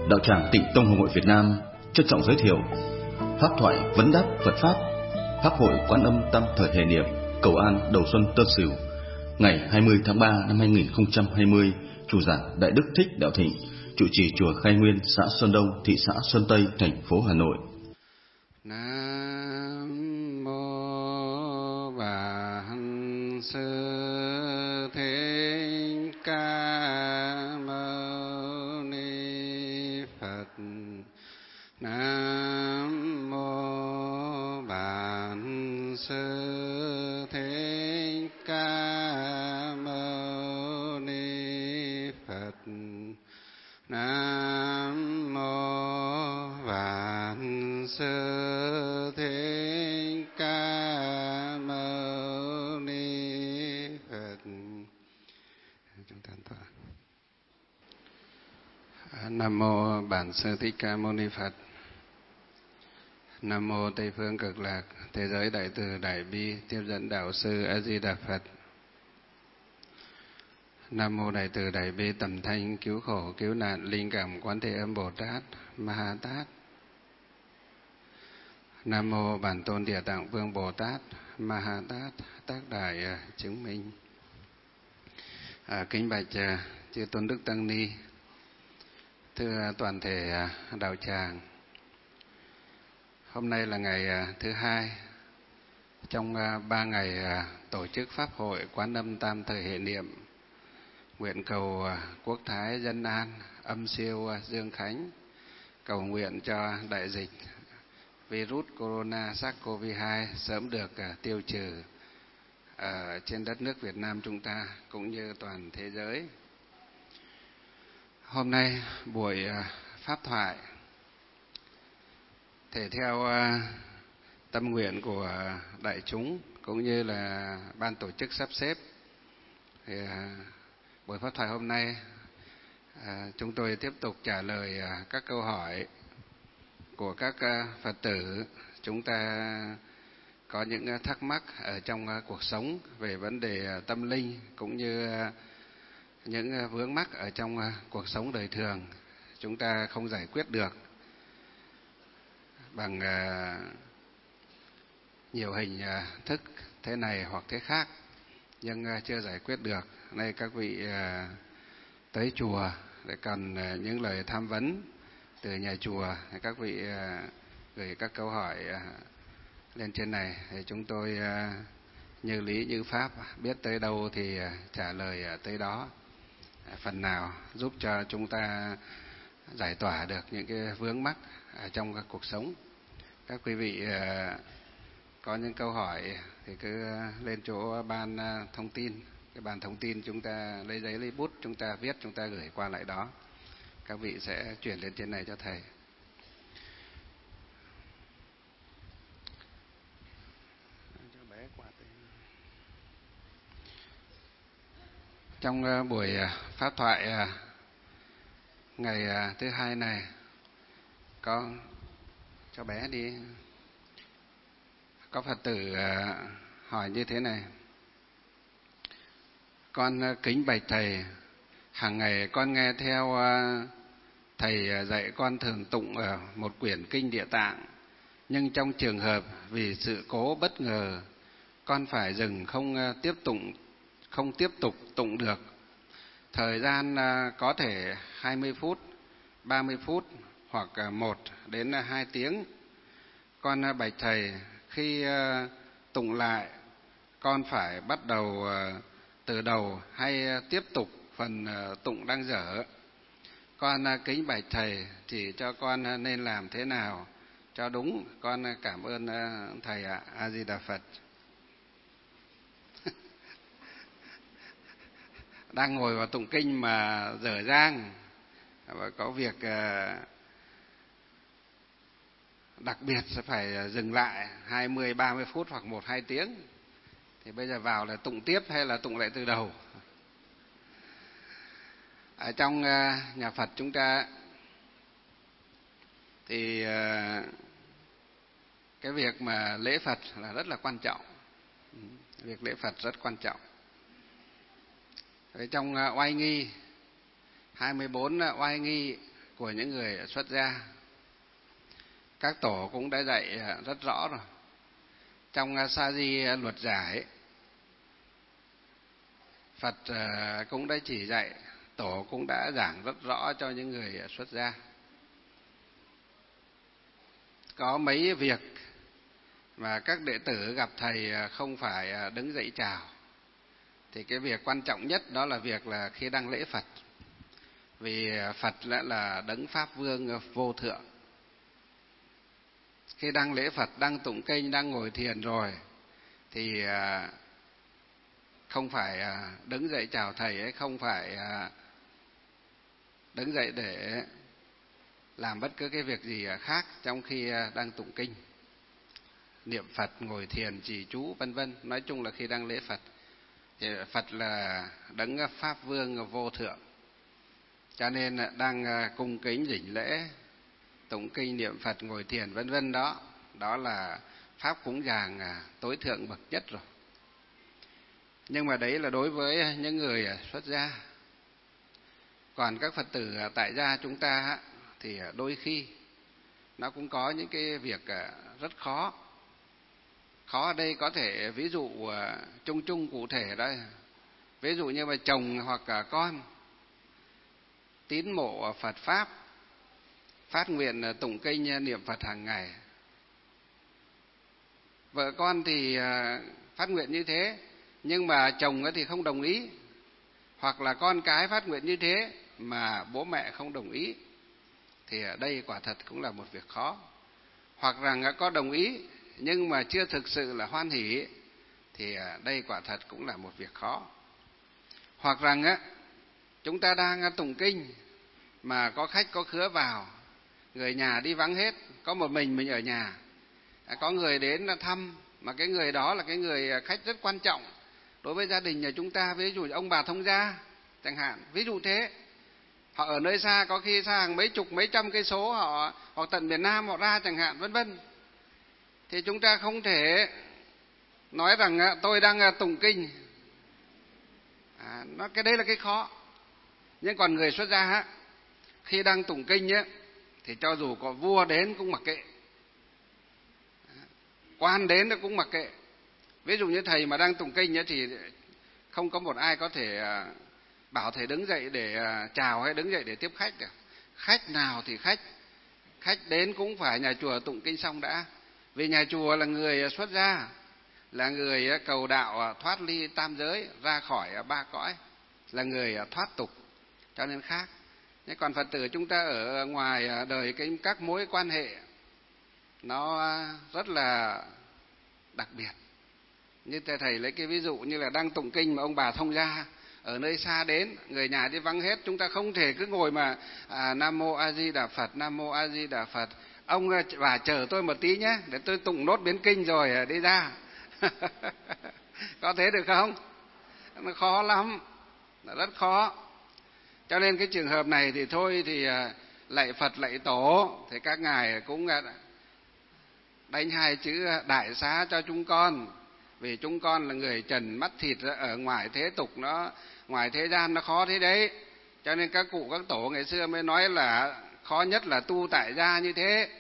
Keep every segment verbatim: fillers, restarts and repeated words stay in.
Đạo tràng Tịnh Tông Hồng Hội Việt Nam trân trọng giới thiệu pháp thoại vấn đáp Phật pháp Pháp hội Quán Âm Tam Thời Hệ Niệm Cầu An đầu xuân Tân Sửu ngày hai mươi tháng ba năm hai nghìn không trăm hai mươi. Chủ giảng Đại Đức Thích Đạo Thịnh, trụ trì chùa Khai Nguyên, xã Sơn Đông, thị xã Sơn Tây, thành phố Hà Nội. Nam mô Bản Sư Thích Ca Mâu Ni Phật. Nam mô Bản Sư Thích Ca Mâu Ni Phật. Nam mô Bản Sư Thích Ca Mâu Ni Phật. Chúng ta tọa. Nam mô Bản Sư Thích Ca Mâu Ni Phật. Nam mô Tây phương Cực Lạc Thế giới Đại từ Đại bi Tiếp dẫn Đạo sư A Di Đà Phật. Nam mô Đại từ Đại bi Tầm Thanh Cứu khổ cứu nạn Linh cảm Quán Thế Âm Bồ Tát Ma Ha Tát. Nam mô Bản Tôn Địa Tạng Vương Bồ Tát Ma Ha Tát tác đại chứng minh. À, kính bạch chư Tôn Đức Tăng Ni, thưa toàn thể đạo tràng. Hôm nay là ngày thứ hai trong ba ngày tổ chức Pháp hội Quán Âm Tam Thời Hệ Niệm. Nguyện cầu quốc thái dân an, âm siêu dương khánh, cầu nguyện cho đại dịch virus corona SARS-xê o vê hai sớm được tiêu trừ ở trên đất nước Việt Nam chúng ta cũng như toàn thế giới. Hôm nay buổi pháp thoại thể theo tâm nguyện của đại chúng cũng như là ban tổ chức sắp xếp, thì buổi pháp thoại hôm nay chúng tôi tiếp tục trả lời các câu hỏi của các Phật tử. Chúng ta có những thắc mắc ở trong cuộc sống về vấn đề tâm linh cũng như những vướng mắc ở trong cuộc sống đời thường chúng ta không giải quyết được bằng nhiều hình thức thế này hoặc thế khác, nhưng chưa giải quyết được. Nay các vị tới chùa để cần những lời tham vấn từ nhà chùa, các vị gửi các câu hỏi lên trên này thì chúng tôi như lý như pháp, biết tới đâu thì trả lời tới đó, phần nào giúp cho chúng ta giải tỏa được những cái vướng mắc ở trong các cuộc sống. Các quý vị có những câu hỏi thì cứ lên chỗ ban thông tin, cái bàn thông tin chúng ta lấy giấy lấy bút, chúng ta viết, chúng ta gửi qua lại đó. Các vị sẽ chuyển lên trên này cho thầy. Trong buổi pháp thoại ngày thứ hai này, có cho bé đi, có Phật tử hỏi như thế này: con kính bạch thầy, hàng ngày con nghe theo thầy dạy con thường tụng một quyển kinh Địa Tạng, nhưng trong trường hợp vì sự cố bất ngờ con phải dừng không tiếp tụng không tiếp tục tụng được. Thời gian có thể hai mươi phút, ba mươi phút hoặc một đến hai tiếng. Con bạch thầy, khi tụng lại con phải bắt đầu từ đầu hay tiếp tục phần tụng đang dở? Con kính bạch thầy chỉ cho con nên làm thế nào cho đúng. Con cảm ơn thầy ạ. A Di Đà Phật. Đang ngồi vào tụng kinh mà dở dang và có việc đặc biệt sẽ phải dừng lại hai mươi, ba mươi phút hoặc một, hai tiếng. Thì bây giờ vào là tụng tiếp hay là tụng lại từ đầu? Ở trong nhà Phật chúng ta thì cái việc mà lễ Phật là rất là quan trọng. Việc lễ Phật rất quan trọng. Trong oai nghi hai mươi bốn oai nghi của những người xuất gia. Các tổ cũng đã dạy rất rõ rồi. Trong Sa Di luật giải, Phật cũng đã chỉ dạy, tổ cũng đã giảng rất rõ cho những người xuất gia. Có mấy việc mà các đệ tử gặp thầy không phải đứng dậy chào. Thì cái việc quan trọng nhất đó là việc là khi đăng lễ Phật. Vì Phật lại là đấng Pháp Vương vô thượng. Khi đăng lễ Phật, đăng tụng kinh, đang ngồi thiền rồi thì không phải đứng dậy chào thầy ấy, không phải đứng dậy để làm bất cứ cái việc gì khác trong khi đang tụng kinh, niệm Phật, ngồi thiền, trì chú vân vân. Nói chung là khi đăng lễ Phật thì Phật là đấng Pháp Vương vô thượng, cho nên đang cung kính đảnh lễ, tụng kinh, niệm Phật, ngồi thiền vân vân đó, đó là pháp cúng dường tối thượng bậc nhất rồi. Nhưng mà đấy là đối với những người xuất gia. Còn các Phật tử tại gia chúng ta thì đôi khi nó cũng có những cái việc rất khó. Khó ở đây có thể ví dụ chung chung cụ thể đây. Ví dụ như mà chồng hoặc con tín mộ Phật Pháp, phát nguyện tụng kinh niệm Phật hàng ngày. Vợ con thì phát nguyện như thế, nhưng mà chồng thì không đồng ý. Hoặc là con cái phát nguyện như thế mà bố mẹ không đồng ý. Thì ở đây quả thật cũng là một việc khó. Hoặc rằng có đồng ý nhưng mà chưa thực sự là hoan hỷ, thì đây quả thật cũng là một việc khó. Hoặc rằng á, chúng ta đang tụng kinh mà có khách có khứa vào, người nhà đi vắng hết, có một mình mình ở nhà. Có người đến thăm mà cái người đó là cái người khách rất quan trọng đối với gia đình nhà chúng ta, ví dụ ông bà thông gia chẳng hạn, ví dụ thế. Họ ở nơi xa, có khi xa hàng mấy chục mấy trăm cây số, họ hoặc tận miền Nam họ ra chẳng hạn, vân vân. Thì chúng ta không thể nói rằng tôi đang tụng kinh. À, nó cái đấy là cái khó. Nhưng còn người xuất gia khi đang tụng kinh ấy, thì cho dù có vua đến cũng mặc kệ, quan đến cũng mặc kệ. Ví dụ như thầy mà đang tụng kinh ấy, thì không có một ai có thể bảo thầy đứng dậy để chào hay đứng dậy để tiếp khách được. Khách nào thì khách, khách đến cũng phải nhà chùa tụng kinh xong đã. Vì nhà chùa là người xuất gia, là người cầu đạo thoát ly tam giới, ra khỏi ba cõi, là người thoát tục, cho nên khác. Còn Phật tử chúng ta ở ngoài đời, cái các mối quan hệ nó rất là đặc biệt. Như thầy lấy cái ví dụ như là đang tụng kinh mà ông bà thông gia ở nơi xa đến, người nhà đi vắng hết, chúng ta không thể cứ ngồi mà à, Nam Mô A Di Đà Phật, Nam Mô A Di Đà Phật, ông bà chờ tôi một tí nhé, để tôi tụng nốt biến kinh rồi đi ra. Có thế được không? Nó khó lắm, nó rất khó. Cho nên cái trường hợp này thì thôi thì lạy Phật lạy Tổ thì các ngài cũng đánh hai chữ đại xá cho chúng con. Vì chúng con là người trần mắt thịt, ở ngoài thế tục, nó ngoài thế gian nó khó thế đấy. Cho nên các cụ các tổ ngày xưa mới nói là khó nhất là tu tại gia như thế.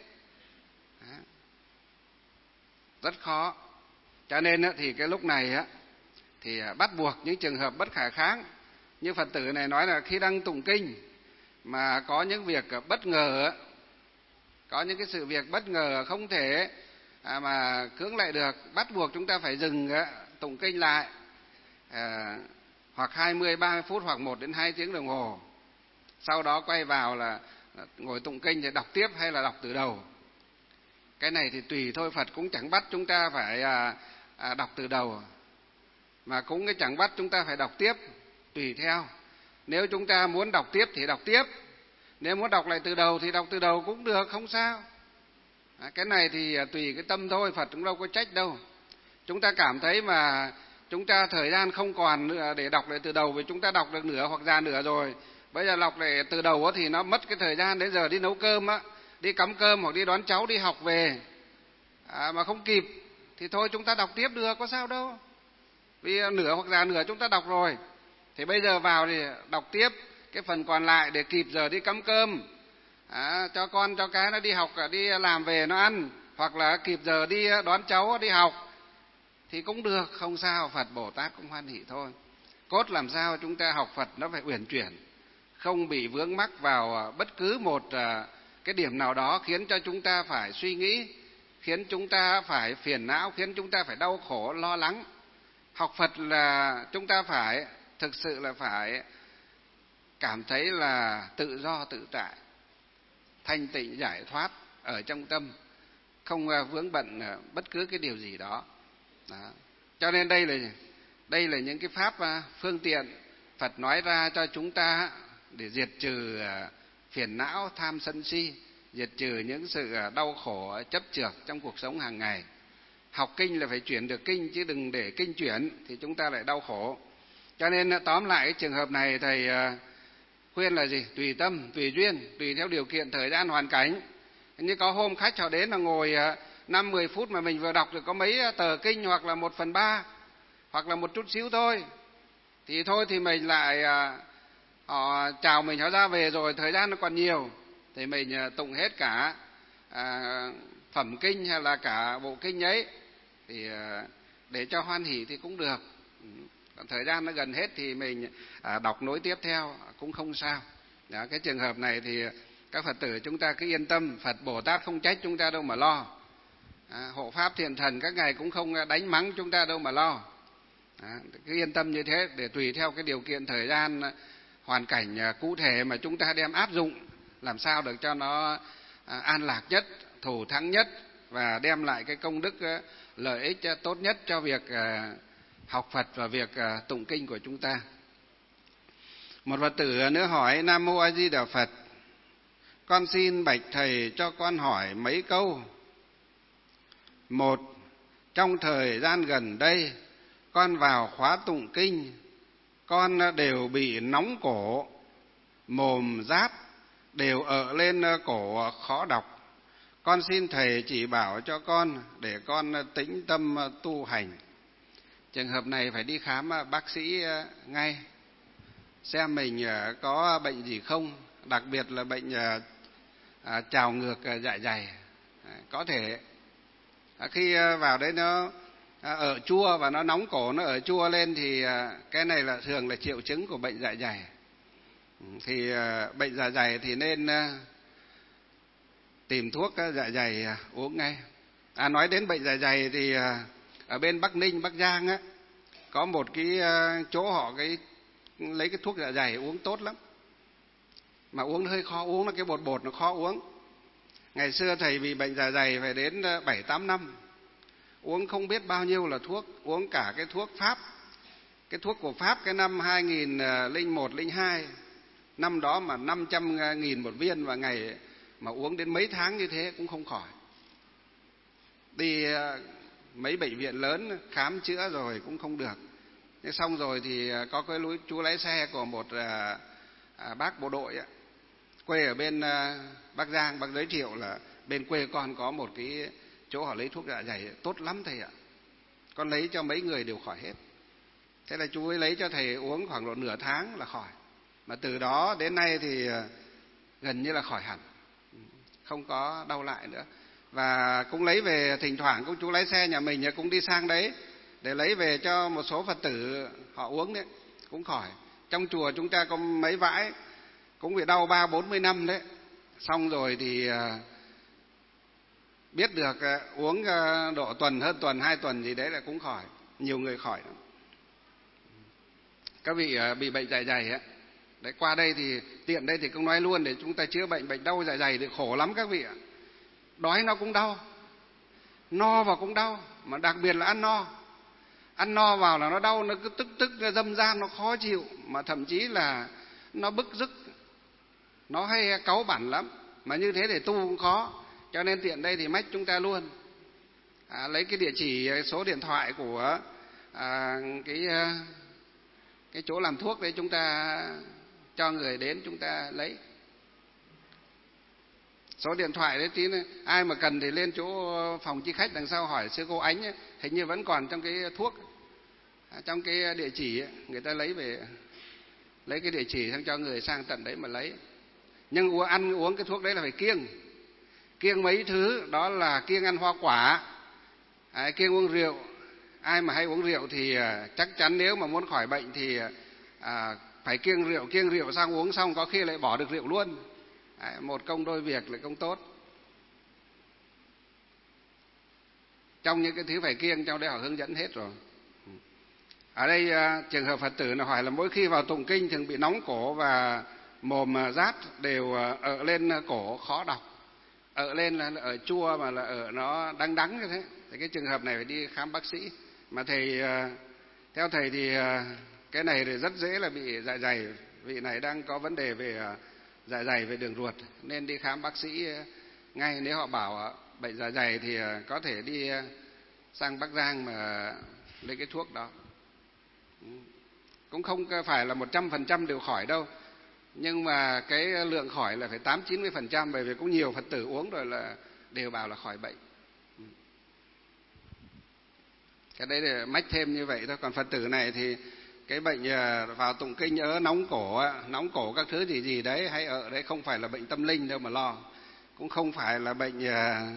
Rất khó. Cho nên thì cái lúc này thì bắt buộc những trường hợp bất khả kháng. Như Phật tử này nói là khi đang tụng kinh mà có những việc bất ngờ, có những cái sự việc bất ngờ không thể à, mà cưỡng lại được, bắt buộc chúng ta phải dừng tụng kinh lại, à, hoặc hai mươi ba mươi phút hoặc một đến hai tiếng đồng hồ. Sau đó quay vào là ngồi tụng kinh để đọc tiếp hay là đọc từ đầu. Cái này thì tùy thôi, Phật cũng chẳng bắt chúng ta phải à, à, đọc từ đầu, mà cũng chẳng bắt chúng ta phải đọc tiếp, tùy theo. Nếu chúng ta muốn đọc tiếp thì đọc tiếp, nếu muốn đọc lại từ đầu thì đọc từ đầu cũng được, không sao. À, cái này thì tùy cái tâm thôi, Phật cũng đâu có trách đâu. Chúng ta cảm thấy mà chúng ta thời gian không còn nữa để đọc lại từ đầu, vì chúng ta đọc được nửa hoặc già nửa rồi, bây giờ đọc lại từ đầu thì nó mất cái thời gian. Đến giờ đi nấu cơm á, đi cắm cơm hoặc đi đón cháu đi học về à, mà không kịp thì thôi chúng ta đọc tiếp được, có sao đâu. Vì nửa hoặc già nửa chúng ta đọc rồi, thì bây giờ vào thì đọc tiếp cái phần còn lại để kịp giờ đi cắm cơm, à, cho con cho cái nó đi học đi làm về nó ăn, hoặc là kịp giờ đi đón cháu đi học thì cũng được, không sao, Phật Bồ Tát cũng hoan hỷ thôi. Cốt làm sao chúng ta học Phật nó phải uyển chuyển, không bị vướng mắc vào bất cứ một cái điểm nào đó khiến cho chúng ta phải suy nghĩ, khiến chúng ta phải phiền não, khiến chúng ta phải đau khổ, lo lắng. Học Phật là chúng ta phải thực sự là phải cảm thấy là tự do tự tại, thanh tịnh giải thoát ở trong tâm, không vướng bận bất cứ cái điều gì đó. Đó. Cho nên đây là đây là những cái pháp phương tiện Phật nói ra cho chúng ta để diệt trừ phiền não, tham sân si, diệt trừ những sự đau khổ chấp chược trong cuộc sống hàng ngày. Học kinh là phải chuyển được kinh, chứ đừng để kinh chuyển thì chúng ta lại đau khổ. Cho nên tóm lại cái trường hợp này thầy khuyên là gì? Tùy tâm, tùy duyên, tùy theo điều kiện, thời gian, hoàn cảnh. Như có hôm khách họ đến là ngồi năm mười phút mà mình vừa đọc được có mấy tờ kinh, hoặc là một phần ba, hoặc là một chút xíu thôi, thì thôi thì mình lại họ chào mình họ ra về rồi, thời gian nó còn nhiều thì mình tụng hết cả à, phẩm kinh hay là cả bộ kinh ấy, thì để cho hoan hỷ thì cũng được. Còn thời gian nó gần hết thì mình à, đọc nối tiếp theo cũng không sao. Đó, cái trường hợp này thì các Phật tử chúng ta cứ yên tâm, Phật Bồ Tát không trách chúng ta đâu mà lo. À, hộ pháp thiện thần các ngài cũng không đánh mắng chúng ta đâu mà lo. À, cứ yên tâm như thế, để tùy theo cái điều kiện, thời gian, hoàn cảnh cụ thể mà chúng ta đem áp dụng, làm sao được cho nó an lạc nhất, thủ thắng nhất, và đem lại cái công đức lợi ích tốt nhất cho việc học Phật và việc tụng kinh của chúng ta. Một Phật tử nữa hỏi: Nam Mô A Di Đà Phật, con xin bạch thầy cho con hỏi mấy câu. Một, trong thời gian gần đây con vào khóa tụng kinh, con đều bị nóng cổ, mồm giáp đều ợ lên cổ khó đọc. Con xin thầy chỉ bảo cho con để con tĩnh tâm tu hành. Trường hợp này phải đi khám bác sĩ ngay, xem mình có bệnh gì không, đặc biệt là bệnh trào ngược dạ dày. Có thể khi vào đấy nó ở chua và nó nóng cổ, nó ở chua lên thì cái này là thường là triệu chứng của bệnh dạ dày. Thì bệnh dạ dày thì nên tìm thuốc dạ dày uống ngay. À, nói đến bệnh dạ dày thì ở bên Bắc Ninh, Bắc Giang á, có một cái chỗ họ cái lấy cái thuốc dạ dày uống tốt lắm, mà uống hơi khó uống, là cái bột bột nó khó uống. Ngày xưa thầy bị bệnh dạ dày phải đến bảy tám năm, uống không biết bao nhiêu là thuốc, uống cả cái thuốc Pháp, cái thuốc của Pháp cái năm hai nghìn lẻ một, lẻ hai, năm đó mà năm trăm nghìn một viên, và ngày mà uống đến mấy tháng như thế cũng không khỏi. Đi mấy bệnh viện lớn khám chữa rồi cũng không được. Thế xong rồi thì có cái chú lái xe của một bác bộ đội, quê ở bên Bắc Giang, bác giới thiệu là bên quê con có một cái chỗ họ lấy thuốc dạ dày tốt lắm thầy ạ. Con lấy cho mấy người đều khỏi hết. Thế là chú ấy lấy cho thầy uống khoảng độ nửa tháng là khỏi. Mà từ đó đến nay thì gần như là khỏi hẳn, không có đau lại nữa. Và cũng lấy về, thỉnh thoảng cũng chú lái xe nhà mình cũng đi sang đấy để lấy về cho một số Phật tử họ uống đấy, cũng khỏi. Trong chùa chúng ta có mấy vãi cũng bị đau ba bốn mươi năm đấy. Xong rồi thì biết được uống độ tuần, hơn tuần, hai tuần gì đấy là cũng khỏi. Nhiều người khỏi lắm. Các vị bị bệnh dạ dày ấy, đấy, qua đây thì tiện đây thì cũng nói luôn để chúng ta chữa bệnh bệnh đau dạ dày thì khổ lắm các vị ạ. Đói nó cũng đau, no vào cũng đau, mà đặc biệt là ăn no. Ăn no vào là nó đau, nó cứ tức tức nó dâm gian, nó khó chịu, mà thậm chí là nó bức rứt, nó hay cáu bẳn lắm. Mà như thế để tu cũng khó. Cho nên tiện đây thì mách chúng ta luôn, à, lấy cái địa chỉ, số điện thoại của à, cái cái chỗ làm thuốc đấy, chúng ta cho người đến chúng ta lấy. Số điện thoại đấy, tí ai mà cần thì lên chỗ phòng chi khách đằng sau hỏi sư cô Ánh ấy, hình như vẫn còn trong cái thuốc, trong cái địa chỉ ấy, người ta lấy về, lấy cái địa chỉ sang cho người sang tận đấy mà lấy. Nhưng uống, ăn uống cái thuốc đấy là phải kiêng. Kiêng mấy thứ, đó là kiêng ăn hoa quả, à, kiêng uống rượu. Ai mà hay uống rượu thì à, chắc chắn nếu mà muốn khỏi bệnh thì à, phải kiêng rượu. Kiêng rượu xong uống xong có khi lại bỏ được rượu luôn. À, một công đôi việc là công tốt. Trong những cái thứ phải kiêng, trong đây họ hướng dẫn hết rồi. Ở đây à, trường hợp Phật tử nào hỏi là mỗi khi vào tụng kinh thường bị nóng cổ và mồm rát đều ợ lên cổ, khó đọc. Ợ lên là ở chua mà là ở nó đắng đắng như thế. Thì cái trường hợp này phải đi khám bác sĩ. Mà thầy, theo thầy thì cái này thì rất dễ là bị dạ dày. Vị này đang có vấn đề về dạ dày, về đường ruột, nên đi khám bác sĩ ngay. Nếu họ bảo bệnh dạ dày thì có thể đi sang Bắc Giang mà lấy cái thuốc đó. Cũng không phải là một trăm phần trăm đều khỏi đâu, nhưng mà cái lượng khỏi là phải tám chín mươi phần trăm, bởi vì cũng nhiều Phật tử uống rồi là đều bảo là khỏi bệnh. Cái đấy là mách thêm như vậy thôi. Còn Phật tử này thì cái bệnh vào tụng kinh ớ nóng cổ, nóng cổ các thứ gì gì đấy hay ở đấy không phải là bệnh tâm linh đâu mà lo, cũng không phải là bệnh à,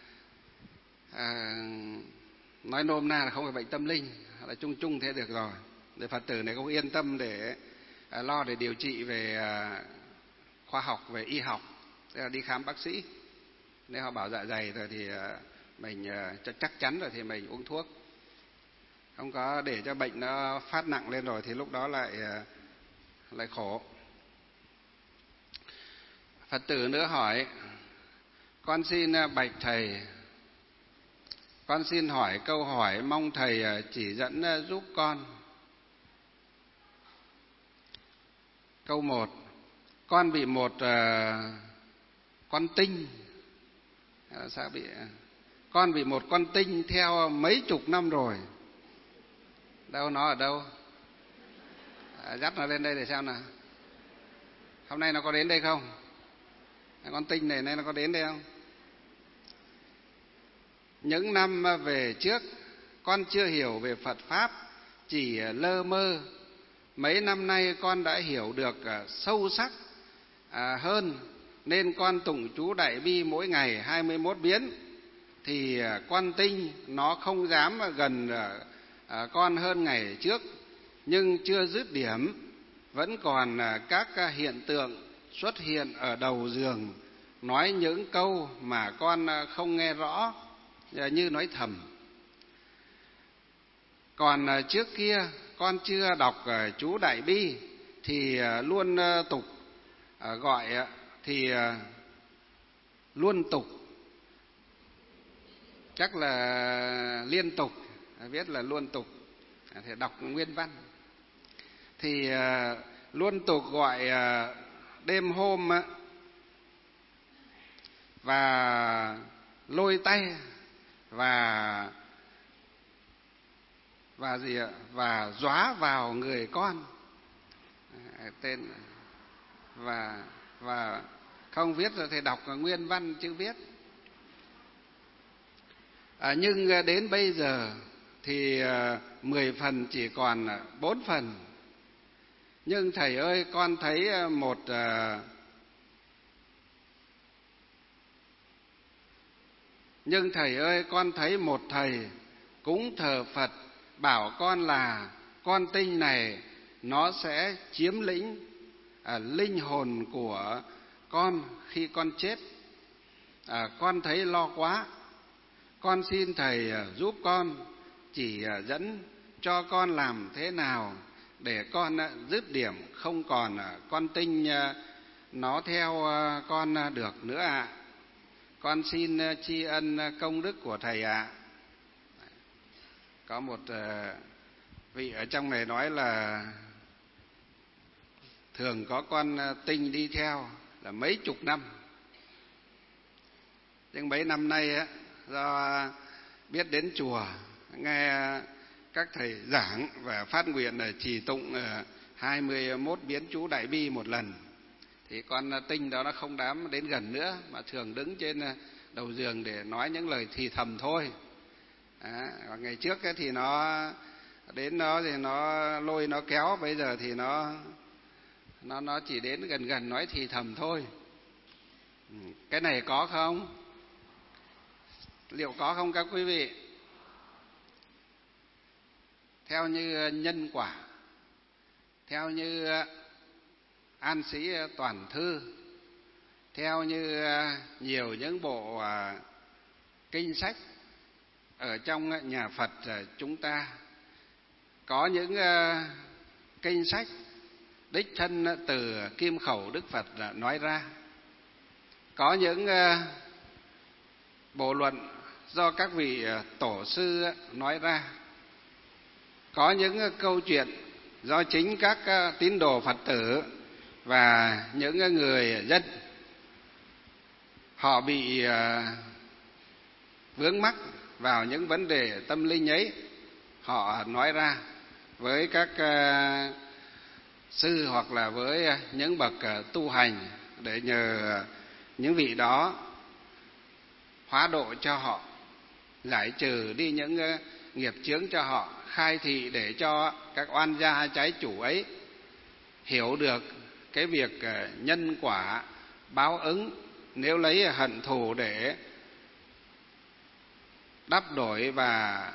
à, nói nôm na là không phải bệnh tâm linh, là chung chung thế được rồi. Để Phật tử này cũng yên tâm để à, lo để điều trị về à, khoa học, về y học, tức là đi khám bác sĩ. Nếu họ bảo dạ dày rồi thì à, mình à, chắc chắn rồi thì mình uống thuốc. Không có để cho bệnh nó phát nặng lên rồi thì lúc đó lại à, lại khổ. Phật tử nữa hỏi: con xin bạch thầy, con xin hỏi câu hỏi, mong thầy chỉ dẫn giúp con. Câu một: con bị một uh, con tinh, à, sao bị? Con bị một con tinh theo mấy chục năm rồi. Đâu, nó ở đâu? À, dắt nó lên đây để xem nào. Hôm nay nó có đến đây không? Con tinh này nay nó có đến đây không? Những năm về trước con chưa hiểu về Phật Pháp, chỉ lơ mơ. Mấy năm nay con đã hiểu được sâu sắc hơn, nên con tụng chú Đại Bi mỗi ngày hai mươi mốt biến. Thì con tinh nó không dám gần con hơn ngày trước, nhưng chưa dứt điểm, vẫn còn các hiện tượng xuất hiện ở đầu giường, nói những câu mà con không nghe rõ, như nói thầm. Còn trước kia con chưa đọc chú Đại Bi thì luôn tục gọi thì luôn tục, chắc là liên tục, viết là luôn tục, thì đọc nguyên văn. Thì luôn tục gọi đêm hôm và lôi tay và và gì ạ? Và dóa vào người con. Tên và và không viết rồi thì đọc nguyên văn chứ viết. À, nhưng đến bây giờ thì mười phần chỉ còn bốn phần. Nhưng thầy ơi, con thấy một Nhưng thầy ơi, con thấy một thầy cúng thờ Phật bảo con là con tinh này nó sẽ chiếm lĩnh à, linh hồn của con khi con chết. À, con thấy lo quá. Con xin thầy giúp con, chỉ dẫn cho con làm thế nào để con dứt điểm không còn con tinh nó theo con được nữa ạ. À. Con xin tri ân công đức của thầy ạ. À. Có một vị ở trong này nói là thường có con tinh đi theo là mấy chục năm. Nhưng mấy năm nay á, do biết đến chùa, nghe các thầy giảng và phát nguyện là trì tụng hai mươi mốt biến chú Đại Bi một lần, thì con tinh đó nó không dám đến gần nữa, mà thường đứng trên đầu giường để nói những lời thì thầm thôi. À, ngày trước ấy thì nó đến đó thì nó lôi nó kéo, bây giờ thì nó nó nó chỉ đến gần gần nói thì thầm thôi. Cái này có không? Liệu có không các quý vị? Theo như Nhân Quả, theo như An Sĩ Toàn Thư, theo như nhiều những bộ kinh sách ở trong nhà Phật chúng ta, có những kinh sách đích thân từ kim khẩu Đức Phật nói ra, có những bộ luận do các vị tổ sư nói ra, có những câu chuyện do chính các tín đồ Phật tử và những người dân họ bị vướng mắc vào những vấn đề tâm linh ấy, họ nói ra với các sư hoặc là với những bậc tu hành để nhờ những vị đó hóa độ cho họ, giải trừ đi những nghiệp chướng cho họ, khai thị để cho các oan gia trái chủ ấy hiểu được cái việc nhân quả báo ứng. Nếu lấy hận thù để đắp đổi và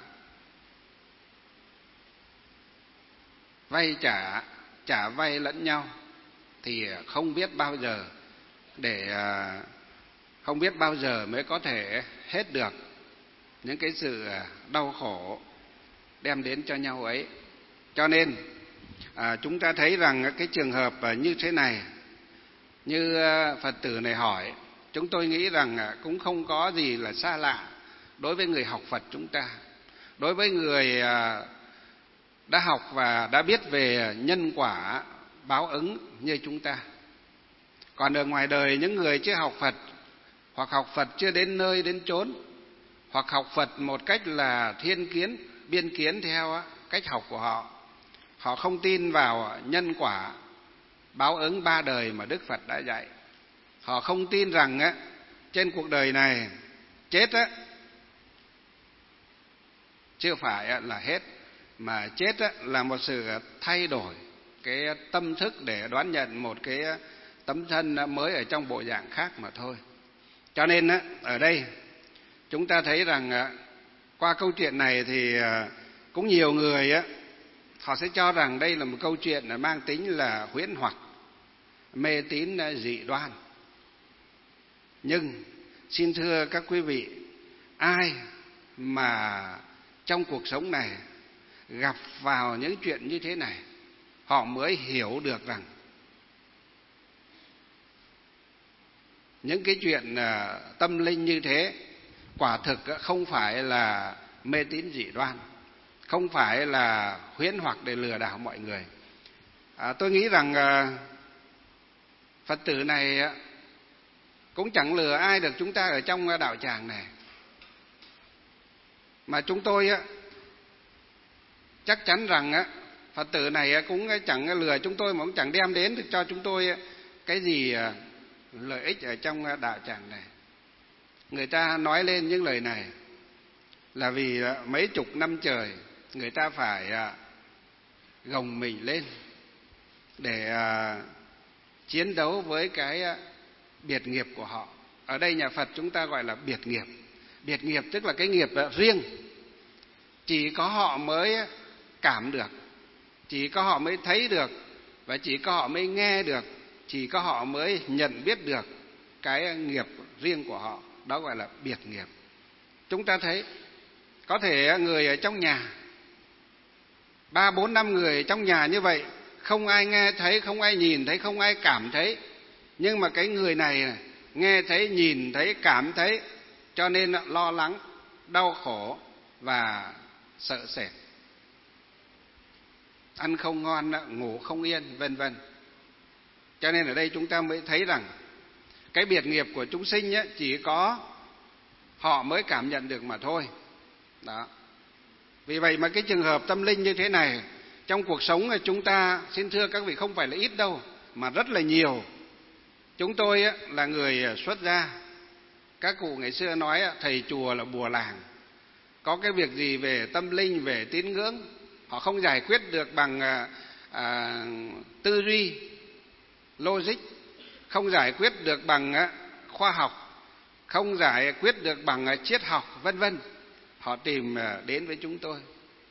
vay trả, trả vay lẫn nhau thì không biết bao giờ để không biết bao giờ mới có thể hết được những cái sự đau khổ đem đến cho nhau ấy. Cho nên à, chúng ta thấy rằng cái trường hợp như thế này, như Phật tử này hỏi, chúng tôi nghĩ rằng cũng không có gì là xa lạ đối với người học Phật chúng ta, đối với người đã học và đã biết về nhân quả báo ứng như chúng ta. Còn ở ngoài đời, những người chưa học Phật hoặc học Phật chưa đến nơi đến chốn, hoặc học Phật một cách là thiên kiến, biên kiến theo cách học của họ, họ không tin vào nhân quả báo ứng ba đời mà Đức Phật đã dạy. Họ không tin rằng á, trên cuộc đời này chết á, chưa phải là hết, mà chết á, là một sự thay đổi cái tâm thức để đón nhận một cái tấm thân mới ở trong bộ dạng khác mà thôi. Cho nên á, ở đây chúng ta thấy rằng qua câu chuyện này thì cũng nhiều người á, họ sẽ cho rằng đây là một câu chuyện mang tính là huyễn hoặc, mê tín dị đoan. Nhưng xin thưa các quý vị, ai mà trong cuộc sống này gặp vào những chuyện như thế này, họ mới hiểu được rằng những cái chuyện tâm linh như thế quả thực không phải là mê tín dị đoan, không phải là huyễn hoặc để lừa đảo mọi người. À, tôi nghĩ rằng Phật tử này cũng chẳng lừa ai được chúng ta ở trong đạo tràng này. Mà chúng tôi chắc chắn rằng Phật tử này cũng chẳng lừa chúng tôi, mà cũng chẳng đem đến được cho chúng tôi cái gì lợi ích ở trong đạo tràng này. Người ta nói lên những lời này là vì mấy chục năm trời người ta phải gồng mình lên để chiến đấu với cái biệt nghiệp của họ. Ở đây nhà Phật chúng ta gọi là biệt nghiệp. Biệt nghiệp tức là cái nghiệp riêng, chỉ có họ mới cảm được, chỉ có họ mới thấy được, và chỉ có họ mới nghe được, chỉ có họ mới nhận biết được cái nghiệp riêng của họ. Đó gọi là biệt nghiệp. Chúng ta thấy có thể người ở trong nhà, ba bốn năm người trong nhà như vậy, không ai nghe thấy, không ai nhìn thấy, không ai cảm thấy, nhưng mà cái người này nghe thấy, nhìn thấy, cảm thấy, cho nên lo lắng, đau khổ và sợ sệt, ăn không ngon, ngủ không yên, vân vân. Cho nên ở đây chúng ta mới thấy rằng cái biệt nghiệp của chúng sinh ấy, chỉ có họ mới cảm nhận được mà thôi. Đó. Vì vậy mà cái trường hợp tâm linh như thế này trong cuộc sống chúng ta, xin thưa các vị, không phải là ít đâu, mà rất là nhiều. Chúng tôi ấy, là người xuất gia. Các cụ ngày xưa nói thầy chùa là bùa làng. Có cái việc gì về tâm linh, về tín ngưỡng, họ không giải quyết được bằng à, à, tư duy, logic, không giải quyết được bằng khoa học, không giải quyết được bằng triết học, vân vân. Họ tìm đến với chúng tôi.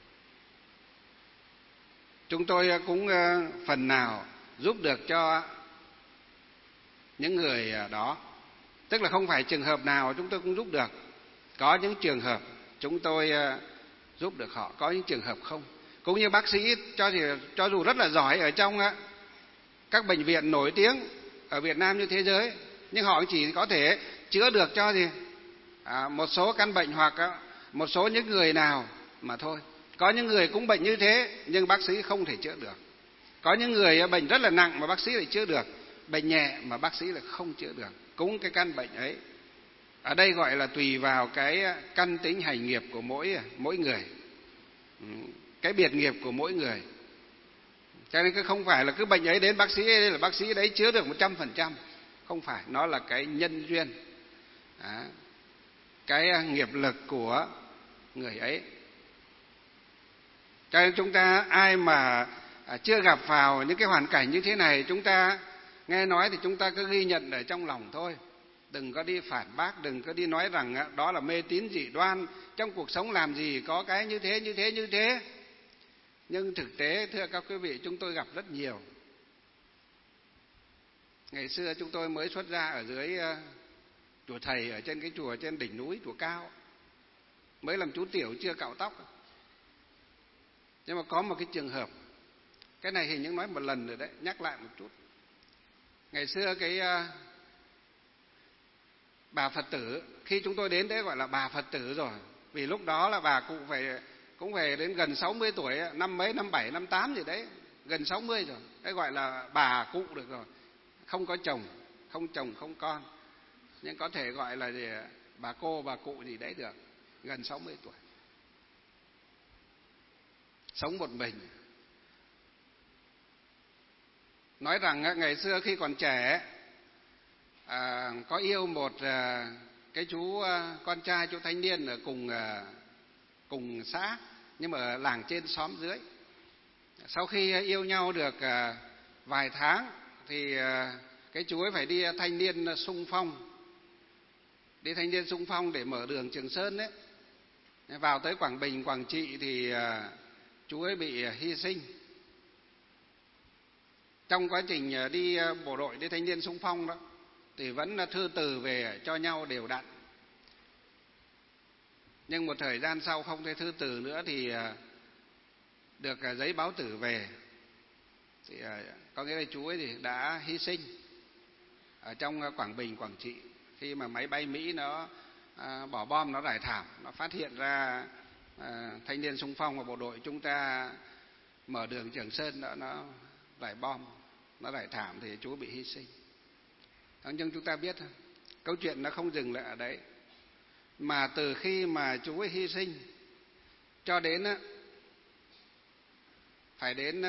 Chúng tôi cũng phần nào giúp được cho những người đó. Tức là không phải trường hợp nào chúng tôi cũng giúp được. Có những trường hợp chúng tôi giúp được họ, có những trường hợp không. Cũng như bác sĩ cho, thì, cho dù rất là giỏi ở trong các bệnh viện nổi tiếng ở Việt Nam như thế giới, nhưng họ chỉ có thể chữa được cho gì à, một số căn bệnh hoặc một số những người nào mà thôi. Có những người cũng bệnh như thế nhưng bác sĩ không thể chữa được. Có những người bệnh rất là nặng mà bác sĩ lại chữa được, bệnh nhẹ mà bác sĩ lại không chữa được, cũng cái căn bệnh ấy. Ở đây gọi là tùy vào cái căn tính hành nghiệp của mỗi mỗi người, cái biệt nghiệp của mỗi người. Cho nên không phải là cứ bệnh ấy đến bác sĩ ấy là bác sĩ đấy chữa được một trăm phần trăm. Không phải, nó là cái nhân duyên, à, cái nghiệp lực của người ấy. Cho nên chúng ta ai mà chưa gặp vào những cái hoàn cảnh như thế này, chúng ta nghe nói thì chúng ta cứ ghi nhận ở trong lòng thôi. Đừng có đi phản bác, đừng có đi nói rằng đó là mê tín dị đoan. Trong cuộc sống làm gì có cái như thế, như thế, như thế. Nhưng thực tế, thưa các quý vị, chúng tôi gặp rất nhiều. Ngày xưa chúng tôi mới xuất ra ở dưới uh, chùa thầy, ở trên cái chùa trên đỉnh núi, chùa cao. Mới làm chú tiểu chưa cạo tóc. Nhưng mà có một cái trường hợp, cái này hình như nói một lần rồi đấy, nhắc lại một chút. Ngày xưa cái uh, bà Phật tử, khi chúng tôi đến đấy gọi là bà Phật tử rồi. Vì lúc đó là bà cụ phải cũng về đến gần sáu mươi tuổi, năm mấy, năm bảy, năm tám gì đấy, gần sáu mươi rồi. Đấy gọi là bà cụ được rồi. Không có chồng, không chồng, không con. Nhưng có thể gọi là gì, bà cô, bà cụ gì đấy được. Gần sáu mươi tuổi. Sống một mình. Nói rằng ngày xưa khi còn trẻ, à, có yêu một à, cái chú à, con trai, chú thanh niên ở cùng à, cùng xã, nhưng mà ở làng trên xóm dưới. Sau khi yêu nhau được à, vài tháng thì à, cái chú ấy phải đi thanh niên xung phong, đi thanh niên xung phong để mở đường Trường Sơn đấy. Vào tới Quảng Bình, Quảng Trị thì à, chú ấy bị hy sinh. Trong quá trình đi bộ đội, đi thanh niên xung phong đó, thì vẫn thư từ về cho nhau đều đặn. Nhưng một thời gian sau không thấy thư từ nữa thì được giấy báo tử về. Thì có nghĩa là chú ấy thì đã hy sinh ở trong Quảng Bình, Quảng Trị. Khi mà máy bay Mỹ nó bỏ bom, nó rải thảm, nó phát hiện ra thanh niên xung phong và bộ đội chúng ta mở đường Trường Sơn đó, nó rải bom, nó rải thảm thì chú bị hy sinh. Nhưng chúng ta biết câu chuyện nó không dừng lại ở đấy. Mà từ khi mà chú ấy hy sinh cho đến phải đến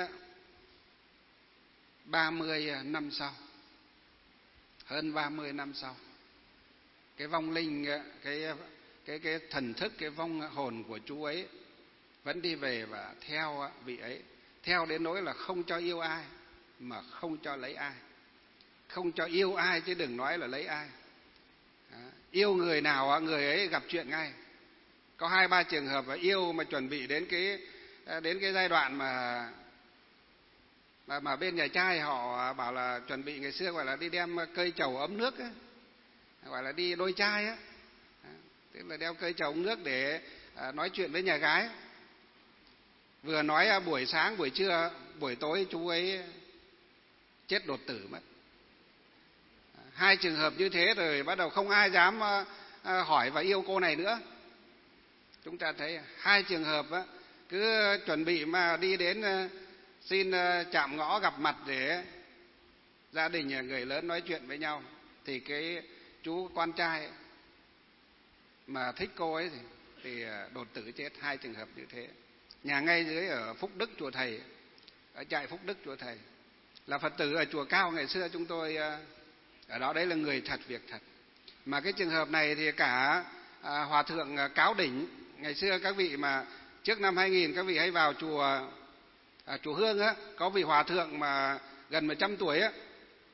ba mươi năm sau, hơn ba mươi năm sau, cái vong linh, cái cái cái thần thức, cái vong hồn của chú ấy vẫn đi về và theo vị ấy, theo đến nỗi là không cho yêu ai mà không cho lấy ai. Không cho yêu ai chứ đừng nói là lấy ai. Đó. Yêu người nào người ấy gặp chuyện ngay. Có hai ba trường hợp mà yêu mà chuẩn bị đến cái đến cái giai đoạn mà mà mà bên nhà trai họ bảo là chuẩn bị, ngày xưa gọi là đi đem cây trầu ấm nước ấy, gọi là đi đôi trai á, tức là đeo cây trầu ấm nước để nói chuyện với nhà gái. Vừa nói buổi sáng, buổi trưa, buổi tối chú ấy chết đột tử mất. Hai trường hợp như thế rồi bắt đầu không ai dám hỏi và yêu cô này nữa. Chúng ta thấy hai trường hợp cứ chuẩn bị mà đi đến xin chạm ngõ gặp mặt để gia đình người lớn nói chuyện với nhau, thì cái chú con trai mà thích cô ấy thì, thì đột tử chết. Hai trường hợp như thế. Nhà ngay dưới ở Phúc Đức chùa thầy, ở trại Phúc Đức chùa thầy, là Phật tử ở chùa Cao ngày xưa chúng tôi ở đó. Đấy là người thật việc thật. Mà cái trường hợp này thì cả à, Hòa thượng Cáo Đỉnh, ngày xưa các vị mà trước năm hai nghìn các vị hay vào chùa à, chùa Hương á, có vị hòa thượng mà gần một trăm tuổi á,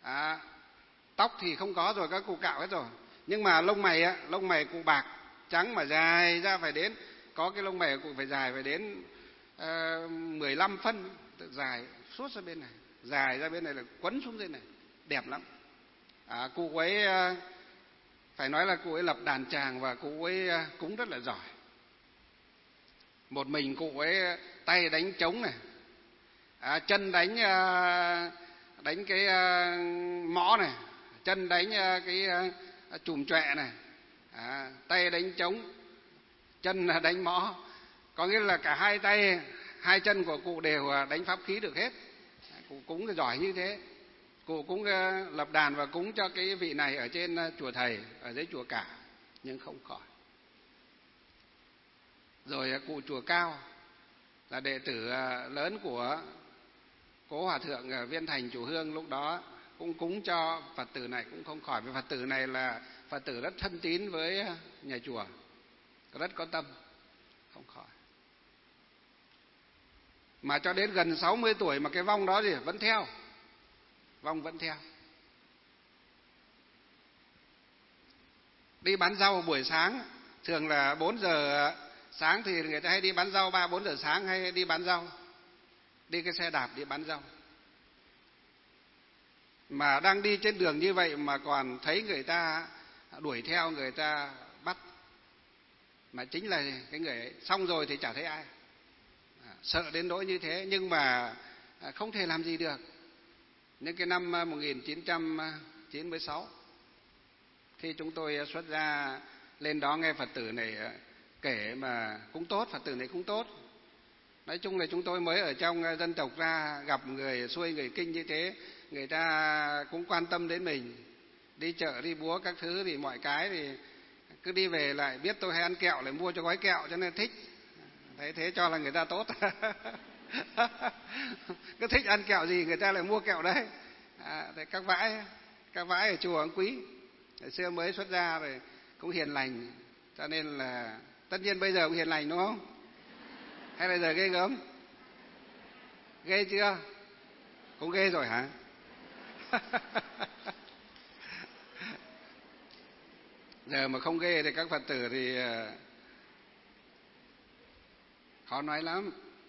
À, tóc thì không có rồi, các cụ cạo hết rồi. Nhưng mà lông mày á, lông mày cụ bạc trắng mà dài ra phải đến, có cái lông mày cụ phải dài phải đến uh, mười lăm phân, dài suốt ra bên này, dài ra bên này là quấn xuống bên này, đẹp lắm. À, cụ ấy uh, phải nói là cụ ấy lập đàn tràng và cụ ấy uh, cúng rất là giỏi. Một mình cụ ấy tay đánh trống này, à, chân đánh uh, đánh cái uh, mõ này, chân đánh uh, cái uh, chùm chọe này, à, tay đánh trống, chân là đánh mõ, có nghĩa là cả hai tay hai chân của cụ đều đánh pháp khí được hết. Cụ cúng giỏi như thế. Cụ cũng uh, lập đàn và cúng cho cái vị này ở trên uh, chùa thầy, ở dưới chùa Cả, nhưng không khỏi. Rồi uh, cụ chùa Cao là đệ tử uh, lớn của Cố Hòa Thượng uh, Viên Thành Chùa Hương, lúc đó cũng cúng cho Phật tử này cũng không khỏi. Vì Phật tử này là Phật tử rất thân tín với nhà chùa, rất có tâm, không khỏi. Mà cho đến gần sáu mươi tuổi mà cái vong đó gì vẫn theo, vong vẫn theo. Đi bán rau buổi sáng, thường là bốn giờ sáng thì người ta hay đi bán rau, ba bốn giờ sáng hay đi bán rau, đi cái xe đạp đi bán rau. Mà đang đi trên đường như vậy mà còn thấy người ta đuổi theo, người ta bắt, mà chính là cái người ấy. Xong rồi thì chả thấy ai, à, sợ đến nỗi như thế, nhưng mà không thể làm gì được. Những cái năm một nghìn chín trăm chín mươi sáu, khi chúng tôi xuất gia lên đó nghe Phật tử này kể mà cũng tốt, Phật tử này cũng tốt. Nói chung là chúng tôi mới ở trong dân tộc ra, gặp người xuôi người kinh như thế, người ta cũng quan tâm đến mình. Đi chợ đi búa các thứ thì mọi cái thì cứ đi về lại biết tôi hay ăn kẹo lại mua cho gói kẹo, cho nên thích. Thế thế cho là người ta tốt. Cứ thích ăn kẹo gì người ta lại mua kẹo đấy. À, các vãi các vãi ở chùa cũng quý. Hồi xưa mới xuất gia rồi cũng hiền lành, cho nên là tất nhiên bây giờ cũng hiền lành đúng không? Hay là giờ ghê gớm? Ghê chưa? Cũng ghê rồi hả? Giờ mà không ghê thì các Phật tử thì khó nói lắm.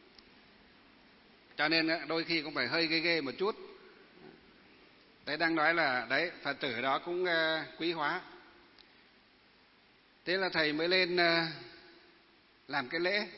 Cho nên đôi khi cũng phải hơi ghê ghê một chút. Đấy, đang nói là đấy, Phật tử đó cũng quý hóa. Thế là thầy mới lên làm cái lễ,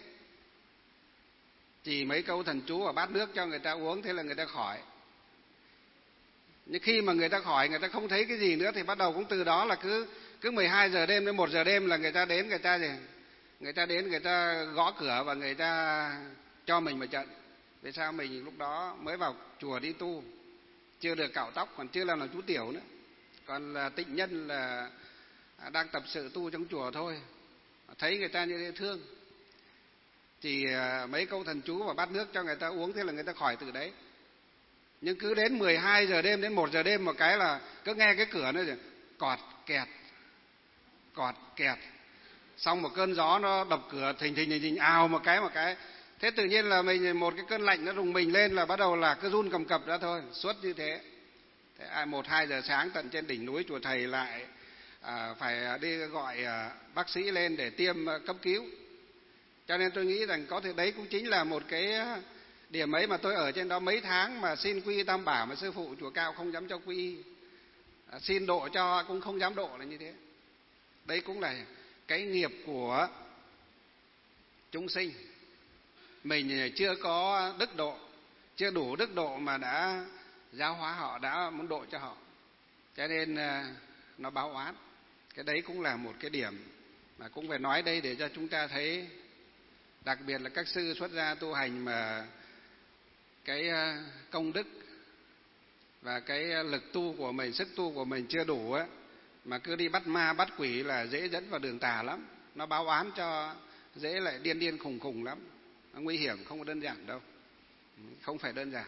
chỉ mấy câu thần chú và bát nước cho người ta uống, thế là người ta khỏi. Nhưng khi mà người ta khỏi, người ta không thấy cái gì nữa thì bắt đầu cũng từ đó là cứ cứ mười hai giờ đêm đến một giờ đêm là người ta đến, người ta gì? Người ta đến người ta gõ cửa và người ta cho mình một trận. Vì sao? Mình lúc đó mới vào chùa đi tu, chưa được cạo tóc, còn chưa làm là chú tiểu nữa. Còn là tịnh nhân là đang tập sự tu trong chùa thôi. Thấy người ta như thế thương, chỉ mấy câu thần chú và bát nước cho người ta uống, thế là người ta khỏi từ đấy. Nhưng cứ đến mười hai giờ đêm đến một giờ đêm một cái là cứ nghe cái cửa nó cọt kẹt, cọt kẹt. Xong một cơn gió nó đập cửa thình thình thình thình ào một cái một cái. Thế tự nhiên là mình một cái cơn lạnh nó rùng mình lên là bắt đầu là cứ run cầm cập ra thôi, suốt như thế. Thế một hai giờ sáng tận trên đỉnh núi chùa thầy lại à, phải đi gọi à, bác sĩ lên để tiêm à, cấp cứu. Cho nên tôi nghĩ rằng có thể đấy cũng chính là một cái điểm ấy mà tôi ở trên đó mấy tháng mà xin quy y Tam Bảo mà sư phụ chùa Cao không dám cho quy y, à, xin độ cho cũng không dám độ là như thế. Đấy cũng là cái nghiệp của chúng sinh. Mình chưa có đức độ, chưa đủ đức độ mà đã giáo hóa họ, đã muốn độ cho họ, cho nên nó báo oán. Cái đấy cũng là một cái điểm mà cũng phải nói đây để cho chúng ta thấy, đặc biệt là các sư xuất gia tu hành mà cái công đức và cái lực tu của mình, sức tu của mình chưa đủ á, mà cứ đi bắt ma bắt quỷ là dễ dẫn vào đường tà lắm. Nó báo oán cho dễ lại điên điên khùng khùng lắm. Nó nguy hiểm, không có đơn giản đâu, không phải đơn giản.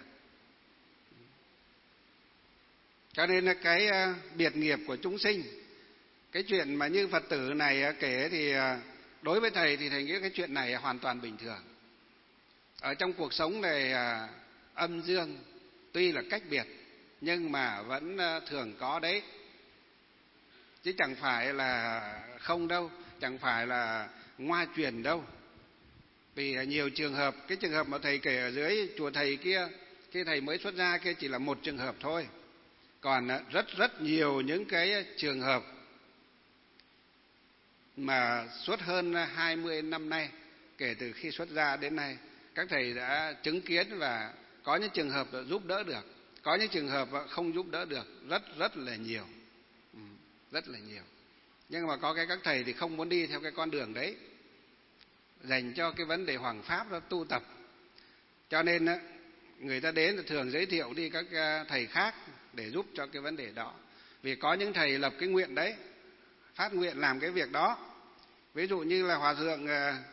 Cho nên là cái biệt nghiệp của chúng sinh, cái chuyện mà như Phật tử này kể thì đối với thầy thì thầy nghĩ cái chuyện này hoàn toàn bình thường. Ở trong cuộc sống này âm dương tuy là cách biệt, nhưng mà vẫn thường có đấy, chứ chẳng phải là không đâu, chẳng phải là ngoa truyền đâu. Vì nhiều trường hợp, cái trường hợp mà thầy kể ở dưới chùa thầy kia, cái thầy mới xuất gia kia chỉ là một trường hợp thôi. Còn rất rất nhiều những cái trường hợp mà suốt hơn hai mươi năm nay, kể từ khi xuất gia đến nay, các thầy đã chứng kiến và có những trường hợp giúp đỡ được, có những trường hợp không giúp đỡ được, rất rất là nhiều, rất là nhiều. Nhưng mà có cái các thầy thì không muốn đi theo cái con đường đấy, dành cho cái vấn đề hoằng pháp đó, tu tập. Cho nên người ta đến thường giới thiệu đi các thầy khác để giúp cho cái vấn đề đó. Vì có những thầy lập cái nguyện đấy, phát nguyện làm cái việc đó. Ví dụ như là Hòa Thượng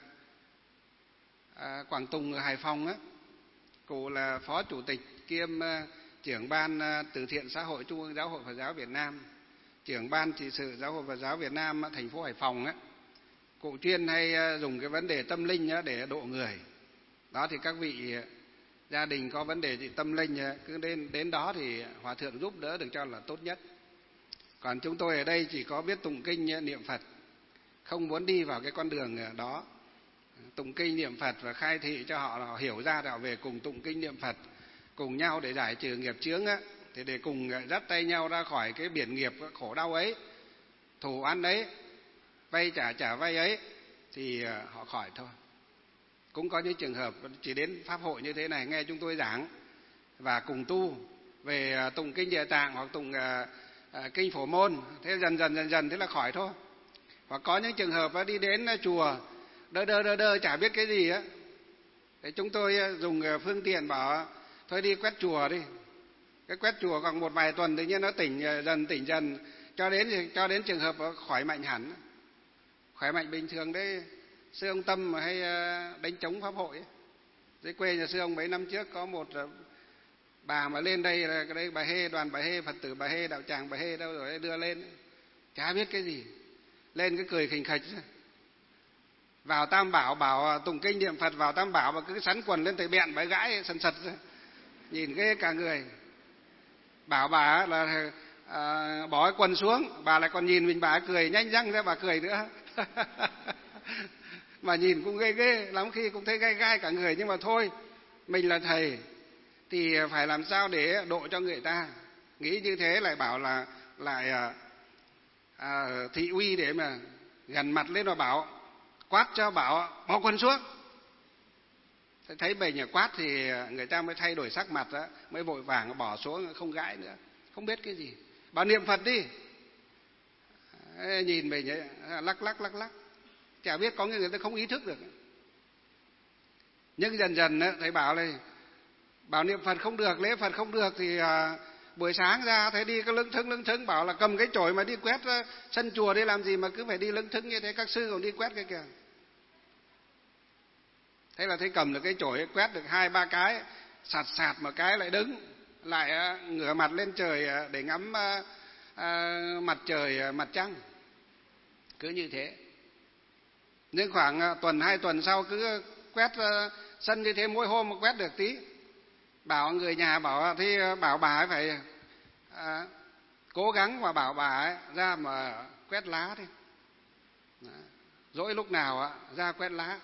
à, Quảng Tùng ở Hải Phòng á, cụ là Phó Chủ tịch kiêm trưởng ban từ thiện xã hội Trung ương Giáo hội Phật giáo Việt Nam, trưởng ban trị sự Giáo hội Phật giáo Việt Nam thành phố Hải Phòng á. Cụ chuyên hay dùng cái vấn đề tâm linh để độ người. Đó thì các vị gia đình có vấn đề gì tâm linh cứ đến đến đó thì Hòa Thượng giúp đỡ được cho là tốt nhất. Còn chúng tôi ở đây chỉ có biết tụng kinh niệm Phật, không muốn đi vào cái con đường đó. Tụng kinh niệm Phật và khai thị cho họ, họ hiểu ra họ về cùng tụng kinh niệm Phật, cùng nhau để giải trừ nghiệp chướng á, thì để cùng dắt tay nhau ra khỏi cái biển nghiệp khổ đau ấy, thù ăn ấy, vay trả trả vay ấy, thì họ khỏi thôi. Cũng có những trường hợp chỉ đến pháp hội như thế này nghe chúng tôi giảng và cùng tu về tụng kinh Địa Tạng hoặc tụng uh, kinh Phổ Môn, thế dần dần dần dần thế là khỏi thôi. Hoặc có những trường hợp đi đến chùa đơ đơ đơ đơ chả biết cái gì á, thế chúng tôi dùng phương tiện bảo thôi đi quét chùa đi. Cái quét chùa khoảng một vài tuần tự nhiên nó tỉnh dần tỉnh dần cho đến cho đến trường hợp khỏi mạnh hẳn, khỏe mạnh bình thường đấy. Sư ông Tâm mà hay đánh trống pháp hội ấy. Dưới quê nhà sư ông mấy năm trước có một bà mà lên đây là cái đấy Bà Hê, đoàn Bà Hê, Phật tử Bà Hê, đạo tràng Bà Hê đâu rồi đưa lên, chả biết cái gì, lên cái cười khình khạch. Vào Tam Bảo bảo tụng kinh niệm Phật vào Tam Bảo mà cứ sắn quần lên tới bẹn bãi gãi sần sật ra, nhìn ghê cả người. Bảo bà là à, bỏ cái quần xuống, bà lại còn nhìn mình, bà cười nhanh răng ra, bà cười nữa. Mà nhìn cũng ghê ghê lắm, khi cũng thấy gai gai cả người. Nhưng mà thôi, mình là thầy thì phải làm sao để độ cho người ta. Nghĩ như thế lại bảo là lại à, à, thị uy để mà gần mặt lên và bảo quát cho bảo bỏ quần xuống. Thấy mình quát thì người ta mới thay đổi sắc mặt đó, mới vội vàng bỏ xuống không gãi nữa, không biết cái gì. Bảo niệm Phật đi. Nhìn mình ấy, lắc lắc lắc lắc, chả biết, có người ta không ý thức được. Nhưng dần dần thầy bảo này, bảo niệm Phật không được, lễ Phật không được thì à, buổi sáng ra thấy đi có lững thững lững thững, bảo là cầm cái chổi mà đi quét sân chùa đi làm gì mà cứ phải đi lững thững như thế, các sư còn đi quét cái kìa. Thế là thấy cầm được cái chổi quét được hai ba cái, sạt sạt một cái lại đứng, lại ngửa mặt lên trời để ngắm à, à, mặt trời mặt trăng. Cứ như thế. Nhưng khoảng tuần hai tuần sau cứ quét sân như thế, mỗi hôm mà quét được tí. Bảo người nhà bảo thì bảo bà ấy phải à, cố gắng mà bảo bà ấy ra mà quét lá đi. Dỗi lúc nào ra quét lá.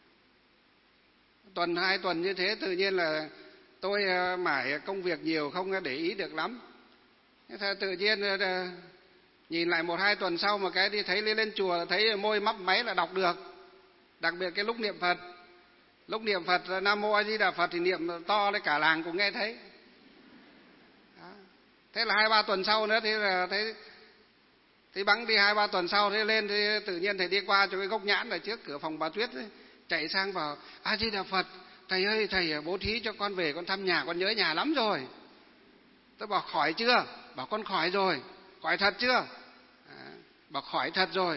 Tuần hai tuần như thế tự nhiên là tôi mải công việc nhiều không để ý được lắm. Thế tự nhiên nhìn lại một hai tuần sau mà cái đi thấy lên, lên chùa thấy môi mấp máy là đọc được. Đặc biệt cái lúc niệm Phật, lúc niệm Phật Nam Mô A Di Đà Phật thì niệm to lên cả làng cũng nghe thấy. Đó. Thế là hai ba tuần sau nữa thì là thấy thì bắn đi hai ba tuần sau thế lên thì tự nhiên thầy đi qua chỗ cái gốc nhãn ở trước cửa phòng bà Tuyết ấy, chạy sang vào A Di Đà Phật, thầy ơi thầy bố thí cho con về con thăm nhà, con nhớ nhà lắm rồi. Tôi bảo khỏi chưa? Bảo con khỏi rồi. Khỏi thật chưa? À, bảo khỏi thật rồi.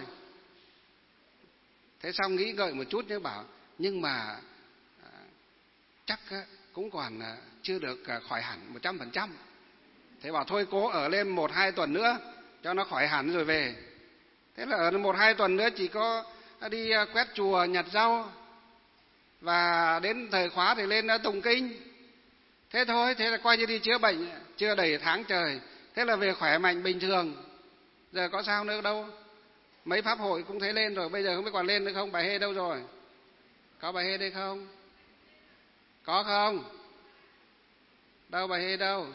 Thế xong nghĩ ngợi một chút nhưng bảo nhưng mà à, chắc á, cũng còn à, chưa được à, khỏi hẳn một trăm phần trăm. Thế bảo thôi cố ở lên một hai tuần nữa cho nó khỏi hẳn rồi về. Thế là ở một hai tuần nữa chỉ có đi à, quét chùa nhặt rau, và đến thời khóa thì lên à, tụng kinh. Thế thôi, thế là coi như đi chữa bệnh chưa đầy tháng trời, thế là về khỏe mạnh bình thường. Giờ có sao nữa đâu. Mấy pháp hội cũng thấy lên rồi, bây giờ không biết còn lên nữa không. Bà Hê đâu rồi? Có bà Hê đây không? Có không? Đâu bà Hê đâu?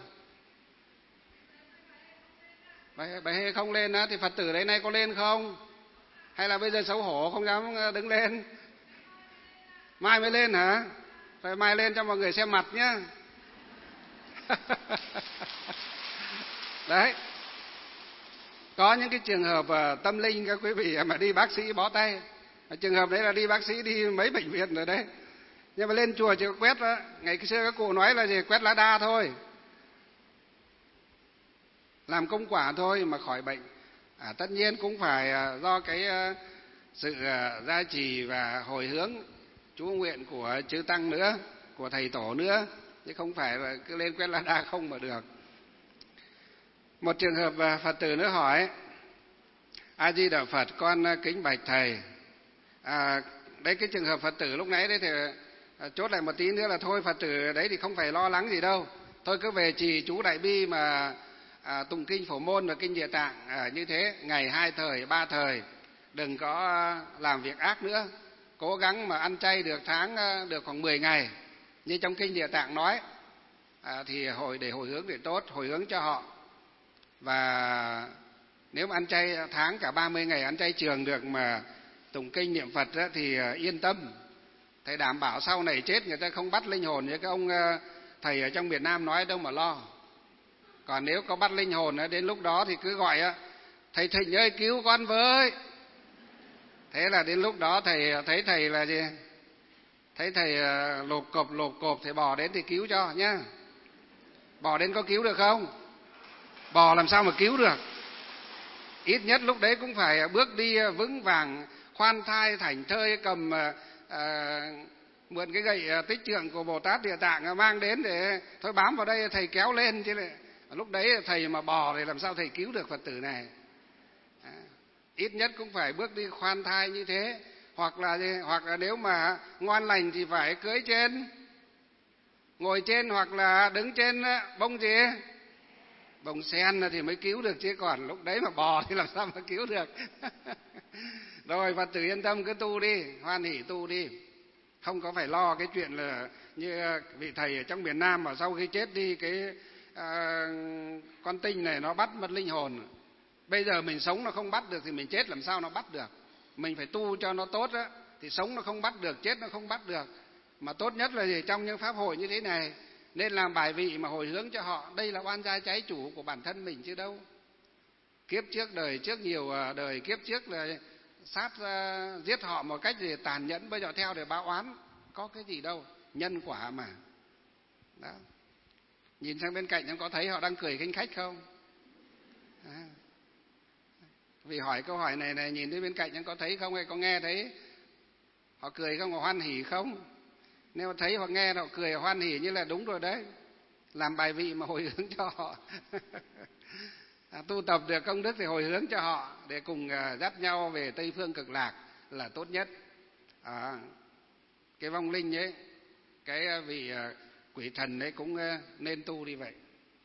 Bà Hê, bà Hê không lên á, thì Phật tử đấy nay có lên không? Hay là bây giờ xấu hổ không dám đứng lên? Mai mới lên hả? Phải mai lên cho mọi người xem mặt nhá. Đấy. Có những cái trường hợp uh, tâm linh các quý vị mà đi bác sĩ bó tay. Trường hợp đấy là đi bác sĩ đi mấy bệnh viện rồi đấy. Nhưng mà lên chùa chỉ có quét đó. Ngày xưa các cụ nói là gì? Quét lá đa thôi. Làm công quả thôi mà khỏi bệnh. À, tất nhiên cũng phải uh, do cái uh, sự uh, gia trì và hồi hướng chú nguyện của chư tăng nữa, của thầy tổ nữa, chứ không phải là cứ lên quét lá đa không mà được. Một trường hợp Phật tử nữa hỏi: A Di Đà Phật, con kính bạch thầy. À, đấy cái trường hợp Phật tử lúc nãy đấy thì chốt lại một tí nữa là thôi, Phật tử đấy thì không phải lo lắng gì đâu, thôi cứ về trì chú Đại Bi mà à, tụng kinh Phổ Môn và kinh Địa Tạng à, như thế ngày hai thời ba thời, đừng có làm việc ác nữa, cố gắng mà ăn chay được tháng được khoảng mười ngày như trong kinh Địa Tạng nói, à, thì hồi để hồi hướng để tốt, hồi hướng cho họ. Và nếu mà ăn chay tháng cả ba mươi ngày ăn chay trường được mà tụng kinh niệm Phật đó, thì yên tâm, thầy đảm bảo sau này chết người ta không bắt linh hồn như cái ông thầy ở trong miền Nam nói đâu mà lo. Còn nếu có bắt linh hồn đến lúc đó thì cứ gọi thầy Thịnh ơi cứu con với. Thế là đến lúc đó thầy thấy thầy là gì? Thấy thầy lộp cộp lộp cộp thì bò đến thì cứu cho nhá. Bò đến có cứu được không? Bò làm sao mà cứu được? Ít nhất lúc đấy cũng phải bước đi vững vàng, khoan thai thảnh thơi, cầm à, mượn cái gậy tích trượng của Bồ Tát Địa Tạng mang đến để thôi bám vào đây thầy kéo lên chứ. Lại lúc đấy thầy mà bò thì làm sao thầy cứu được Phật tử này? À, ít nhất cũng phải bước đi khoan thai như thế. Hoặc là hoặc là nếu mà ngoan lành thì phải cưỡi trên, ngồi trên hoặc là đứng trên bông gì? Bông sen thì mới cứu được, chứ còn lúc đấy mà bò thì làm sao mà cứu được. Rồi Phật tử yên tâm cứ tu đi, hoan hỷ tu đi, không có phải lo cái chuyện là như vị thầy ở trong miền Nam mà sau khi chết đi cái à, con tinh này nó bắt mất linh hồn. Bây giờ mình sống nó không bắt được thì mình chết làm sao nó bắt được? Mình phải tu cho nó tốt á, thì sống nó không bắt được, chết nó không bắt được. Mà tốt nhất là gì? Trong những pháp hội như thế này nên làm bài vị mà hồi hướng cho họ. Đây là oan gia trái chủ của bản thân mình chứ đâu. Kiếp trước đời trước nhiều đời kiếp trước là sát uh, giết họ một cách gì tàn nhẫn, bây giờ theo để báo oán, có cái gì đâu, nhân quả mà. Đó. Nhìn sang bên cạnh em có thấy họ đang cười khinh khách không? À. Vì hỏi câu hỏi này này, nhìn đến bên cạnh em có thấy không hay có nghe thấy họ cười không, họ hoan hỉ không? Nếu thấy hoặc nghe họ cười hoan hỉ như là đúng rồi đấy, làm bài vị mà hồi hướng cho họ. À, tu tập được công đức thì hồi hướng cho họ để cùng uh, dắt nhau về Tây Phương Cực Lạc là tốt nhất. À, cái vong linh ấy, cái vị uh, quỷ thần ấy cũng uh, nên tu đi vậy.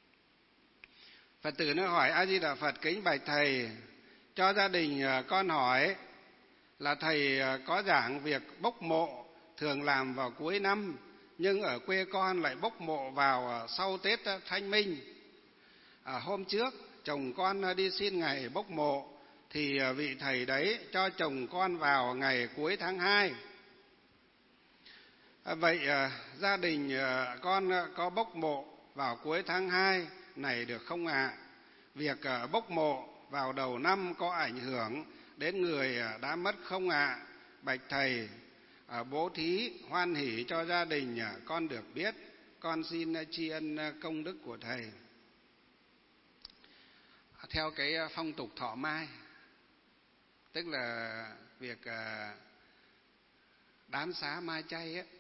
Phật tử nó hỏi: A Di Đà Phật, kính bạch thầy, cho gia đình uh, con hỏi là thầy uh, có giảng việc bốc mộ thường làm vào cuối năm, nhưng ở quê con lại bốc mộ vào uh, sau Tết uh, Thanh Minh. À, hôm trước chồng con đi xin ngày bốc mộ thì vị thầy đấy cho chồng con vào ngày cuối tháng hai. À, vậy à, gia đình à, con có bốc mộ vào cuối tháng hai này được không ạ? À? Việc à, bốc mộ vào đầu năm có ảnh hưởng đến người à, đã mất không ạ? À? Bạch thầy, à, bố thí hoan hỷ cho gia đình à, con được biết, con xin à, tri ân à, công đức của thầy. Theo cái phong tục thọ mai, tức là việc đán xá mai chay ấy,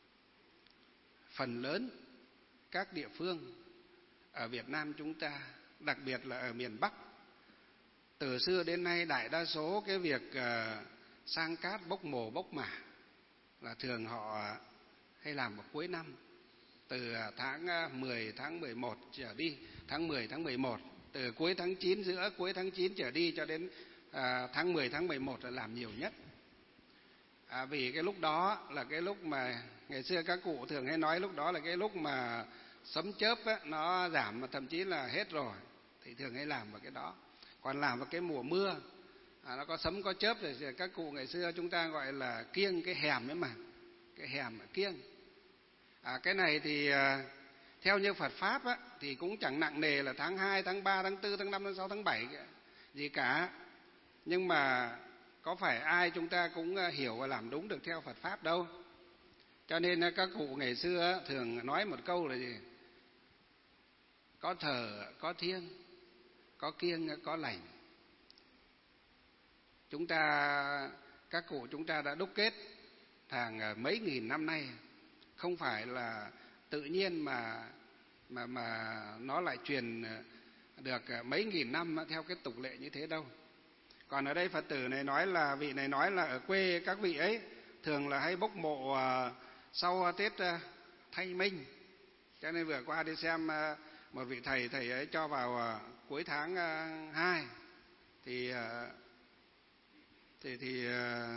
phần lớn các địa phương ở Việt Nam chúng ta, đặc biệt là ở miền Bắc, từ xưa đến nay đại đa số cái việc sang cát bốc mồ bốc mả là thường họ hay làm vào cuối năm. từ tháng mười, tháng mười một trở đi, tháng mười, tháng mười một, từ cuối tháng chín, giữa cuối tháng chín trở đi cho đến à, tháng mười, tháng mười một là làm nhiều nhất. À, vì cái lúc đó là cái lúc mà ngày xưa các cụ thường hay nói, lúc đó là cái lúc mà sấm chớp á, nó giảm mà thậm chí là hết rồi, thì thường hay làm vào cái đó. Còn làm vào cái mùa mưa, à, nó có sấm có chớp thì các cụ ngày xưa chúng ta gọi là kiêng cái hèm ấy mà, cái hèm kiêng. À, cái này thì à, theo như Phật pháp á, thì cũng chẳng nặng nề là tháng hai, tháng ba, tháng tư, tháng năm, tháng sáu, tháng bảy gì cả. Nhưng mà có phải ai chúng ta cũng hiểu và làm đúng được theo Phật pháp đâu. Cho nên các cụ ngày xưa thường nói một câu là gì? Có thờ, có thiêng, có kiêng, có lành. Chúng ta, các cụ chúng ta đã đúc kết hàng mấy nghìn năm nay, không phải là tự nhiên mà mà mà nó lại truyền được mấy nghìn năm theo cái tục lệ như thế đâu. Còn ở đây Phật tử này nói là, vị này nói là ở quê các vị ấy thường là hay bốc mộ sau Tết Thanh Minh. Cho nên vừa qua đi xem một vị thầy, thầy ấy cho vào cuối tháng hai thì thì thì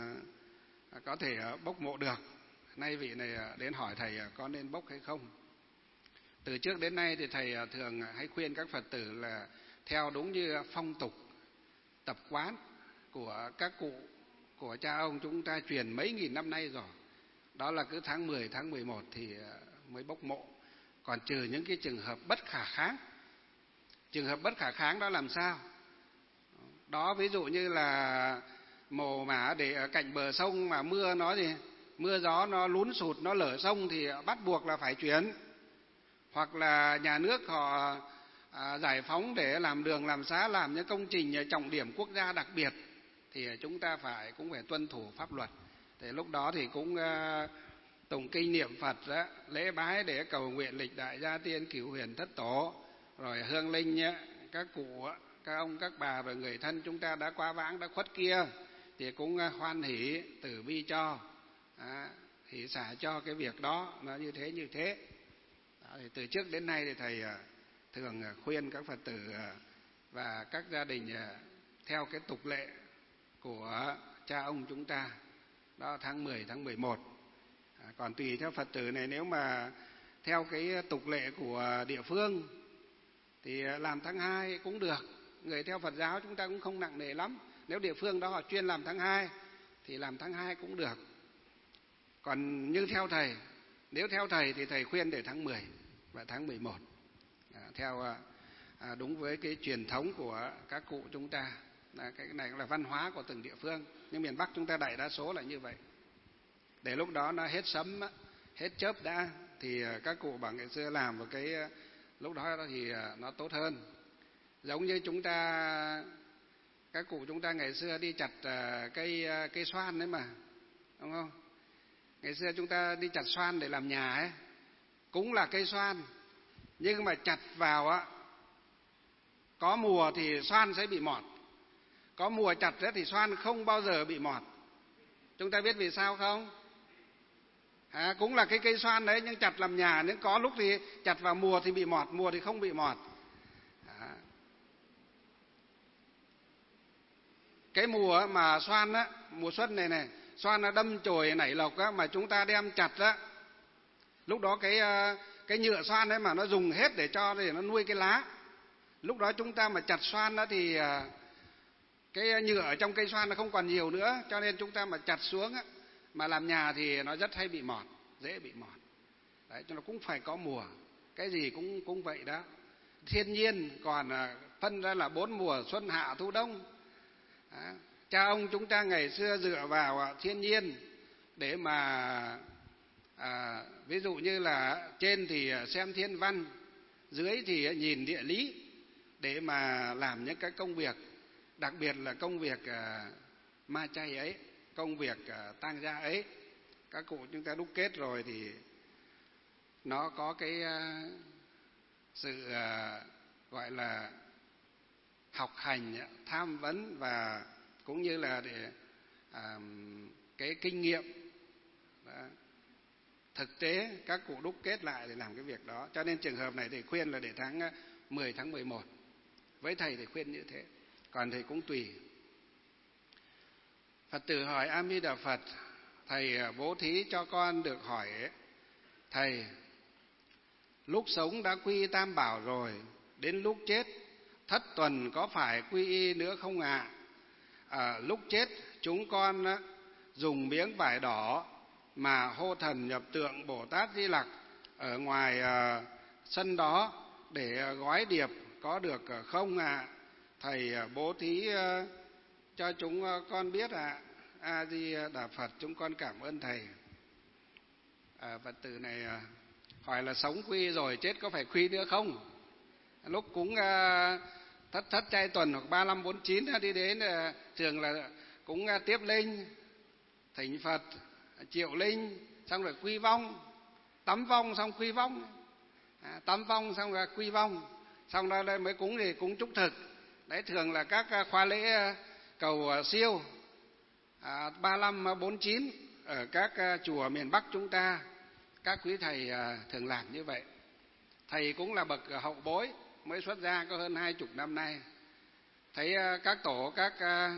có thể bốc mộ được. Nay vị này đến hỏi thầy có nên bốc hay không. Từ trước đến nay thì thầy thường hay khuyên các Phật tử là theo đúng như phong tục tập quán của các cụ, của cha ông chúng ta truyền mấy nghìn năm nay rồi. Đó là cứ tháng mười, tháng mười một thì mới bốc mộ. Còn trừ những cái trường hợp bất khả kháng. Trường hợp bất khả kháng đó làm sao? Đó, ví dụ như là mồ mả để ở cạnh bờ sông mà mưa nó gì, mưa gió nó lún sụt, nó lở sông thì bắt buộc là phải chuyển. Hoặc là nhà nước họ à, giải phóng để làm đường, làm xá, làm những công trình trọng điểm quốc gia đặc biệt thì chúng ta phải cũng phải tuân thủ pháp luật. Thì lúc đó thì cũng uh, tụng kinh niệm Phật đó, lễ bái để cầu nguyện lịch đại gia tiên cửu huyền thất tổ, rồi hương linh nhá, các cụ, các ông các bà và người thân chúng ta đã qua vãng đã khuất kia thì cũng hoan hỷ từ bi cho, à, hỷ xả cho cái việc đó nó như thế như thế. Đó, thì từ trước đến nay thì thầy thường khuyên các Phật tử và các gia đình theo cái tục lệ của cha ông chúng ta, đó tháng mười, tháng mười một. À, còn tùy theo Phật tử này, nếu mà theo cái tục lệ của địa phương thì làm tháng hai cũng được. Người theo Phật giáo chúng ta cũng không nặng nề lắm. Nếu địa phương đó họ chuyên làm tháng hai thì làm tháng hai cũng được. Còn như theo thầy, nếu theo thầy thì thầy khuyên để tháng mười và tháng mười một, à, theo à, đúng với cái truyền thống của các cụ chúng ta. À, cái này cũng là văn hóa của từng địa phương, nhưng miền Bắc chúng ta đại đa số là như vậy. Để lúc đó nó hết sấm, hết chớp đã thì các cụ bảo ngày xưa làm một cái lúc đó thì nó tốt hơn. Giống như chúng ta, các cụ chúng ta ngày xưa đi chặt cây cây xoan đấy mà, đúng không? Ngày xưa chúng ta đi chặt xoan để làm nhà ấy, cũng là cây xoan, nhưng mà chặt vào á, có mùa thì xoan sẽ bị mọt, có mùa chặt thì xoan không bao giờ bị mọt. Chúng ta biết vì sao không? À, cũng là cái cây xoan đấy nhưng chặt làm nhà, nhưng có lúc thì chặt vào mùa thì bị mọt, mùa thì không bị mọt. À, cái mùa mà xoan á, mùa xuân này này, xoan nó đâm chồi nảy lộc á, mà chúng ta đem chặt á, lúc đó cái cái nhựa xoan đấy mà nó dùng hết để cho để nó nuôi cái lá. Lúc đó chúng ta mà chặt xoan đó thì cái nhựa ở trong cây xoan nó không còn nhiều nữa, cho nên chúng ta mà chặt xuống á, mà làm nhà thì nó rất hay bị mọt, dễ bị mọt. Đấy, cho nó cũng phải có mùa, cái gì cũng cũng vậy đó. Thiên nhiên còn phân ra là bốn mùa xuân hạ thu đông. Đó. Cha ông chúng ta ngày xưa dựa vào thiên nhiên để mà à, ví dụ như là trên thì xem thiên văn, dưới thì nhìn địa lý để mà làm những cái công việc, đặc biệt là công việc à, ma chay ấy, công việc à, tang gia ấy. Các cụ chúng ta đúc kết rồi thì nó có cái à, sự à, gọi là học hành, tham vấn và cũng như là để à, cái kinh nghiệm. Đó. thực tế các cụ đúc kết lại để làm cái việc đó. Cho nên trường hợp này thầy khuyên là để tháng mười tháng mười một. Với thầy thì khuyên như thế, còn thầy cũng tùy. Phật tử hỏi: A Di Đà Phật, thầy bố thí cho con được hỏi thầy, lúc sống đã quy Tam Bảo rồi, đến lúc chết thất tuần có phải quy y nữa không ạ? À? À, lúc chết chúng con dùng miếng vải đỏ mà hô thần nhập tượng Bồ Tát Di Lặc ở ngoài uh, sân đó để gói điệp, có được không ạ? À? Thầy bố thí uh, cho chúng uh, con biết ạ. À. A Di Đà Phật, chúng con cảm ơn thầy. À, Phật tử này uh, hỏi là sống quy rồi, chết có phải quy nữa không? Lúc cúng uh, thất thất trai tuần hoặc ba năm bốn chín đi đến uh, thường là cũng uh, tiếp linh, thỉnh Phật, triệu linh, xong rồi quy vong, tắm vong xong quy vong, à, tắm vong xong rồi quy vong, xong đó mới cúng thì cúng chúc thực. Đấy thường là các khoa lễ cầu siêu à, ba năm bốn chín ở các chùa miền Bắc chúng ta, các quý thầy thường làm như vậy. Thầy cũng là bậc hậu bối, mới xuất gia có hơn hai chục năm nay, thấy các tổ, các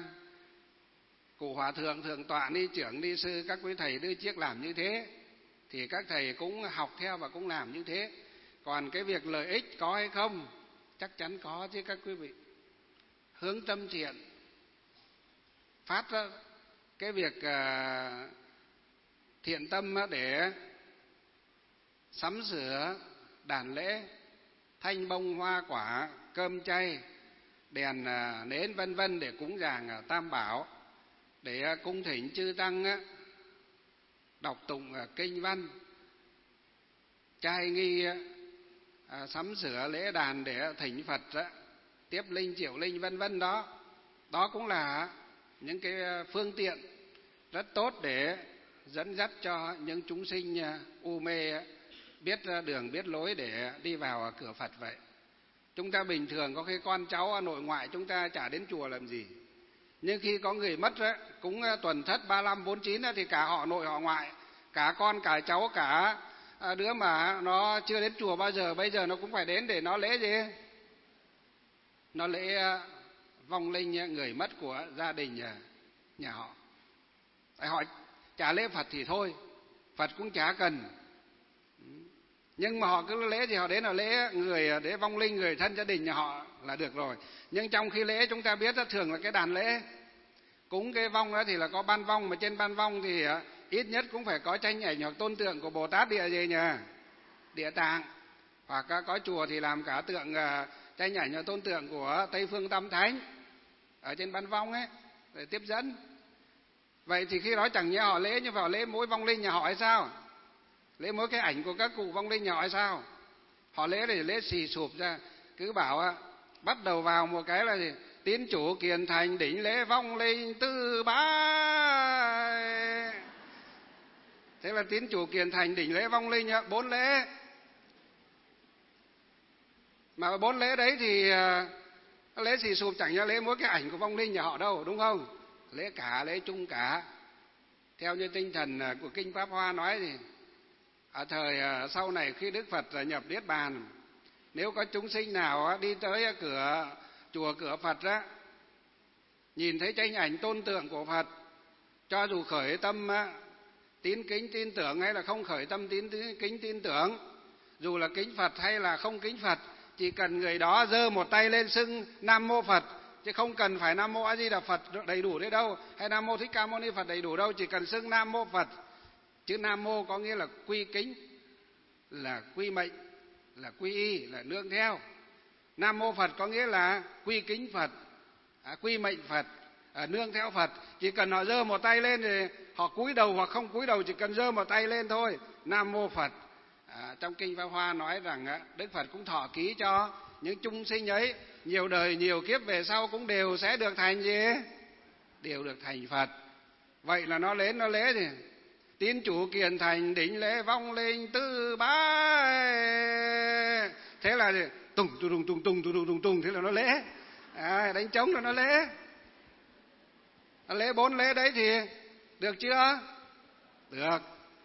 cụ hòa thượng, thượng tọa, ni trưởng, ni sư, các quý thầy đưa chiếc làm như thế, thì các thầy cũng học theo và cũng làm như thế. Còn cái việc lợi ích có hay không? Chắc chắn có chứ các quý vị. Hướng tâm thiện, phát cái việc thiện tâm để sắm sửa đàn lễ, thanh bông hoa quả, cơm chay, đèn nến vân vân để cúng dường Tam Bảo, để cung thỉnh chư tăng đọc tụng kinh văn, trai nghi, sắm sửa lễ đàn để thỉnh Phật, tiếp linh, triệu linh vân vân đó. Đó cũng là những cái phương tiện rất tốt để dẫn dắt cho những chúng sinh u mê biết đường biết lối để đi vào cửa Phật vậy. Chúng ta bình thường có cái con cháu nội ngoại chúng ta chả đến chùa làm gì, nhưng khi có người mất đó, cúng tuần thất ba năm bốn chín thì cả họ nội họ ngoại, cả con cả cháu, cả đứa mà nó chưa đến chùa bao giờ, bây giờ nó cũng phải đến để nó lễ gì? Nó lễ vong linh người mất của gia đình nhà, nhà họ. Tại họ trả lễ Phật thì thôi, Phật cũng chả cần, nhưng mà họ cứ lễ thì họ đến là lễ người, để vong linh người thân gia đình nhà họ là được rồi. Nhưng trong khi lễ chúng ta biết đó, thường là cái đàn lễ cúng cái vong đó thì là có ban vong, mà trên ban vong thì ít nhất cũng phải có tranh ảnh hoặc tôn tượng của Bồ Tát địa gì nhỉ? Địa Tạng. Hoặc có chùa thì làm cả tượng tranh ảnh hoặc tôn tượng của Tây Phương Tam Thánh ở trên ban vong ấy để tiếp dẫn. Vậy thì khi đó chẳng nhẽ họ lễ như vào lễ mỗi vong linh nhà họ hay sao? Lễ mỗi cái ảnh của các cụ vong linh nhà họ hay sao? Họ lễ để lễ xì sụp ra, cứ bảo bắt đầu vào một cái là gì? Tín chủ kiền thành đỉnh lễ vong linh tư bái. Thế là tín chủ kiền thành đỉnh lễ vong linh bốn lễ. Mà bốn lễ đấy thì lễ xì sụp chẳng nhẽ lễ mỗi cái ảnh của vong linh nhà họ đâu, đúng không? Lễ cả, lễ chung cả. Theo như tinh thần của Kinh Pháp Hoa nói thì ở thời sau này khi Đức Phật nhập Niết Bàn, nếu có chúng sinh nào đi tới cửa chùa cửa Phật á, nhìn thấy tranh ảnh tôn tượng của Phật, cho dù khởi tâm tín kính tin tưởng hay là không khởi tâm tín kính tin tưởng, dù là kính Phật hay là không kính Phật, chỉ cần người đó giơ một tay lên xưng Nam Mô Phật, chứ không cần phải Nam Mô A Di Đà Phật đầy đủ đấy đâu, hay Nam Mô Thích Ca Mâu Ni Phật đầy đủ đâu, chỉ cần xưng Nam Mô Phật. Chứ Nam Mô có nghĩa là quy kính, là quy mệnh, là quy y, là nương theo. Nam Mô Phật có nghĩa là quy kính Phật, à, quy mệnh Phật, à, nương theo Phật. Chỉ cần họ giơ một tay lên thì họ cúi đầu hoặc không cúi đầu, chỉ cần giơ một tay lên thôi, Nam Mô Phật. À, trong Kinh Pháp Hoa nói rằng á, Đức Phật cũng thọ ký cho những chúng sinh ấy, nhiều đời nhiều kiếp về sau cũng đều sẽ được thành gì? Đều được thành Phật. Vậy là nó đến nó lễ thì tín chủ kiền thành đỉnh lễ vong linh tư bái. Thế là tùng tùng tùng tùng tùng tùng tùng tùng, thế là nó lễ. À, đánh trống là nó lễ. Nó lễ bốn lễ đấy thì được chưa? Được.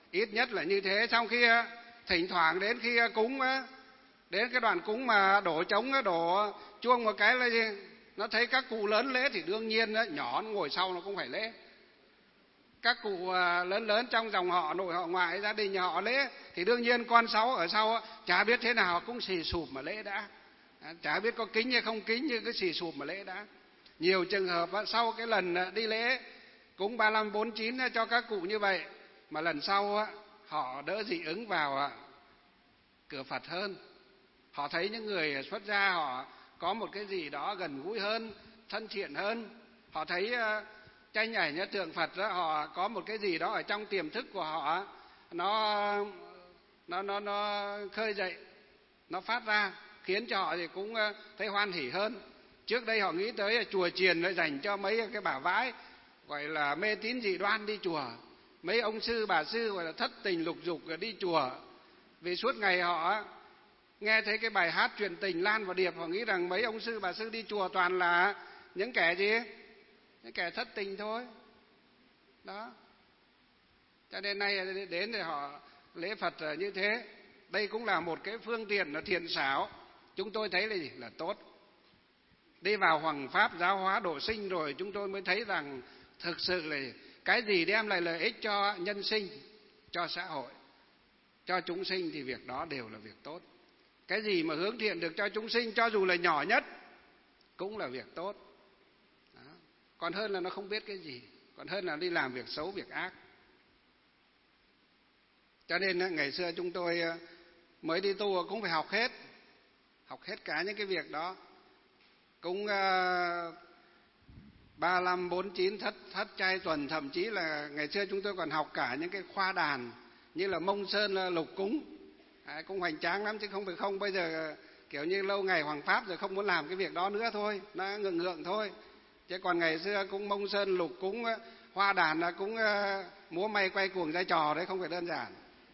ít nhất là như thế. Xong khi thỉnh thoảng đến khi cúng á, đến cái đoạn cúng mà đổ trống đổ chuông một cái là gì, nó thấy các cụ lớn lễ thì đương nhiên đó, nhỏ nó ngồi sau nó cũng phải lễ. Các cụ lớn lớn trong dòng họ nội họ ngoại gia đình nhà họ lễ thì đương nhiên con cháu ở sau chả biết thế nào cũng xì sụp mà lễ đã, chả biết có kính hay không kính, như cái xì sụp mà lễ đã. Nhiều trường hợp sau cái lần đi lễ cúng ba lăm bốn chín cho các cụ như vậy mà lần sau họ đỡ dị ứng vào cửa Phật hơn. Họ thấy những người xuất gia họ có một cái gì đó gần gũi hơn, thân thiện hơn. Họ thấy tranh ảnh nhớ tượng Phật đó, họ có một cái gì đó ở trong tiềm thức của họ, nó nó nó nó khơi dậy, nó phát ra, khiến cho họ thì cũng thấy hoan hỉ hơn. Trước đây họ nghĩ tới chùa chiền nó dành cho mấy cái bà vãi gọi là mê tín dị đoan đi chùa, mấy ông sư bà sư gọi là thất tình lục dục đi chùa. Vì suốt ngày họ nghe thấy cái bài hát chuyện tình Lan và Điệp, họ nghĩ rằng mấy ông sư bà sư đi chùa toàn là những kẻ gì? Những kẻ thất tình thôi. Đó. Cho nên nay đến để họ lễ Phật như thế. Đây cũng là một cái phương tiện là thiện xảo. Chúng tôi thấy là gì? Là tốt. Đi vào hoằng pháp giáo hóa độ sinh rồi chúng tôi mới thấy rằng thực sự là cái gì đem lại lợi ích cho nhân sinh, cho xã hội, cho chúng sinh thì việc đó đều là việc tốt. Cái gì mà hướng thiện được cho chúng sinh, cho dù là nhỏ nhất, cũng là việc tốt. Đó. Còn hơn là nó không biết cái gì, còn hơn là đi làm việc xấu, việc ác. Cho nên ngày xưa chúng tôi mới đi tu cũng phải học hết, học hết cả những cái việc đó. Cũng ba lăm bốn chín thất thất trai tuần, thậm chí là ngày xưa chúng tôi còn học cả những cái khoa đàn như là Mông Sơn lục cúng. À, cũng hoành tráng lắm chứ không phải không. Bây giờ kiểu như lâu ngày hoàng pháp rồi không muốn làm cái việc đó nữa thôi, nó ngượng ngượng thôi. Chứ còn ngày xưa cũng Mông Sơn lục cúng, hoa đàn cũng múa may quay cuồng ra trò đấy, không phải đơn giản.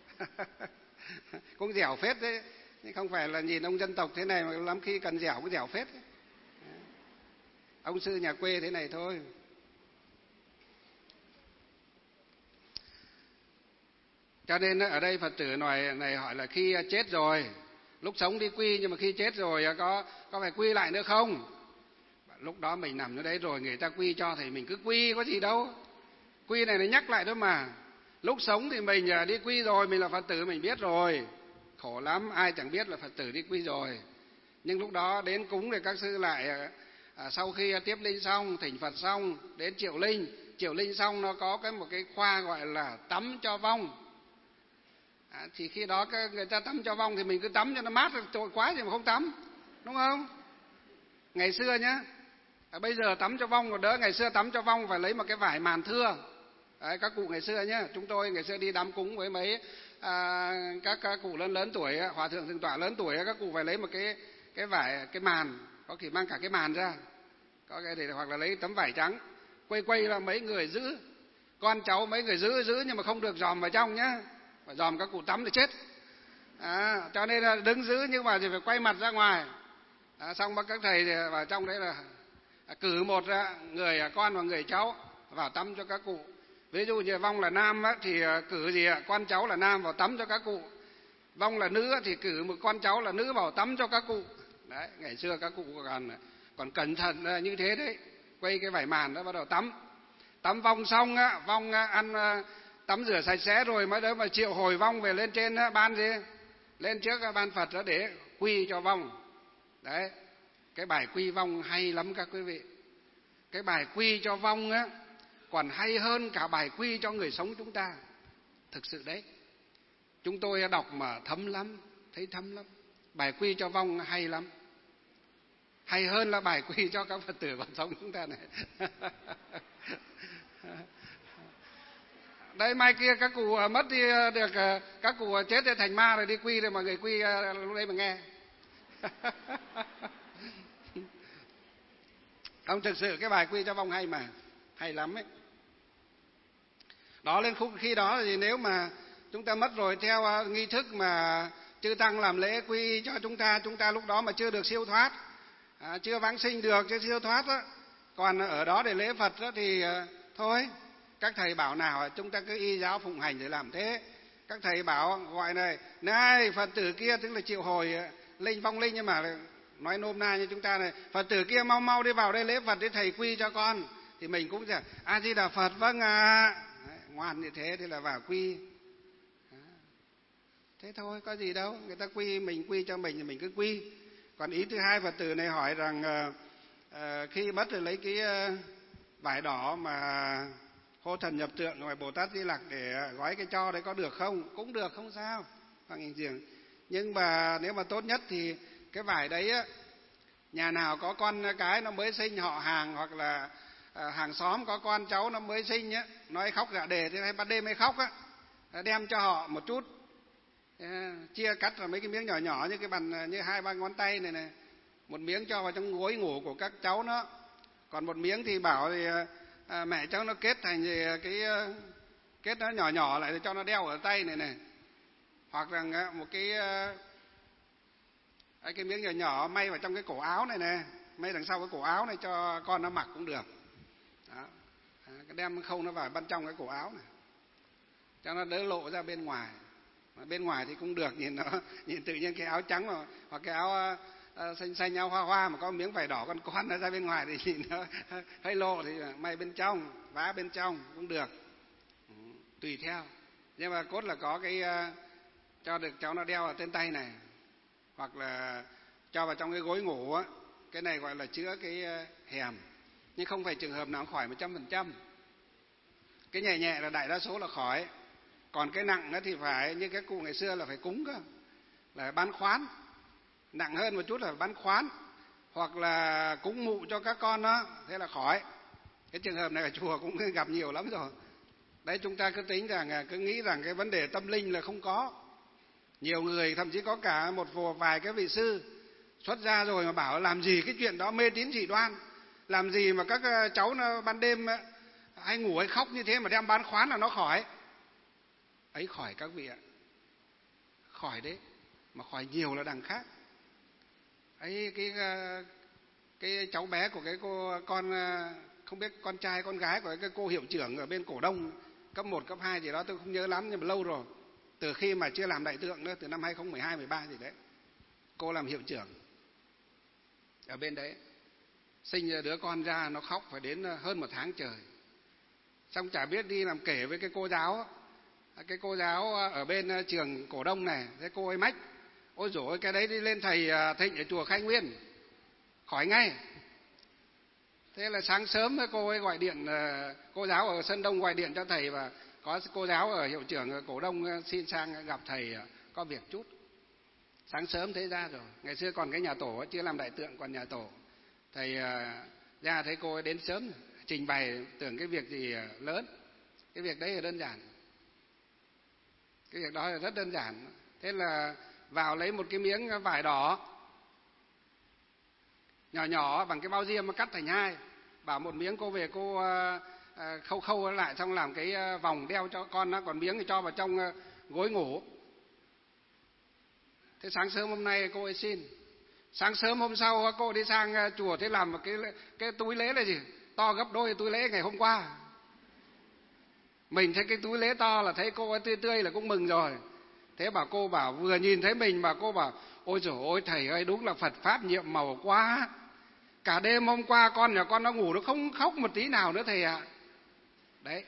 Cũng dẻo phết đấy, không phải là nhìn ông dân tộc thế này mà lắm khi cần dẻo cũng dẻo phết đấy. Ông sư nhà quê thế này thôi. Cho nên ở đây Phật tử nói này hỏi là khi chết rồi, lúc sống đi quy nhưng mà khi chết rồi có có phải quy lại nữa không? Lúc đó mình nằm ở đấy rồi người ta quy cho thì mình cứ quy, có gì đâu. Quy này nó nhắc lại thôi mà. Lúc sống thì mình đi quy rồi, mình là Phật tử mình biết rồi. Khổ lắm, ai chẳng biết là Phật tử đi quy rồi. Nhưng lúc đó đến cúng thì các sư lại à, sau khi tiếp linh xong, thỉnh Phật xong, đến triệu linh. Triệu linh xong nó có cái một cái khoa gọi là tắm cho vong. À, thì khi đó người ta tắm cho vong thì mình cứ tắm cho nó mát, tội quá gì mà không tắm, đúng không? Ngày xưa nhá, à, bây giờ tắm cho vong còn đỡ, ngày xưa tắm cho vong phải lấy một cái vải màn thưa. Đấy, các cụ ngày xưa nhá, chúng tôi ngày xưa đi đám cúng với mấy à, các, các cụ lớn lớn tuổi, hòa thượng thượng tọa lớn tuổi, các cụ phải lấy một cái cái vải, cái màn, có khi mang cả cái màn ra, có cái thì hoặc là lấy tấm vải trắng, quay quay là mấy người giữ, con cháu mấy người giữ giữ nhưng mà không được dòm vào trong nhá. Mà dòm các cụ tắm thì chết. À, cho nên là đứng giữ nhưng mà thì phải quay mặt ra ngoài. À, xong các thầy thì vào trong đấy là cử một người con và người cháu vào tắm cho các cụ. Ví dụ như vong là nam á, thì cử gì con cháu là nam vào tắm cho các cụ. Vong là nữ á, thì cử một con cháu là nữ vào tắm cho các cụ. Đấy, ngày xưa các cụ còn còn cẩn thận như thế đấy. Quay cái vải màn đó bắt đầu tắm. Tắm vong xong á, vong ăn tắm rửa sạch sẽ rồi mới đỡ mà triệu hồi vong về lên trên ban gì, lên trước ban Phật đó để quy cho vong. Đấy, cái bài quy vong hay lắm các quý vị. Cái bài quy cho vong á còn hay hơn cả bài quy cho người sống chúng ta, thực sự đấy. Chúng tôi đọc mà thấm lắm, thấy thấm lắm. Bài quy cho vong hay lắm, hay hơn là bài quy cho các Phật tử còn sống chúng ta này. Đây mai kia các cụ mất đi được, các cụ chết thì thành ma rồi đi quy rồi mà người quy lúc đấy mà nghe. Không, thực sự cái bài quy cho vong hay mà, hay lắm ấy. Đó lên khúc khi đó thì nếu mà chúng ta mất rồi theo nghi thức mà chư tăng làm lễ quy cho chúng ta, chúng ta lúc đó mà chưa được siêu thoát, à, chưa vãng sinh được, chưa siêu thoát đó. Còn ở đó để lễ Phật đó thì thôi, các thầy bảo nào chúng ta cứ y giáo phụng hành để làm thế. Các thầy bảo gọi này, này Phật tử kia, tức là triệu hồi linh vong linh, nhưng mà nói nôm na như chúng ta này, Phật tử kia mau mau đi vào đây lễ Phật để thầy quy cho con. Thì mình cũng sẽ A Di Đà Phật, vâng ạ. À. Ngoan như thế thì là vào quy. Thế thôi, có gì đâu, người ta quy mình quy cho mình thì mình cứ quy. Còn ý thứ hai, Phật tử này hỏi rằng uh, uh, khi mất rồi lấy cái uh, vải đỏ mà hô thần nhập tượng ngoài Bồ Tát Di Lặc để gói cái cho đấy có được không? Cũng được, không sao. Nhưng mà nếu mà tốt nhất thì cái vải đấy á, nhà nào có con cái nó mới sinh, họ hàng hoặc là à, hàng xóm có con cháu nó mới sinh á, nó hay khóc dạ đề, thế hay ban đêm hay khóc á, đem cho họ một chút, à, chia cắt vào mấy cái miếng nhỏ nhỏ như cái bàn, như hai ba ngón tay này này, một miếng cho vào trong gối ngủ của các cháu nó, còn một miếng thì bảo thì à, mẹ cháu nó kết thành gì cái kết nó nhỏ nhỏ lại để cho nó đeo ở tay này này, hoặc là một cái cái miếng nhỏ nhỏ may vào trong cái cổ áo này nè, may đằng sau cái cổ áo này cho con nó mặc cũng được. Đó. Cái đem không nó vào bên trong cái cổ áo này, cho nó đỡ lộ ra bên ngoài. Mà bên ngoài thì cũng được, nhìn nó nhìn tự nhiên cái áo trắng mà, hoặc cái áo uh, xanh xanh áo hoa hoa mà có miếng vải đỏ con con nó ra bên ngoài thì nhìn nó hơi lộ, thì may bên trong, vá bên trong cũng được. Ừ, tùy theo. Nhưng mà cốt là có cái uh, cho được cháu nó đeo ở trên tay này, hoặc là cho vào trong cái gối ngủ á, cái này gọi là chữa cái hèm, nhưng không phải trường hợp nào khỏi một trăm phần trăm. Cái nhẹ nhẹ là đại đa số là khỏi, còn cái nặng đó thì phải như cái cụ ngày xưa là phải cúng cơ, là bán khoán, nặng hơn một chút là bán khoán, hoặc là cúng mụ cho các con đó, thế là khỏi. Cái trường hợp này ở chùa cũng gặp nhiều lắm rồi. Đấy, chúng ta cứ tính rằng, cứ nghĩ rằng cái vấn đề tâm linh là không có. Nhiều người, thậm chí có cả một vài cái vị sư xuất gia rồi mà bảo làm gì cái chuyện đó mê tín dị đoan, làm gì mà các cháu nó ban đêm hay ngủ hay khóc như thế mà đem bán khoán là nó khỏi. Ấy khỏi các vị ạ, khỏi đấy, mà khỏi nhiều là đằng khác. Ấy cái cái cháu bé của cái cô con, không biết con trai con gái của cái cô hiệu trưởng ở bên Cổ Đông cấp một cấp hai gì đó, tôi không nhớ lắm, nhưng mà lâu rồi, từ khi mà chưa làm đại tượng nữa, từ năm hai không một hai mười ba gì đấy, cô làm hiệu trưởng ở bên đấy. Sinh đứa con ra nó khóc phải đến hơn một tháng trời, xong chả biết đi làm kể với cái cô giáo, cái cô giáo ở bên trường Cổ Đông này, cái cô ấy mách, ôi dồi ôi, cái đấy đi lên thầy Thịnh ở chùa Khai Nguyên khỏi ngay. Thế là sáng sớm cô ấy gọi điện, cô giáo ở Sơn Đông gọi điện cho thầy, và có cô giáo ở hiệu trưởng ở Cổ Đông xin sang gặp thầy có việc chút. Sáng sớm thế ra rồi, ngày xưa còn cái nhà tổ chưa làm đại tượng, còn nhà tổ, thầy ra thấy cô ấy đến sớm, trình bày tưởng cái việc gì lớn, cái việc đấy là đơn giản, cái việc đó là rất đơn giản. Thế là vào lấy một cái miếng vải đỏ nhỏ nhỏ bằng cái bao diêm mà cắt thành hai, bảo một miếng cô về cô khâu khâu lại, xong làm cái vòng đeo cho con nó, còn miếng thì cho vào trong gối ngủ. Thế sáng sớm hôm nay cô ấy xin, sáng sớm hôm sau cô đi sang chùa, thế làm một cái cái túi lễ là gì to gấp đôi túi lễ ngày hôm qua. Mình thấy cái túi lễ to là thấy cô ấy tươi tươi là cũng mừng rồi. Thế bảo cô bảo vừa nhìn thấy mình mà cô bảo ôi dồi ôi thầy ơi, đúng là Phật pháp nhiệm màu quá. Cả đêm hôm qua con nhà con nó ngủ nó không khóc một tí nào nữa thầy ạ. À. Đấy.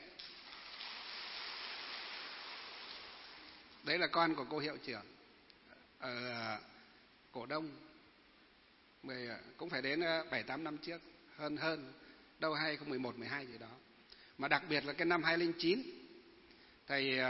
Đấy là con của cô hiệu trưởng ở Cổ Đông. Mười, cũng phải đến bảy tám năm trước, hơn hơn, đâu hai không một một mười hai gì đó. Mà đặc biệt là cái năm hai không không chín, thầy uh,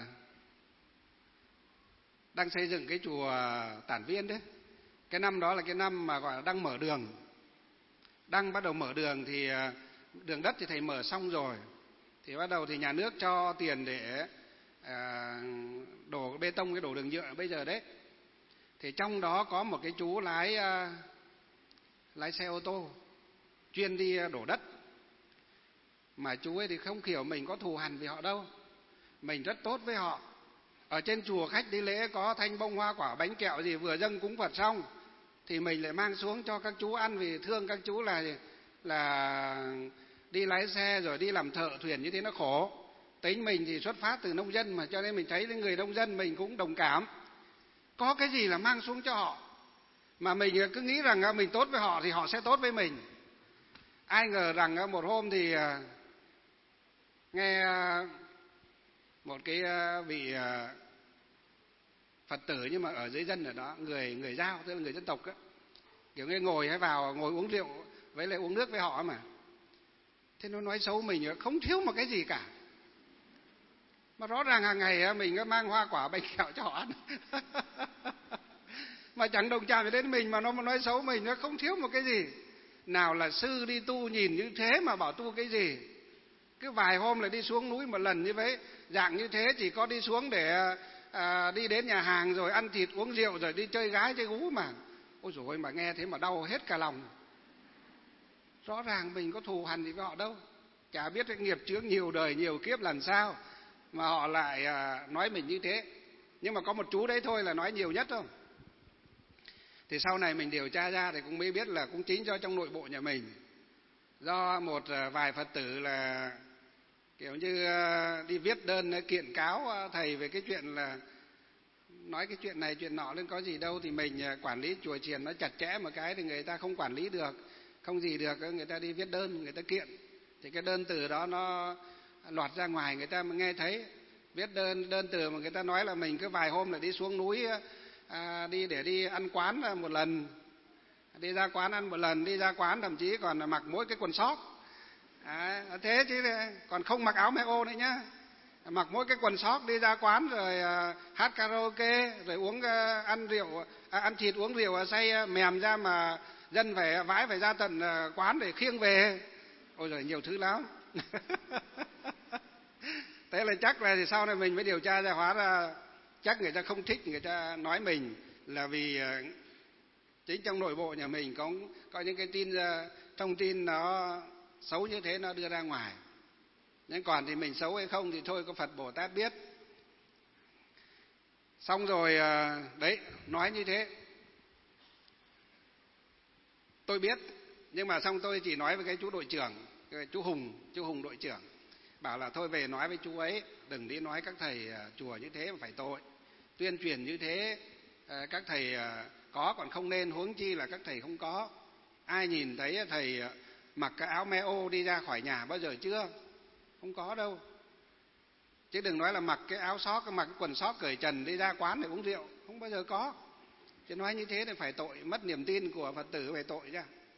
đang xây dựng cái chùa Tản Viên đấy. Cái năm đó là cái năm mà gọi là đang mở đường. Đang bắt đầu mở đường thì uh, đường đất thì thầy mở xong rồi. Thì bắt đầu thì nhà nước cho tiền để uh, đổ bê tông, cái đổ đường nhựa bây giờ đấy. Thì trong đó có một cái chú lái uh, lái xe ô tô chuyên đi đổ đất. Mà chú ấy thì không hiểu mình có thù hằn với họ đâu, mình rất tốt với họ. Ở trên chùa khách đi lễ có thanh bông hoa quả bánh kẹo gì vừa dâng cúng Phật xong thì mình lại mang xuống cho các chú ăn, vì thương các chú là là đi lái xe rồi đi làm thợ thuyền như thế nó khổ. tính mình thì xuất phát từ nông dân mà, cho nên mình thấy những người nông dân mình cũng đồng cảm. Có cái gì là mang xuống cho họ, mà mình cứ nghĩ rằng mình tốt với họ thì họ sẽ tốt với mình. Ai ngờ rằng một hôm thì nghe một cái vị Phật tử nhưng mà ở dưới dân ở đó, người người Dao, tức là người dân tộc á, kiểu nghe ngồi hay vào ngồi uống rượu với lại uống nước với họ mà. Thế nó nói xấu mình không thiếu một cái gì cả. Mà rõ ràng hàng ngày mình có mang hoa quả bánh kẹo cho họ ăn. Mà chẳng đồng chạm đến mình mà nó nói xấu mình, nó không thiếu một cái gì. Nào là sư đi tu nhìn như thế mà bảo tu cái gì. Cứ vài hôm lại đi xuống núi một lần như vậy, dạng như thế chỉ có đi xuống để à, đi đến nhà hàng rồi ăn thịt uống rượu rồi đi chơi gái chơi gú mà. Ôi dồi ôi, mà nghe thế mà đau hết cả lòng. Rõ ràng mình có thù hằn gì với họ đâu. Chả biết cái nghiệp chướng nhiều đời nhiều kiếp làm sao mà họ lại à, nói mình như thế. Nhưng mà có một chú đấy thôi là nói nhiều nhất thôi. Thì sau này mình điều tra ra thì cũng mới biết là cũng chính do trong nội bộ nhà mình. Do một vài Phật tử là kiểu như đi viết đơn kiện cáo thầy về cái chuyện là nói cái chuyện này chuyện nọ lên có gì đâu, thì mình quản lý chùa chiền nó chặt chẽ một cái thì người ta không quản lý được, không gì được, người ta đi viết đơn, người ta kiện. Thì cái đơn từ đó nó lọt ra ngoài, người ta nghe thấy viết đơn đơn từ mà người ta nói là mình cứ vài hôm là đi xuống núi à, đi để đi ăn quán một lần, đi ra quán ăn một lần, đi ra quán thậm chí còn mặc mỗi cái quần sóc à, thế chứ còn không mặc áo mẹ ô nữa nhá, mặc mỗi cái quần sóc đi ra quán rồi à, hát karaoke rồi uống à, ăn rượu à, ăn thịt uống rượu say mềm ra mà dân phải vãi phải ra tận à, quán để khiêng về. Ôi giời, nhiều thứ lắm. Thế là chắc là thì sau này mình mới điều tra ra, hóa ra chắc người ta không thích người ta nói mình là vì chính trong nội bộ nhà mình có có những cái tin thông tin nó xấu như thế nó đưa ra ngoài. Nhưng còn thì mình xấu hay không thì thôi có Phật Bồ Tát biết. Xong rồi đấy, nói như thế tôi biết, nhưng mà xong tôi chỉ nói với cái chú đội trưởng, cái chú Hùng, chú Hùng đội trưởng, bảo là thôi về nói với chú ấy, đừng đi nói các thầy chùa như thế mà phải tội. Tuyên truyền như thế các thầy có còn không nên, huống chi là các thầy không có. Ai nhìn thấy thầy mặc cái áo me ô đi ra khỏi nhà bao giờ chưa? Không có đâu. Chứ đừng nói là mặc cái áo xót, mặc cái quần xót cởi trần đi ra quán để uống rượu, không bao giờ có. Chứ nói như thế thì phải tội, mất niềm tin của Phật tử, phải tội chứ.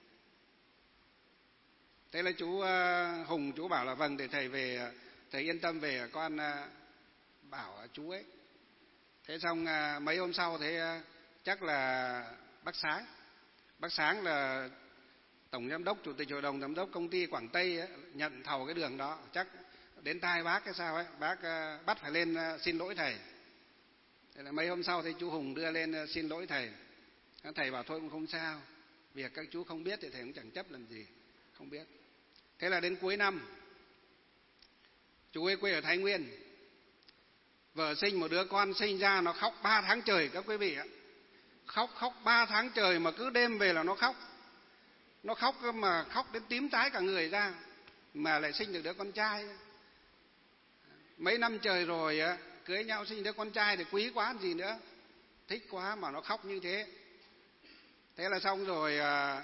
Thế là chú Hùng chú bảo là vâng, để thầy về, thầy yên tâm về, con bảo chú ấy. Thế xong mấy hôm sau thế chắc là bác Sáng, bác Sáng là tổng giám đốc, chủ tịch hội đồng giám đốc công ty Quảng Tây ấy, nhận thầu cái đường đó, chắc đến tai bác cái sao ấy, bác bắt phải lên xin lỗi thầy. Thế là mấy hôm sau thì chú Hùng đưa lên xin lỗi thầy. Thầy bảo thôi cũng không sao, việc các chú không biết thì thầy cũng chẳng chấp làm gì, không biết. Thế là đến cuối năm, chú ấy quê ở Thái Nguyên, vợ sinh một đứa con, sinh ra nó khóc ba tháng trời các quý vị ạ. Khóc khóc ba tháng trời mà cứ đêm về là nó khóc. Nó khóc mà khóc đến tím tái cả người ra, mà lại sinh được đứa con trai. Mấy năm trời rồi cưới nhau sinh đứa con trai thì quý quá gì nữa, thích quá mà nó khóc như thế. Thế là xong rồi,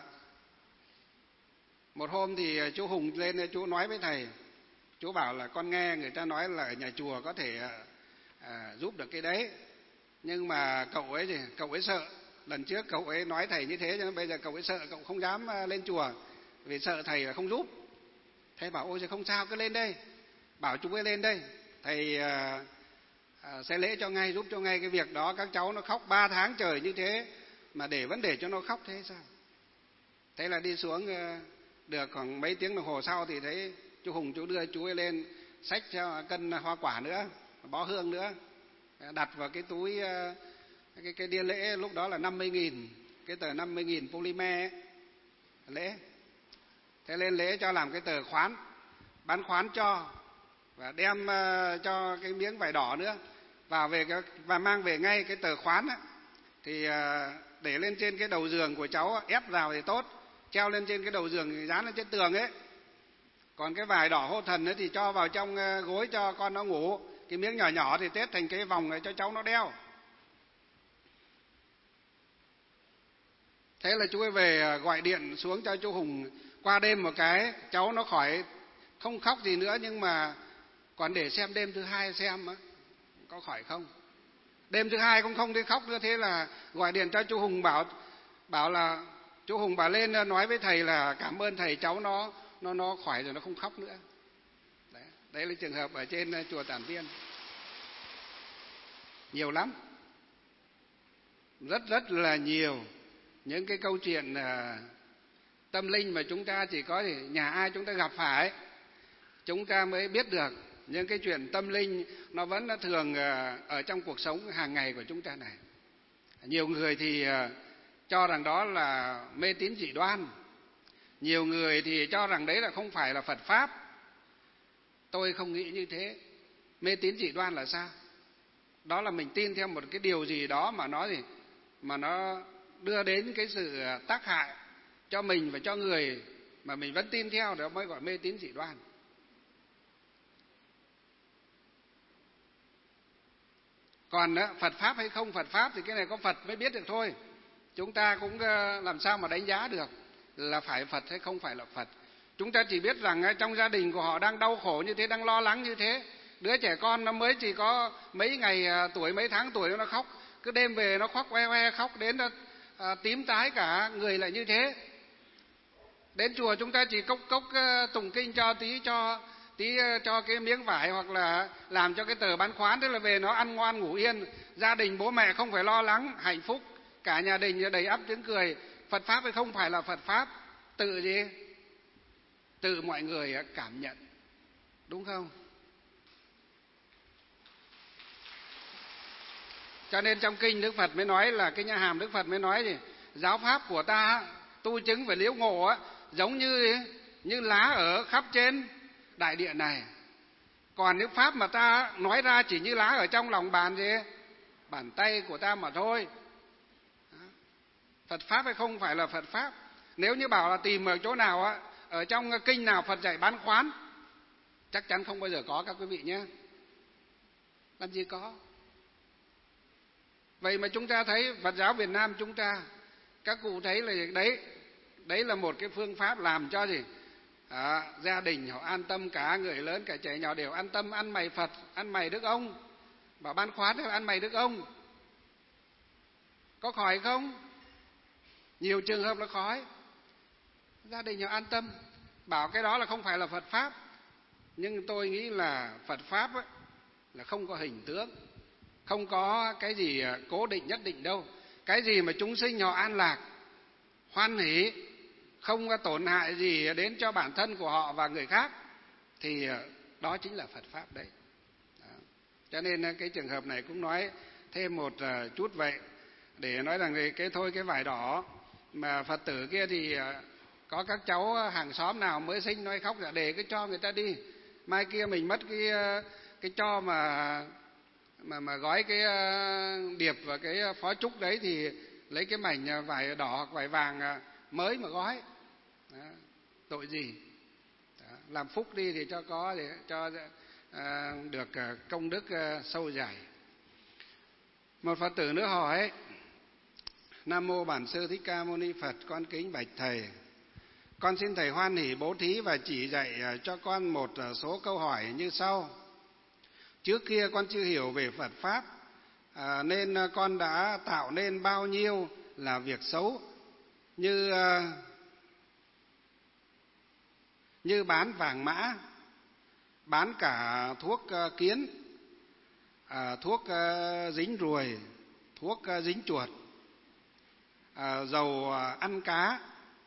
một hôm thì chú Hùng lên chú nói với thầy, chú bảo là con nghe người ta nói là ở nhà chùa có thể à, giúp được cái đấy, nhưng mà cậu ấy thì cậu ấy sợ. Lần trước cậu ấy nói thầy như thế, cho nên bây giờ cậu ấy sợ, cậu không dám lên chùa vì sợ thầy là không giúp. Thầy bảo ôi thì không sao, cứ lên đây, bảo chú ấy lên đây, thầy à, à, sẽ lễ cho ngay, giúp cho ngay cái việc đó. Các cháu nó khóc ba tháng trời như thế mà để vấn đề cho nó khóc thế sao? Thế là đi xuống được khoảng mấy tiếng đồng hồ sau thì thấy chú Hùng chú đưa chú ấy lên, xách theo cân hoa quả nữa, bó hương nữa, đặt vào cái túi, cái, cái đĩa lễ lúc đó là năm mươi nghìn, cái tờ năm mươi nghìn polymer ấy, lễ. Thế lên lễ cho làm cái tờ khoán, bán khoán cho, và đem uh, cho cái miếng vải đỏ nữa vào về cái, và mang về ngay cái tờ khoán ấy, thì uh, để lên trên cái đầu giường của cháu, ép vào thì tốt, treo lên trên cái đầu giường thì dán lên trên tường ấy. Còn cái vải đỏ hộ thần ấy thì cho vào trong gối cho con nó ngủ. Cái miếng nhỏ nhỏ thì tết thành cái vòng này cho cháu nó đeo. Thế là chú ấy về gọi điện xuống cho chú Hùng qua đêm một cái, cháu nó khỏi không khóc gì nữa, nhưng mà còn để xem đêm thứ hai xem á, có khỏi không. Đêm thứ hai cũng không thấy khóc nữa, thế là gọi điện cho chú Hùng bảo bảo là chú Hùng bảo lên nói với thầy là cảm ơn thầy, cháu nó nó nó khỏi rồi, nó không khóc nữa. Đấy, đấy là trường hợp ở trên chùa Tản Viên. Nhiều lắm. Rất rất là nhiều những cái câu chuyện uh, tâm linh mà chúng ta chỉ có thì nhà ai chúng ta gặp phải chúng ta mới biết được. Những cái chuyện tâm linh nó vẫn thường uh, ở trong cuộc sống hàng ngày của chúng ta này. Nhiều người thì uh, cho rằng đó là mê tín dị đoan. Nhiều người thì cho rằng đấy là không phải là Phật Pháp. Tôi không nghĩ như thế. Mê tín dị đoan là sao? Đó là mình tin theo một cái điều gì đó mà nó gì mà nó đưa đến cái sự tác hại cho mình và cho người mà mình vẫn tin theo, đó mới gọi mê tín dị đoan. Còn Phật Pháp hay không Phật Pháp thì cái này có Phật mới biết được thôi. Chúng ta cũng làm sao mà đánh giá được là phải Phật hay không phải là Phật. Chúng ta chỉ biết rằng trong gia đình của họ đang đau khổ như thế, đang lo lắng như thế. Đứa trẻ con nó mới chỉ có mấy ngày tuổi, mấy tháng tuổi nó khóc, cứ đêm về nó khóc oe oe, khóc đến à, tím tái cả người lại như thế. Đến chùa chúng ta chỉ cốc cốc tụng kinh cho tí, cho tí cho cái miếng vải hoặc là làm cho cái tờ bán khoán, thế là về nó ăn ngoan ngủ yên, gia đình bố mẹ không phải lo lắng, hạnh phúc, cả nhà đình đầy ắp tiếng cười. Phật Pháp hay không phải là Phật Pháp, tự gì? Tự mọi người cảm nhận, đúng không? Cho nên trong kinh Đức Phật mới nói là cái nhà hàm Đức Phật mới nói gì? Giáo pháp của ta tu chứng về liễu ngộ á, giống như như lá ở khắp trên đại địa này. Còn những pháp mà ta nói ra chỉ như lá ở trong lòng bàn gì? Bàn tay của ta mà thôi. Phật Pháp hay không phải là Phật Pháp. Nếu như bảo là tìm ở chỗ nào á, ở trong kinh nào Phật dạy bán khoán, chắc chắn không bao giờ có các quý vị nhé. Làm gì có. Vậy mà chúng ta thấy Phật giáo Việt Nam chúng ta, các cụ thấy là đấy, đấy là một cái phương pháp làm cho gì? À, gia đình họ an tâm, cả người lớn cả trẻ nhỏ đều an tâm, ăn mày Phật, ăn mày Đức ông. Bảo bán khoán là ăn mày Đức ông. Có khỏi không? Nhiều trường hợp là khỏi. Gia đình họ an tâm, bảo cái đó là không phải là Phật Pháp. Nhưng tôi nghĩ là Phật Pháp ấy, là không có hình tướng, không có cái gì cố định nhất định đâu. Cái gì mà chúng sinh họ an lạc, hoan hỷ, không có tổn hại gì đến cho bản thân của họ và người khác, thì đó chính là Phật Pháp đấy. Đó. Cho nên cái trường hợp này cũng nói thêm một chút vậy, để nói rằng cái thôi cái vải đỏ mà Phật tử kia thì có các cháu hàng xóm nào mới sinh nói khóc dạ để cái cho người ta đi, mai kia mình mất cái cái cho mà mà mà gói cái điệp và cái phó trúc đấy thì lấy cái mảnh vải đỏ hoặc vải vàng mới mà gói. Đó. Tội gì? Đó. Làm phúc đi thì cho có để cho à, được công đức sâu dài. Một Phật tử nữa hỏi: Nam mô Bản Sư Thích Ca Mâu Ni Phật, con kính bạch thầy, con xin thầy hoan hỷ bố thí và chỉ dạy cho con một số câu hỏi như sau. Trước kia con chưa hiểu về Phật Pháp, à, nên con đã tạo nên bao nhiêu là việc xấu, như như bán vàng mã, bán cả thuốc kiến, à, thuốc dính ruồi, thuốc dính chuột, à, dầu ăn cá.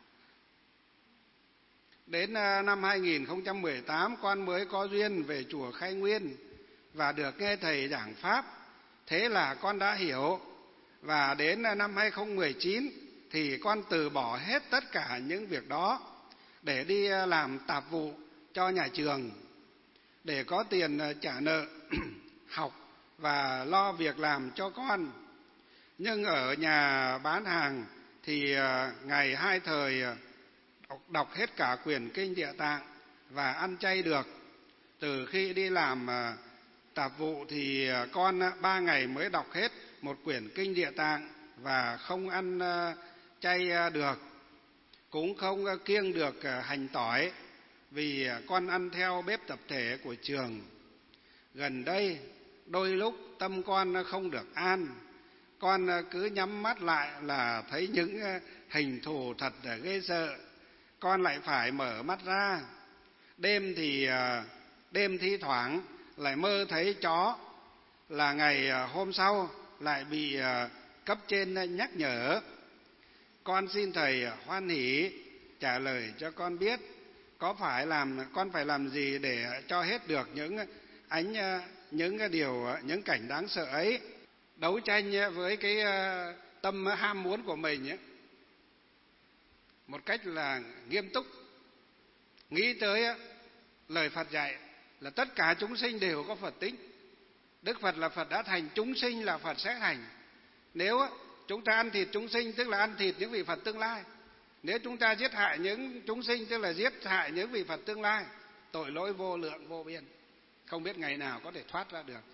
Đến năm hai nghìn không trăm mười tám con mới có duyên về chùa Khai Nguyên và được nghe thầy giảng Pháp. Thế là con đã hiểu, và đến năm hai nghìn không trăm mười chín thì con từ bỏ hết tất cả những việc đó để đi làm tạp vụ cho nhà trường, để có tiền trả nợ học và lo việc làm cho con. Nhưng ở nhà bán hàng thì ngày hai thời đọc hết cả quyển kinh Địa Tạng và ăn chay được. Từ khi đi làm tạp vụ thì con ba ngày mới đọc hết một quyển kinh Địa Tạng và không ăn chay được, cũng không kiêng được hành tỏi vì con ăn theo bếp tập thể của trường. Gần đây đôi lúc tâm con không được an, con cứ nhắm mắt lại là thấy những hình thù thật ghê sợ, con lại phải mở mắt ra. Đêm thì đêm thi thoảng lại mơ thấy chó, là ngày hôm sau lại bị cấp trên nhắc nhở. Con xin thầy hoan hỷ trả lời cho con biết có phải làm con phải làm gì để cho hết được những ánh những cái điều những cảnh đáng sợ ấy, đấu tranh với cái tâm ham muốn của mình ấy, một cách là nghiêm túc, nghĩ tới lời Phật dạy là tất cả chúng sinh đều có Phật tính. Đức Phật là Phật đã thành, chúng sinh là Phật sẽ thành. Nếu chúng ta ăn thịt chúng sinh tức là ăn thịt những vị Phật tương lai. Nếu chúng ta giết hại những chúng sinh tức là giết hại những vị Phật tương lai. Tội lỗi vô lượng vô biên, không biết ngày nào có thể thoát ra được.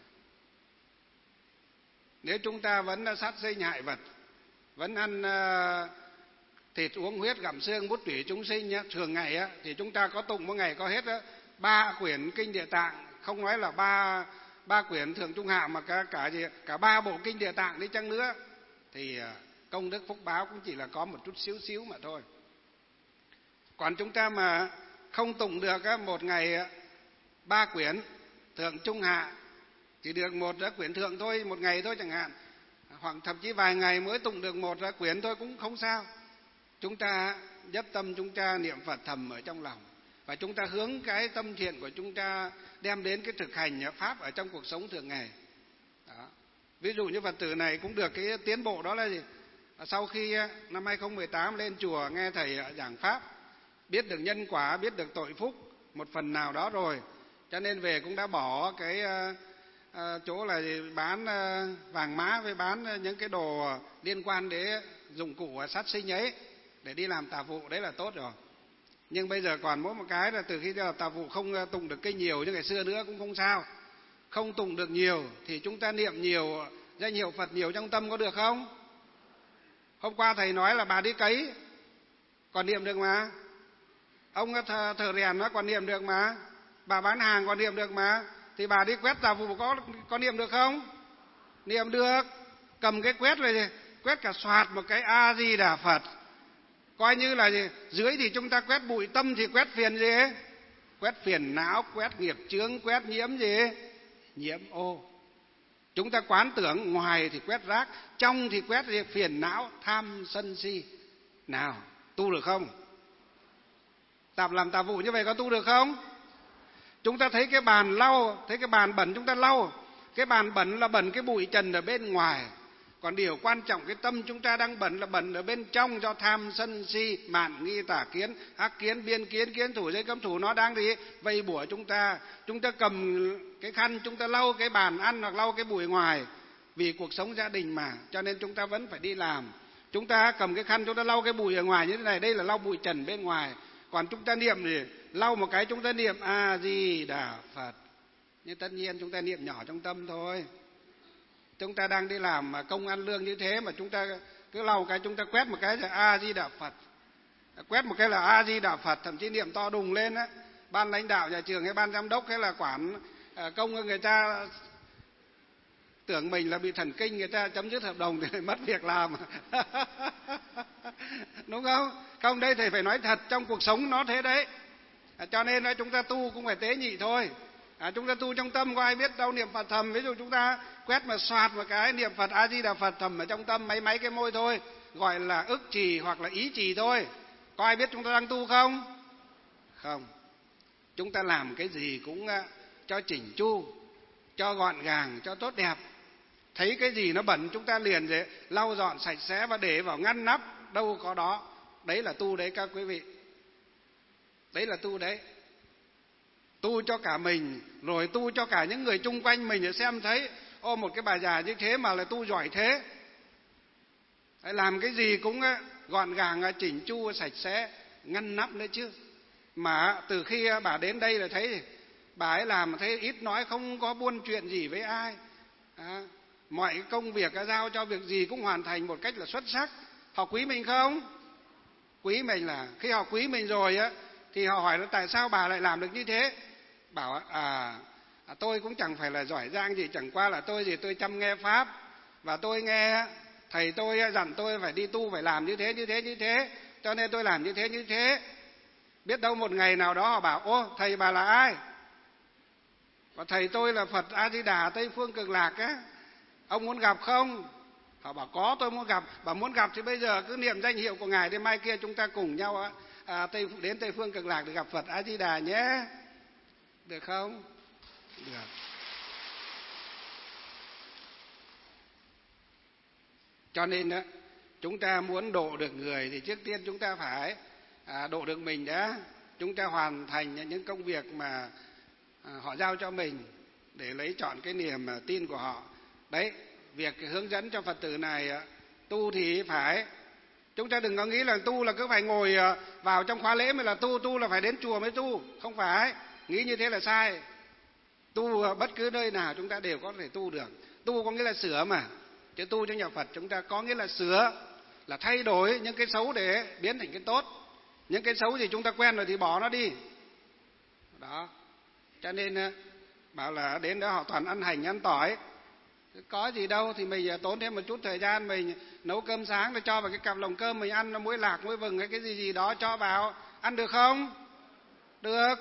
Nếu chúng ta vẫn sát sinh hại vật, vẫn ăn uh, thịt uống huyết gặm xương bút tủy chúng sinh nhá, thường ngày á, thì chúng ta có tụng mỗi ngày có hết á, ba quyển kinh Địa Tạng, không nói là ba ba quyển Thượng Trung Hạ mà cả cả gì cả ba bộ kinh Địa Tạng đi chăng nữa thì công đức phúc báo cũng chỉ là có một chút xíu xíu mà thôi. Còn chúng ta mà không tụng được á, một ngày ba quyển Thượng Trung Hạ, chỉ được một quyển Thượng thôi, một ngày thôi chẳng hạn, hoặc thậm chí vài ngày mới tụng được một quyển thôi cũng không sao. Chúng ta dấp tâm chúng ta niệm Phật thầm ở trong lòng, và chúng ta hướng cái tâm thiện của chúng ta đem đến cái thực hành pháp ở trong cuộc sống thường ngày. Đó. Ví dụ như Phật tử này cũng được cái tiến bộ đó là gì? Sau khi năm hai không một tám lên chùa nghe thầy giảng pháp, biết được nhân quả, biết được tội phúc một phần nào đó rồi, cho nên về cũng đã bỏ cái uh, uh, chỗ là bán uh, vàng mã với bán những cái đồ liên quan đến dụng cụ sát sinh ấy để đi làm tạp vụ, đấy là tốt rồi. Nhưng bây giờ còn mỗi một cái là từ khi làm tạp vụ không tụng được kinh nhiều như ngày xưa nữa cũng không sao. Không tụng được nhiều thì chúng ta niệm nhiều danh hiệu Phật nhiều trong tâm có được không? Hôm qua thầy nói là bà đi cấy còn niệm được mà, ông thờ, thờ rèn nó còn niệm được mà, bà bán hàng còn niệm được mà, thì bà đi quét tạp vụ có có niệm được không? Niệm được. Cầm cái quét này, quét cả soạt một cái A Di Đà Phật, coi như là gì? Dưới thì chúng ta quét bụi, tâm thì quét phiền gì? Quét phiền não, quét nghiệp chướng, quét nhiễm gì? Nhiễm ô. Chúng ta quán tưởng, ngoài thì quét rác, trong thì quét gì? Phiền não, tham sân si. Nào, tu được không? Tạp làm tạp vụ như vậy có tu được không? Chúng ta thấy cái bàn lau, thấy cái bàn bẩn chúng ta lau. Cái bàn bẩn là bẩn cái bụi trần ở bên ngoài. Còn điều quan trọng cái tâm chúng ta đang bẩn là bẩn ở bên trong, do tham sân si, mạn nghi tà kiến, ác kiến, biên kiến, kiến thủ, giới cấm thủ nó đang đi vây bủa chúng ta. Chúng ta cầm cái khăn chúng ta lau cái bàn ăn hoặc lau cái bụi ngoài, vì cuộc sống gia đình mà, cho nên chúng ta vẫn phải đi làm. Chúng ta cầm cái khăn chúng ta lau cái bụi ở ngoài như thế này, đây là lau bụi trần bên ngoài. Còn chúng ta niệm thì lau một cái chúng ta niệm A Di Đà Phật, nhưng tất nhiên chúng ta niệm nhỏ trong tâm thôi. Chúng ta đang đi làm mà công ăn lương như thế mà chúng ta cứ lau cái chúng ta quét một cái là A Di Đà Phật, quét một cái là A Di Đà Phật, thậm chí niệm to đùng lên á. Ban lãnh đạo nhà trường hay ban giám đốc hay là quản công người ta tưởng mình là bị thần kinh, người ta chấm dứt hợp đồng thì mất việc làm. Đúng không? Không, đây thầy phải nói thật, trong cuộc sống nó thế đấy. Cho nên là chúng ta tu cũng phải tế nhị thôi. À, chúng ta tu trong tâm, có ai biết đâu niệm Phật thầm. Ví dụ chúng ta quét mà soạt một cái niệm Phật A Di Đà Phật thầm ở trong tâm, mấy mấy cái môi thôi, gọi là ức trì hoặc là ý trì thôi. Có ai biết chúng ta đang tu không? Không. Chúng ta làm cái gì cũng cho chỉnh chu, cho gọn gàng, cho tốt đẹp. Thấy cái gì nó bẩn chúng ta liền để lau dọn sạch sẽ và để vào ngăn nắp, đâu có đó. Đấy là tu đấy các quý vị. Đấy là tu đấy. Tu cho cả mình, rồi tu cho cả những người chung quanh mình để xem thấy, ô một cái bà già như thế mà lại tu giỏi thế. Đấy, làm cái gì cũng gọn gàng, chỉnh chu, sạch sẽ, ngăn nắp nữa chứ. Mà từ khi bà đến đây là thấy bà ấy làm thấy ít nói, không có buôn chuyện gì với ai. À, mọi công việc giao cho việc gì cũng hoàn thành một cách là xuất sắc. Họ quý mình không? Quý mình. Là khi họ quý mình rồi á thì họ hỏi là tại sao bà lại làm được như thế. Bảo à, à tôi cũng chẳng phải là giỏi giang gì, chẳng qua là tôi gì tôi chăm nghe pháp, và tôi nghe thầy tôi dặn tôi phải đi tu, phải làm như thế như thế như thế, cho nên tôi làm như thế như thế. Biết đâu một ngày nào đó họ bảo ô thầy bà là ai? Và thầy tôi là Phật A Di Đà Tây Phương Cực Lạc á, ông muốn gặp không? Họ bảo có, tôi muốn gặp. Bảo muốn gặp thì bây giờ cứ niệm danh hiệu của ngài, đến mai kia chúng ta cùng nhau à, Tây, đến Tây Phương Cực Lạc để gặp Phật A Di Đà nhé. Được không? Được. Cho nên đó, chúng ta muốn độ được người thì trước tiên chúng ta phải à, độ được mình đã. Chúng ta hoàn thành những công việc mà à, họ giao cho mình để lấy trọn cái niềm tin của họ. Đấy, việc hướng dẫn cho Phật tử này tu thì phải, chúng ta đừng có nghĩ là tu là cứ phải ngồi vào trong khóa lễ mới là tu, tu là phải đến chùa mới tu. Không phải, nghĩ như thế là sai. Tu bất cứ nơi nào chúng ta đều có thể tu được. Tu có nghĩa là sửa mà, chứ tu cho nhà Phật chúng ta có nghĩa là sửa, là thay đổi những cái xấu để biến thành cái tốt. Những cái xấu gì chúng ta quen rồi thì bỏ nó đi. Đó, cho nên bảo là đến đó họ toàn ăn hành ăn tỏi. Có gì đâu thì mình tốn thêm một chút thời gian, mình nấu cơm sáng để cho vào cái cặp lồng cơm mình ăn, nó muối lạc muối vừng hay cái gì gì đó cho vào, ăn được không? Được.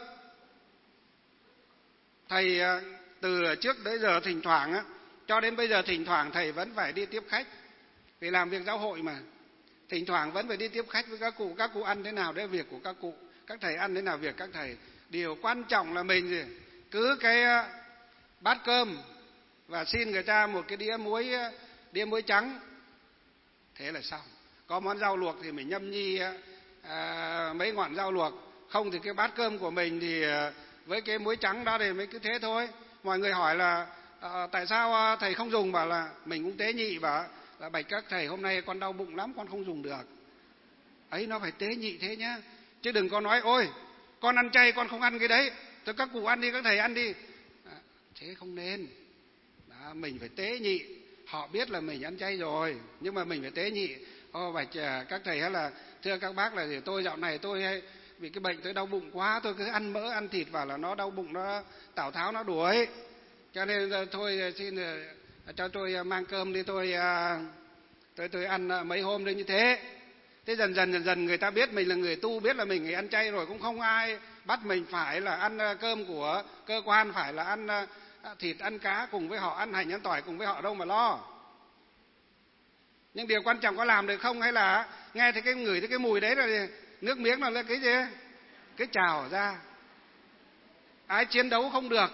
Thầy từ trước đến giờ thỉnh thoảng á, cho đến bây giờ thỉnh thoảng thầy vẫn phải đi tiếp khách, vì làm việc giáo hội mà. Thỉnh thoảng vẫn phải đi tiếp khách với các cụ. Các cụ ăn thế nào đấy việc của các cụ, các thầy ăn thế nào việc các thầy. Điều quan trọng là mình gì? Cứ cái bát cơm và xin người ta một cái đĩa muối, đĩa muối trắng, thế là xong. Có món rau luộc thì mình nhâm nhi à, mấy ngọn rau luộc, không thì cái bát cơm của mình thì với cái muối trắng đó thì mới cứ thế thôi. Mọi người hỏi là à, tại sao thầy không dùng, bảo là mình cũng tế nhị, bảo là bạch các thầy hôm nay con đau bụng lắm, con không dùng được. Ấy, nó phải tế nhị thế nhá, chứ đừng có nói ôi con ăn chay con không ăn cái đấy, thôi các cụ ăn đi, các thầy ăn đi. À, thế không nên. Đó, mình phải tế nhị. Họ biết là mình ăn chay rồi, nhưng mà mình phải tế nhị. Ô bạch các thầy hay là thưa các bác là thì tôi dạo này tôi hay vì cái bệnh tôi đau bụng quá, tôi cứ ăn mỡ ăn thịt vào là nó đau bụng, nó Tào Tháo nó đuổi, cho nên thôi xin cho tôi mang cơm đi, tôi tôi tôi ăn mấy hôm đây như thế. Thế dần dần dần dần người ta biết mình là người tu, biết là mình người ăn chay rồi, cũng không ai bắt mình phải là ăn cơm của cơ quan, phải là ăn thịt ăn cá cùng với họ, ăn hành ăn tỏi cùng với họ đâu mà lo. Nhưng điều quan trọng có làm được không, hay là nghe thấy cái ngửi thấy cái mùi đấy rồi nước miếng là cái gì, cái trào ra. Ai chiến đấu không được.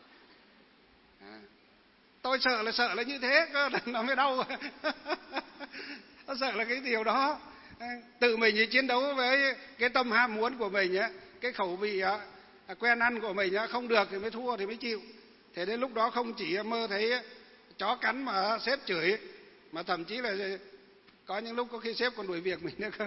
Tôi sợ là sợ là như thế cơ, nó mới đau. Tôi sợ là cái điều đó. Tự mình chỉ chiến đấu với cái tâm ham muốn của mình, cái khẩu vị quen ăn của mình không được thì mới thua, thì mới chịu. Thế đến lúc đó không chỉ mơ thấy chó cắn mà sếp chửi, mà thậm chí là có những lúc có khi sếp còn đuổi việc mình nữa cơ.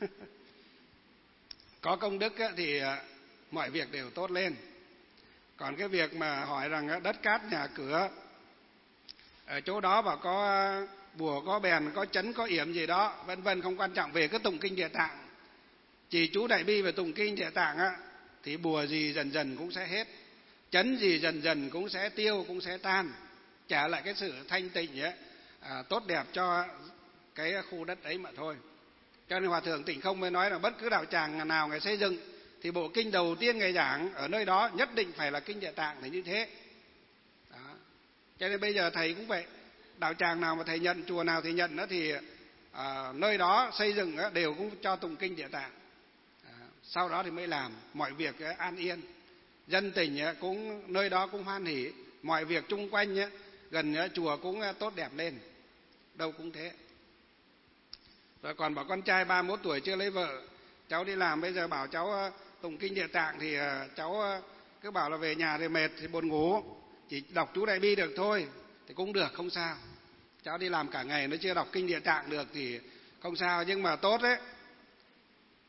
Có công đức thì mọi việc đều tốt lên. Còn cái việc mà hỏi rằng đất cát nhà cửa ở chỗ đó và có bùa có bèn có chấn có yểm gì đó vân vân không quan trọng, về cái tụng kinh Địa Tạng, chỉ chú Đại Bi và tụng kinh Địa Tạng á, thì bùa gì dần dần cũng sẽ hết, chấn gì dần dần cũng sẽ tiêu, cũng sẽ tan, trả lại cái sự thanh tịnh ấy, à, tốt đẹp cho cái khu đất ấy mà thôi. Cho nên Hòa Thượng Tịnh Không mới nói là bất cứ đạo tràng nào Ngài xây dựng thì bộ kinh đầu tiên Ngài giảng ở nơi đó nhất định phải là kinh Địa Tạng, thì như thế. Đó. Cho nên bây giờ thầy cũng vậy, đạo tràng nào mà thầy nhận, chùa nào thì nhận đó, thì à, nơi đó xây dựng đó, đều cũng cho tụng kinh Địa Tạng. À, sau đó thì mới làm mọi việc an yên, dân tình cũng nơi đó cũng hoan hỉ, mọi việc chung quanh gần chùa cũng tốt đẹp lên, đâu cũng thế. Rồi còn bảo con trai ba mươi mốt tuổi chưa lấy vợ, cháu đi làm bây giờ bảo cháu tụng kinh Địa Tạng thì cháu cứ bảo là về nhà thì mệt thì buồn ngủ, chỉ đọc chú Đại Bi được thôi thì cũng được, không sao. Cháu đi làm cả ngày nó chưa đọc kinh Địa Tạng được thì không sao, nhưng mà tốt đấy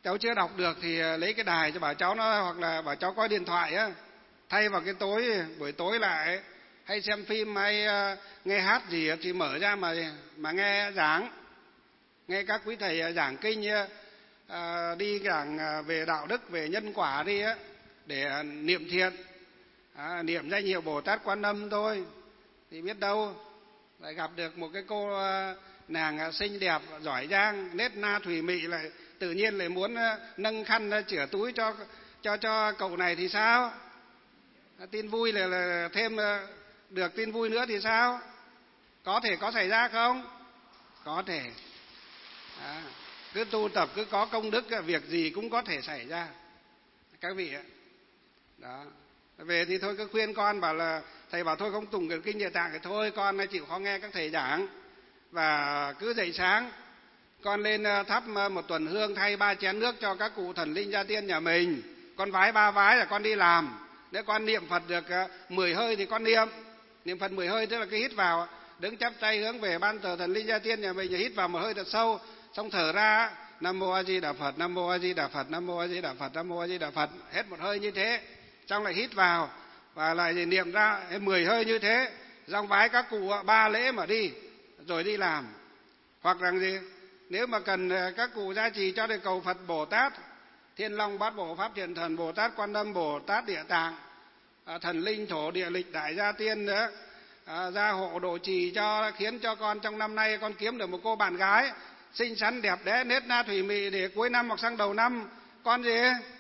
cháu chưa đọc được thì lấy cái đài cho bảo cháu nó, hoặc là bảo cháu có điện thoại á, thay vào cái tối buổi tối lại hay xem phim hay nghe hát gì thì mở ra mà mà nghe giảng, nghe các quý thầy giảng kinh, à, đi giảng về đạo đức, về nhân quả đi á, để niệm thiện, à, niệm danh hiệu Bồ Tát Quan Âm thôi, thì biết đâu lại gặp được một cái cô nàng xinh đẹp giỏi giang, nết na thùy mị, lại tự nhiên lại muốn nâng khăn chữa túi cho cho cho cậu này thì sao? Tin vui là, là thêm được tin vui nữa thì sao? Có thể có xảy ra không? Có thể. À, cứ tu tập, cứ có công đức, việc gì cũng có thể xảy ra các vị ạ. Đó. Về thì thôi cứ khuyên con, bảo là thầy bảo thôi không tụng kinh Địa Tạng thì thôi con chịu khó nghe các thầy giảng, và cứ dậy sáng con lên thắp một tuần hương, thay ba chén nước cho các cụ thần linh gia tiên nhà mình, con vái ba vái là con đi làm. Nếu con niệm Phật được mười hơi thì con niệm niệm Phật mười hơi, tức là cái hít vào, đứng chắp tay hướng về ban thờ thần linh gia tiên nhà mình, hít vào một hơi thật sâu, xong thở ra Nam Mô A Di Đà Phật, Nam Mô A Di Đà Phật, Nam Mô A Di Đà Phật, Nam Mô A Di Đà Phật, hết một hơi như thế, xong lại hít vào và lại niệm ra mười hơi như thế, xong vái các cụ ba lễ mà đi, rồi đi làm. Hoặc rằng gì, nếu mà cần các cụ gia trì cho để cầu Phật Bồ Tát Thiên Long Bát Bộ Pháp Thiện Thần, Bồ Tát Quan Âm, Bồ Tát Địa Tạng, thần linh thổ địa lịch đại gia tiên nữa, à, gia hộ độ trì cho, khiến cho con trong năm nay con kiếm được một cô bạn gái xinh xắn đẹp đẽ, nết na thủy mị, để cuối năm hoặc sang đầu năm con gì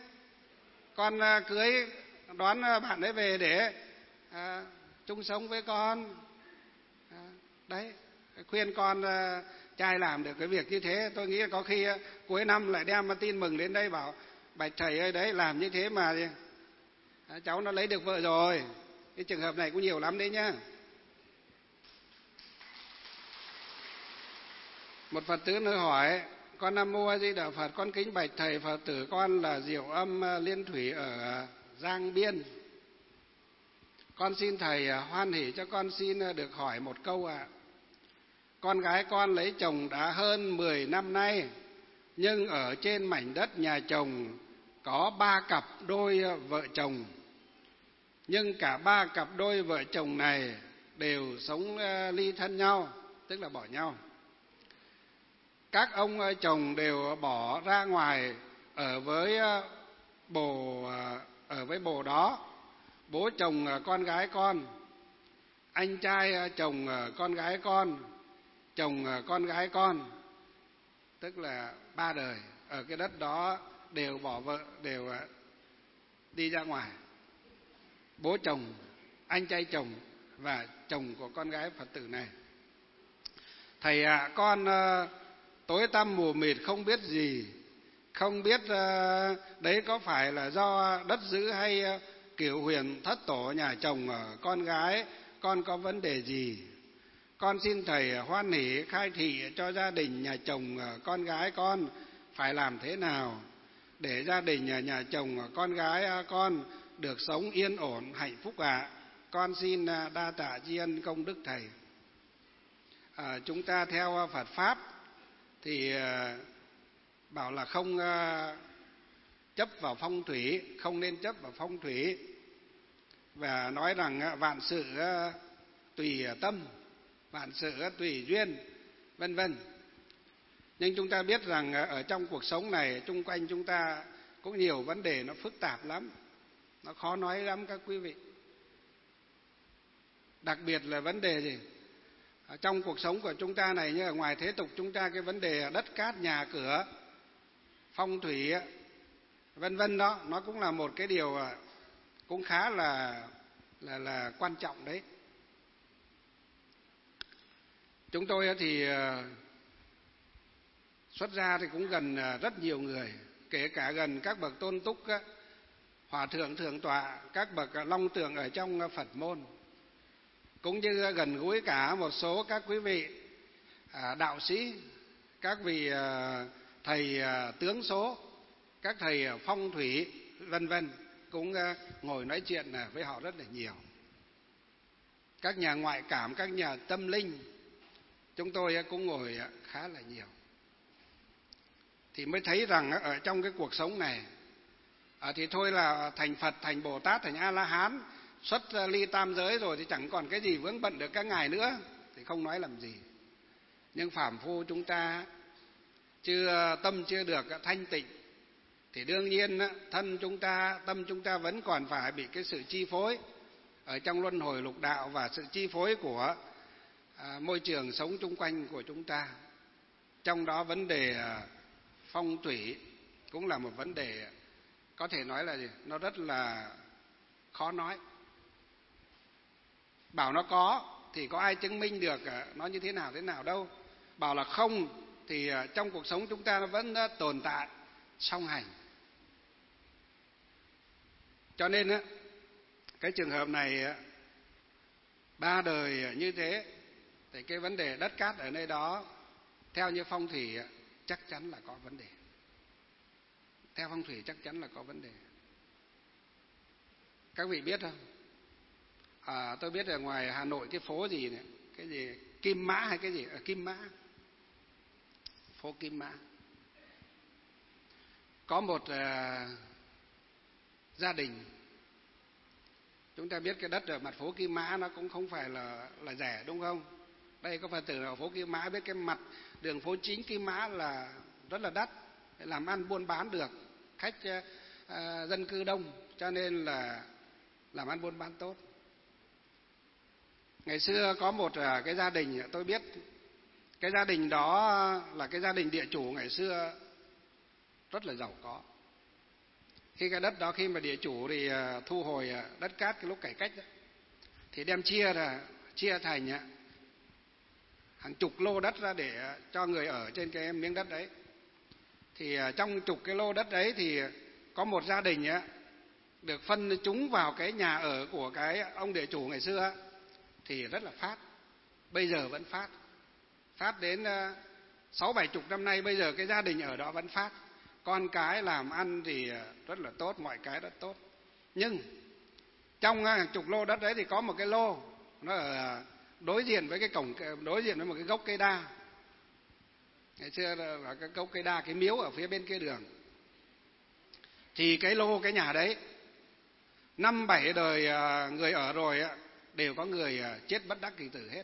con à, cưới đón bạn ấy về để à, chung sống với con. À, đấy, khuyên con à, trai làm được cái việc như thế. Tôi nghĩ có khi à, cuối năm lại đem tin mừng đến đây bảo bạch thầy ơi đấy, làm như thế mà à, cháu nó lấy được vợ rồi. Cái trường hợp này cũng nhiều lắm đấy nhá. Một Phật tử nữa hỏi: con Nam Mô A Di Đà Phật, con kính bạch thầy, Phật tử con là Diệu Âm Liên Thủy ở Giang Biên. Con xin thầy hoan hỷ cho con xin được hỏi một câu ạ. À. Con gái con lấy chồng đã hơn mười năm nay, nhưng ở trên mảnh đất nhà chồng có ba cặp đôi vợ chồng. Nhưng cả ba cặp đôi vợ chồng này đều sống ly thân nhau, tức là bỏ nhau. Các ông chồng đều bỏ ra ngoài ở với bồ ở với bồ đó, bố chồng con gái con, anh trai chồng con gái con, chồng con gái con, tức là ba đời ở cái đất đó đều bỏ vợ, đều đi ra ngoài. Bố chồng, anh trai chồng và chồng của con gái Phật tử này. Thầy ạ, à, con tối tăm mù mịt không biết gì, không biết đấy có phải là do đất giữ hay kiểu huyền thất tổ nhà chồng ở con gái con có vấn đề gì. Con xin thầy hoan hỷ khai thị cho gia đình nhà chồng con gái con phải làm thế nào để gia đình nhà, nhà chồng con gái con được sống yên ổn hạnh phúc ạ. À. Con xin đa tạ tri ân công đức thầy. À, chúng ta theo Phật pháp thì bảo là không chấp vào phong thủy, không nên chấp vào phong thủy, và nói rằng vạn sự tùy tâm, vạn sự tùy duyên, vân vân. Nhưng chúng ta biết rằng ở trong cuộc sống này chung quanh chúng ta cũng nhiều vấn đề nó phức tạp lắm, nó khó nói lắm các quý vị. Đặc biệt là vấn đề gì? Ở trong cuộc sống của chúng ta này, như ở ngoài thế tục chúng ta, cái vấn đề đất cát nhà cửa, phong thủy, vân vân đó, nó cũng là một cái điều cũng khá là là là quan trọng đấy. Chúng tôi thì xuất gia thì cũng gần rất nhiều người, kể cả gần các bậc tôn túc, hòa thượng thượng tọa, các bậc long tượng ở trong Phật môn, cũng như gần gũi cả một số các quý vị đạo sĩ, các vị thầy tướng số, các thầy phong thủy, vân vân, cũng ngồi nói chuyện với họ rất là nhiều. Các nhà ngoại cảm, các nhà tâm linh, chúng tôi cũng ngồi khá là nhiều. thì mới thấy rằng ở trong cái cuộc sống này à, thì thôi là thành Phật, thành Bồ Tát, thành A La Hán, xuất ly tam giới rồi thì chẳng còn cái gì vướng bận được các ngài nữa, thì không nói làm gì. Nhưng phàm phu chúng ta chưa tâm chưa được thanh tịnh thì đương nhiên thân chúng ta, tâm chúng ta vẫn còn phải bị cái sự chi phối ở trong luân hồi lục đạo và sự chi phối của à, môi trường sống chung quanh của chúng ta. Trong đó vấn đề à, phong thủy cũng là một vấn đề có thể nói là gì? Nó rất là khó nói. Bảo nó có thì có ai chứng minh được nó như thế nào thế nào đâu. Bảo là không thì trong cuộc sống chúng ta nó vẫn tồn tại song hành. Cho nên cái trường hợp này ba đời như thế thì cái vấn đề đất cát ở nơi đó theo như phong thủy chắc chắn là có vấn đề. Theo phong thủy chắc chắn là có vấn đề. Các vị biết không? À, tôi biết ở ngoài Hà Nội cái phố gì này, cái gì Kim Mã hay cái gì ở Kim Mã, phố Kim Mã, có một uh, gia đình. Chúng ta biết cái đất ở mặt phố Kim Mã nó cũng không phải là là rẻ, đúng không? Đây có Phật tử ở phố Kim Mã biết cái mặt đường phố chính Kim Mã là rất là đắt, để làm ăn buôn bán được, khách uh, dân cư đông, cho nên là làm ăn buôn bán tốt. Ngày xưa có một cái gia đình tôi biết, cái gia đình đó là cái gia đình địa chủ ngày xưa rất là giàu có. Khi cái đất đó, khi mà địa chủ thì thu hồi đất cát cái lúc cải cách đó, thì đem chia ra, chia thành hàng chục lô đất ra để cho người ở trên cái miếng đất đấy. Thì trong chục cái lô đất đấy thì có một gia đình được phân trúng vào cái nhà ở của cái ông địa chủ ngày xưa thì rất là phát, bây giờ vẫn phát, phát đến sáu bảy chục năm nay, bây giờ cái gia đình ở đó vẫn phát, con cái làm ăn thì rất là tốt, mọi cái rất tốt. Nhưng trong hàng chục lô đất đấy thì có một cái lô nó ở đối diện với cái cổng, đối diện với một cái gốc cây đa. Ngày xưa là cái gốc cây đa, cái miếu ở phía bên kia đường. Thì cái lô cái nhà đấy năm bảy đời người ở rồi đều có người chết bất đắc kỳ tử hết.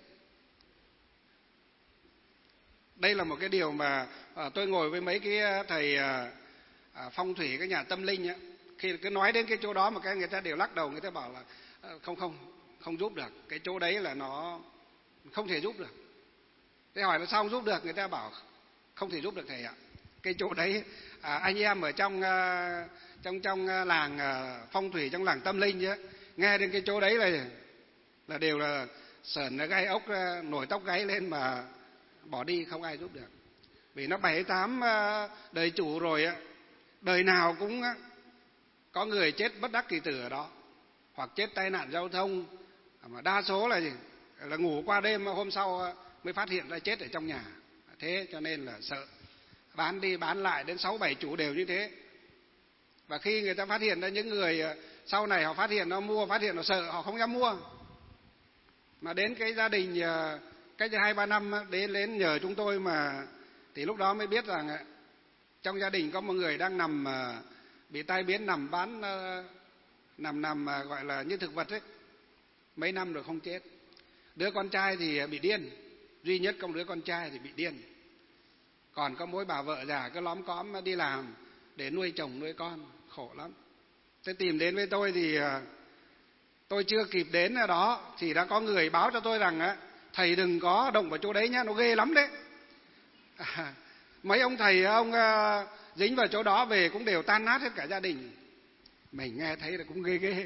Đây là một cái điều mà tôi ngồi với mấy cái thầy phong thủy, cái nhà tâm linh ấy, khi cứ nói đến cái chỗ đó mà cái người ta đều lắc đầu, người ta bảo là không không không giúp được, cái chỗ đấy là nó không thể giúp được. Thế hỏi là sao không giúp được, người ta bảo không thể giúp được thầy ạ. Cái chỗ đấy à, anh em ở trong trong trong làng phong thủy, trong làng tâm linh chứ, nghe đến cái chỗ đấy là là đều là sởn gai ốc, nổi tóc gáy lên mà bỏ đi, không ai giúp được. Vì nó bảy tám đời chủ rồi, đời nào cũng có người chết bất đắc kỳ tử ở đó, hoặc chết tai nạn giao thông, mà đa số là gì? Là ngủ qua đêm, hôm sau mới phát hiện ra chết ở trong nhà. Thế cho nên là sợ, bán đi bán lại đến sáu bảy chủ đều như thế. Và khi người ta phát hiện ra, những người sau này họ phát hiện nó mua, phát hiện nó sợ, họ không dám mua. Mà đến cái gia đình cách hai ba năm đến đến nhờ chúng tôi mà, thì lúc đó mới biết rằng trong gia đình có một người đang nằm bị tai biến, nằm bán nằm nằm gọi là như thực vật ấy, mấy năm rồi không chết. Đứa con trai thì bị điên, duy nhất con đứa con trai thì bị điên. Còn có mỗi bà vợ già cứ lóm cóm đi làm để nuôi chồng nuôi con, khổ lắm. Thế tìm đến với tôi thì tôi chưa kịp đến ở đó thì đã có người báo cho tôi rằng thầy đừng có động vào chỗ đấy nhá, nó ghê lắm đấy. À, mấy ông thầy ông dính vào chỗ đó về cũng đều tan nát hết cả gia đình. Mình nghe thấy là cũng ghê ghê.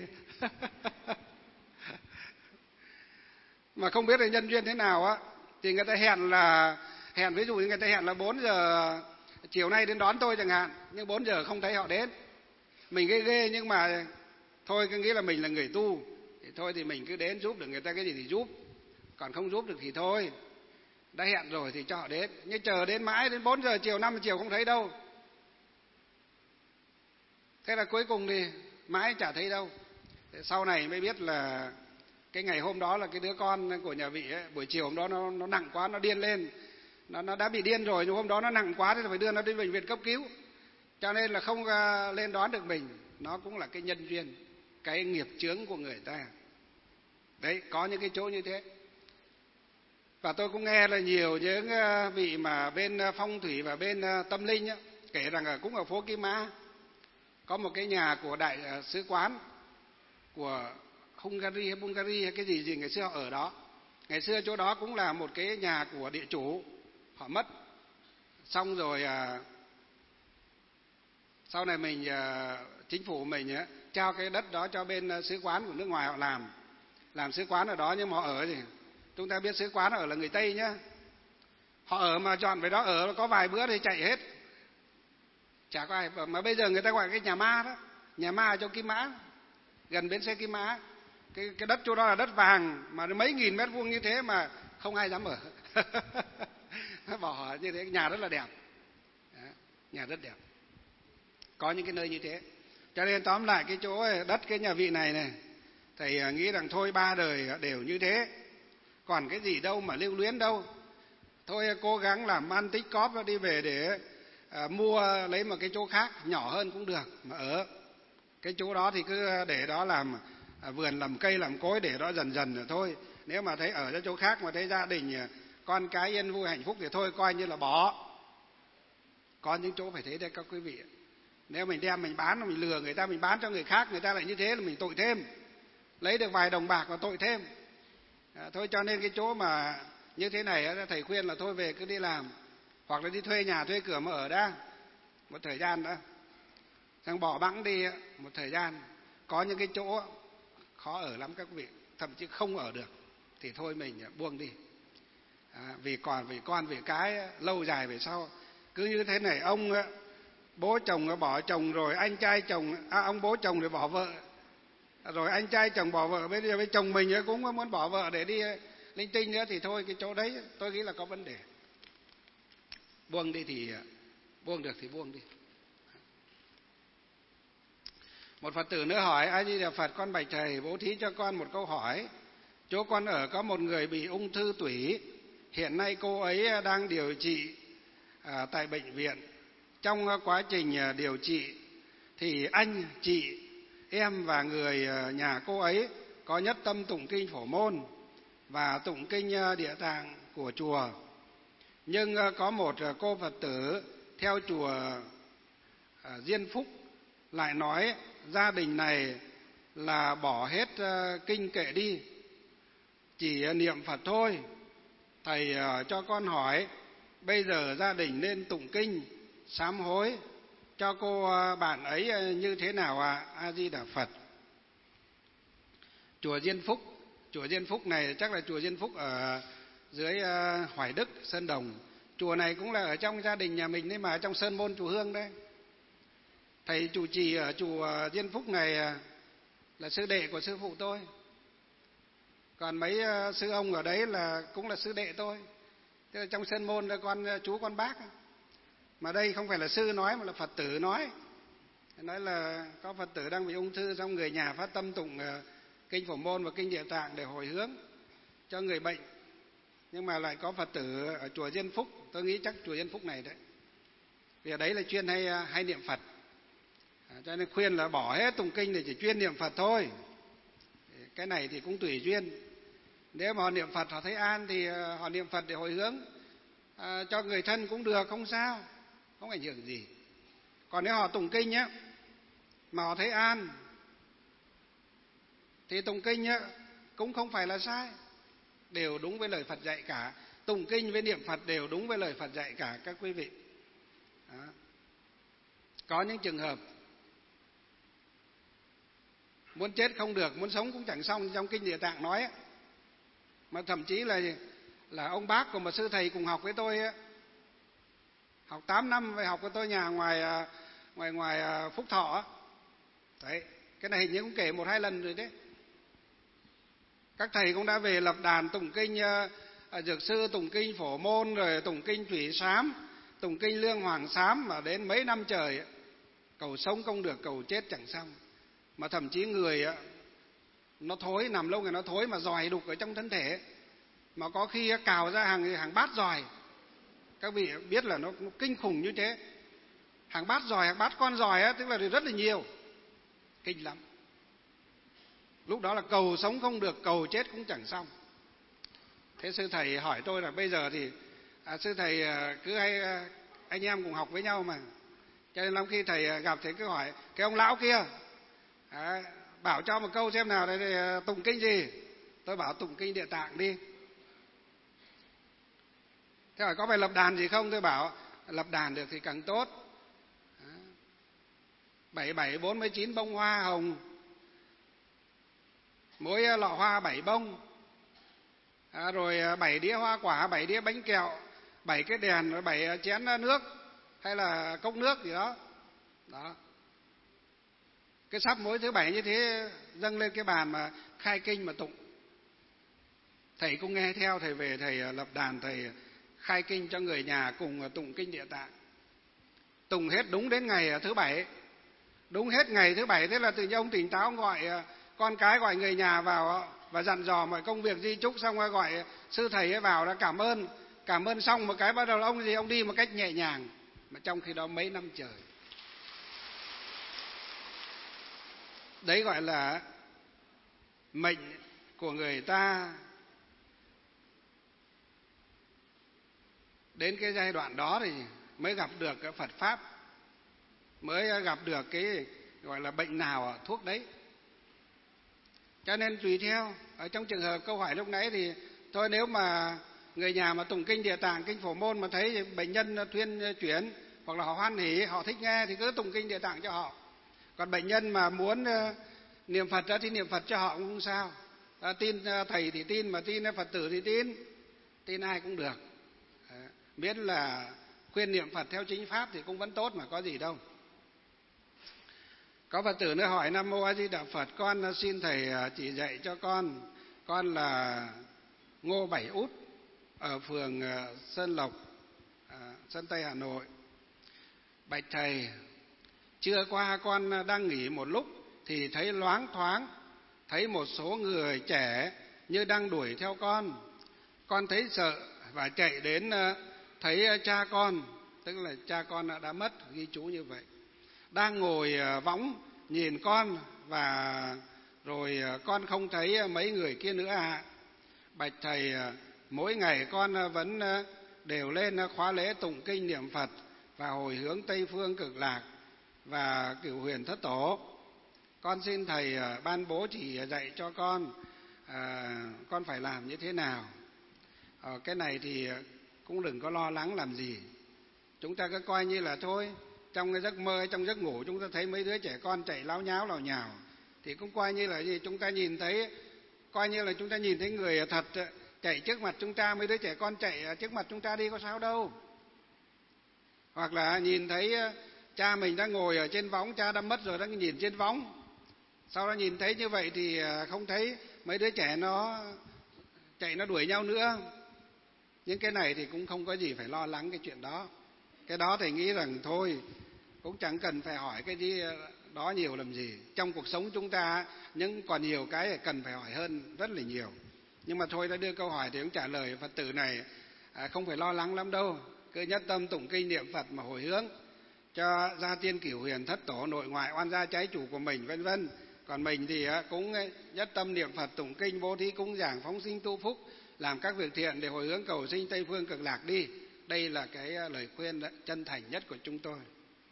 Mà không biết là nhân duyên thế nào á, thì người ta hẹn là hẹn ví dụ như người ta hẹn là bốn giờ chiều nay đến đón tôi chẳng hạn, nhưng bốn giờ không thấy họ đến. Mình ghê ghê nhưng mà thôi, cứ nghĩ là mình là người tu thì thôi thì mình cứ đến giúp được người ta cái gì thì giúp, còn không giúp được thì thôi, đã hẹn rồi thì cho họ đến. Nhưng chờ đến mãi đến bốn giờ chiều, năm giờ chiều không thấy đâu. Thế là cuối cùng thì mãi chả thấy đâu. Thế sau này mới biết là cái ngày hôm đó là cái đứa con của nhà vị ấy, buổi chiều hôm đó nó, nó nặng quá, nó điên lên, nó nó đã bị điên rồi, nhưng hôm đó nó nặng quá thì phải đưa nó đi bệnh viện cấp cứu, cho nên là không lên đón được mình. Nó cũng là cái nhân duyên, cái nghiệp chướng của người ta. Đấy, có những cái chỗ như thế. Và tôi cũng nghe là nhiều những vị mà bên phong thủy và bên tâm linh ấy, kể rằng là cũng ở phố Kim Mã có một cái nhà của đại sứ quán của Hungary hay Bulgaria hay cái gì gì ngày xưa ở đó. Ngày xưa chỗ đó cũng là một cái nhà của địa chủ, họ mất. Xong rồi à, sau này mình à, chính phủ mình á, trao cái đất đó cho bên sứ quán của nước ngoài họ làm. Làm sứ quán ở đó, nhưng mà họ ở gì? Chúng ta biết sứ quán ở là người Tây nhá. Họ ở mà chọn về đó ở có vài bữa thì chạy hết. Chả có ai. Mà bây giờ người ta gọi cái nhà ma đó. Nhà ma ở trong Kim Mã, gần bến xe Kim Mã. Cái, cái đất chỗ đó là đất vàng, mà mấy nghìn mét vuông như thế mà không ai dám ở. Bỏ như thế, nhà rất là đẹp. Đó, nhà rất đẹp. Có những cái nơi như thế. Cho nên tóm lại cái chỗ đất cái nhà vị này này, thầy nghĩ rằng thôi ba đời đều như thế. Còn cái gì đâu mà lưu luyến đâu. Thôi cố gắng làm ăn tích cóp và đi về để à, mua lấy một cái chỗ khác nhỏ hơn cũng được mà ở. Cái chỗ đó thì cứ để đó làm à, vườn làm cây làm cối để đó dần dần rồi thôi. Nếu mà thấy ở ra chỗ khác mà thấy gia đình con cái yên vui hạnh phúc thì thôi coi như là bỏ. Có những chỗ phải thế đấy các quý vị. Nếu mình đem mình bán, mình lừa người ta, mình bán cho người khác, người ta lại như thế là mình tội thêm. Lấy được vài đồng bạc và tội thêm. À, thôi cho nên cái chỗ mà như thế này thầy khuyên là thôi về cứ đi làm, hoặc là đi thuê nhà thuê cửa mà ở đã một thời gian đã, xong bỏ bẵng đi một thời gian. Có những cái chỗ khó ở lắm các vị, thậm chí không ở được thì thôi mình buông đi. À, vì còn vì con vì cái lâu dài về sau cứ như thế này. Ông bố chồng bỏ chồng rồi anh trai chồng à, ông bố chồng rồi bỏ vợ, rồi anh trai chồng bỏ vợ, bây giờ với chồng mình cũng muốn bỏ vợ để đi linh tinh nữa thì thôi cái chỗ đấy tôi nghĩ là có vấn đề. Buông đi thì buông được thì buông đi. Một Phật tử nữa hỏi: A Di Đà Phật, con bạch thầy bố thí cho con một câu hỏi. Chỗ con ở có một người bị ung thư tủy, hiện nay cô ấy đang điều trị à, tại bệnh viện. Trong quá trình điều trị thì anh, chị, em và người nhà cô ấy có nhất tâm tụng kinh Phổ Môn và tụng kinh Địa Tạng của chùa. Nhưng có một cô Phật tử theo chùa Diên Phúc lại nói gia đình này là bỏ hết kinh kệ đi, chỉ niệm Phật thôi. Thầy cho con hỏi bây giờ gia đình nên tụng kinh sám hối cho cô bạn ấy như thế nào ạ? A Di Đà Phật. Chùa Diên Phúc, chùa Diên Phúc này chắc là chùa Diên Phúc ở dưới Hoài Đức, Sơn Đồng. Chùa này cũng là ở trong gia đình nhà mình đấy mà, ở trong Sơn Môn Chùa Hương đấy. Thầy chủ trì ở chùa Diên Phúc này là sư đệ của sư phụ tôi. Còn mấy sư ông ở đấy là cũng là sư đệ tôi. Thế là trong Sơn Môn là con chú con bác. Mà đây không phải là sư nói mà là Phật tử nói. Nói là có Phật tử đang bị ung thư, xong người nhà phát tâm tụng kinh Phổ Môn và kinh Địa Tạng để hồi hướng cho người bệnh. Nhưng mà lại có Phật tử ở chùa Diên Phúc, tôi nghĩ chắc chùa Diên Phúc này đấy. Vì ở đấy là chuyên hay hay niệm Phật. À, cho nên khuyên là bỏ hết tụng kinh để chỉ chuyên niệm Phật thôi. Cái này thì cũng tùy duyên. Nếu mà họ niệm Phật họ thấy an thì họ niệm Phật để hồi hướng à, cho người thân cũng được, không sao, không ảnh hưởng gì. Còn nếu họ tụng kinh nhé mà họ thấy an thì tụng kinh nhé cũng không phải là sai, đều đúng với lời Phật dạy cả. Tụng kinh với niệm Phật đều đúng với lời Phật dạy cả các quý vị. Đó. Có những trường hợp muốn chết không được, muốn sống cũng chẳng xong, trong kinh Địa Tạng nói ấy. Mà thậm chí là là ông bác của một sư thầy cùng học với tôi ấy, học tám năm về học với tôi nhà ngoài ngoài ngoài Phúc Thọ ấy. Đấy, cái này hình như cũng kể một hai lần rồi đấy. Các thầy cũng đã về lập đàn tụng kinh uh, Dược Sư, tụng kinh Phổ Môn, rồi tụng kinh Thủy Sám, tụng kinh Lương Hoàng Sám mà đến mấy năm trời ấy, cầu sống không được, cầu chết chẳng xong. Mà thậm chí người ấy, nó thối, nằm lâu ngày nó thối mà giòi đục ở trong thân thể, mà có khi cào ra hàng hàng bát giòi. Các vị biết là nó, nó kinh khủng như thế. Hàng bát giỏi, hàng bát con giỏi á, tức là rất là nhiều. Kinh lắm. Lúc đó là cầu sống không được, cầu chết cũng chẳng xong. Thế sư thầy hỏi tôi là bây giờ thì à, sư thầy cứ hay anh em cùng học với nhau mà, cho nên lắm khi thầy gặp thầy cứ hỏi cái ông lão kia à, bảo cho một câu xem nào, đây tụng kinh gì. Tôi bảo tụng kinh Địa Tạng đi. Thế hỏi có phải lập đàn gì không? Tôi bảo lập đàn được thì càng tốt. Bảy bảy bốn mươi chín bông hoa hồng, mỗi lọ hoa bảy bông, à, rồi bảy đĩa hoa quả, bảy đĩa bánh kẹo, bảy cái đèn, rồi bảy chén nước hay là cốc nước gì đó. Đó. Cái sắp mỗi thứ bảy như thế dâng lên cái bàn mà khai kinh mà tụng. Thầy cũng nghe theo, thầy về thầy lập đàn, thầy khai kinh cho người nhà cùng tụng kinh Địa Tạng. Tụng hết đúng đến ngày thứ bảy. Đúng hết ngày thứ bảy, thế là tự nhiên ông tỉnh táo, ông gọi con cái, gọi người nhà vào và dặn dò mọi công việc di chúc, xong rồi gọi sư thầy ấy vào đã cảm ơn. Cảm ơn xong một cái bắt đầu ông gì ông đi một cách nhẹ nhàng, mà trong khi đó mấy năm trời. Đấy gọi là mệnh của người ta. Đến cái giai đoạn đó thì mới gặp được cái Phật Pháp, mới gặp được cái gọi là bệnh nào thuốc đấy. Cho nên tùy theo. Ở trong trường hợp câu hỏi lúc nãy thì thôi, nếu mà người nhà mà tụng kinh Địa Tạng, kinh Phổ Môn mà thấy bệnh nhân thuyên chuyển hoặc là họ hoan hỉ, họ thích nghe thì cứ tụng kinh Địa Tạng cho họ. Còn bệnh nhân mà muốn niệm Phật thì niệm Phật cho họ cũng không sao. À, tin thầy thì tin, mà tin Phật tử thì tin, tin ai cũng được. À, miễn là khuyên niệm Phật theo chính pháp thì cũng vẫn tốt mà, có gì đâu. Có Phật tử nữa hỏi: Nam Mô A Di Đà Phật, con xin thầy chỉ dạy cho con. Con là Ngô Bảy Út ở phường Sơn Lộc, Sơn Tây, Hà Nội. Bạch thầy, trưa qua con đang nghỉ một lúc thì thấy loáng thoáng, thấy một số người trẻ như đang đuổi theo con. Con thấy sợ và chạy đến thấy cha con, tức là cha con đã mất, ghi chú như vậy, đang ngồi võng nhìn con, và rồi con không thấy mấy người kia nữa ạ. À. Bạch thầy, mỗi ngày con vẫn đều lên khóa lễ tụng kinh niệm Phật và hồi hướng Tây Phương Cực Lạc và Cửu Huyền Thất Tổ. Con xin thầy ban bố chỉ dạy cho con à, con phải làm như thế nào. À, cái này thì cũng đừng có lo lắng làm gì. Chúng ta cứ coi như là thôi, trong cái giấc mơ, trong giấc ngủ chúng ta thấy mấy đứa trẻ con chạy láo nháo lào nhào thì cũng coi như là gì, chúng ta nhìn thấy, coi như là chúng ta nhìn thấy người thật chạy trước mặt chúng ta. Mấy đứa trẻ con chạy trước mặt chúng ta đi có sao đâu. Hoặc là nhìn thấy cha mình đang ngồi ở trên võng, cha đã mất rồi đang nhìn trên võng, sau đó nhìn thấy như vậy thì không thấy mấy đứa trẻ nó chạy nó đuổi nhau nữa. Nhưng cái này thì cũng không có gì phải lo lắng cái chuyện đó. Cái đó thầy nghĩ rằng thôi, cũng chẳng cần phải hỏi cái gì đó nhiều làm gì. Trong cuộc sống chúng ta nhưng còn nhiều cái cần phải hỏi hơn rất là nhiều. Nhưng mà thôi, đã đưa câu hỏi thì cũng trả lời Phật tử này à, không phải lo lắng lắm đâu. Cứ nhất tâm tụng kinh niệm Phật mà hồi hướng cho gia tiên Cửu Huyền Thất Tổ, nội ngoại oan gia trái chủ của mình, vân vân. Còn mình thì cũng nhất tâm niệm Phật, tụng kinh, bố thí cúng dường, phóng sinh tu phúc, làm các việc thiện để hồi hướng cầu sinh Tây Phương Cực Lạc đi. Đây là cái lời khuyên chân thành nhất của chúng tôi.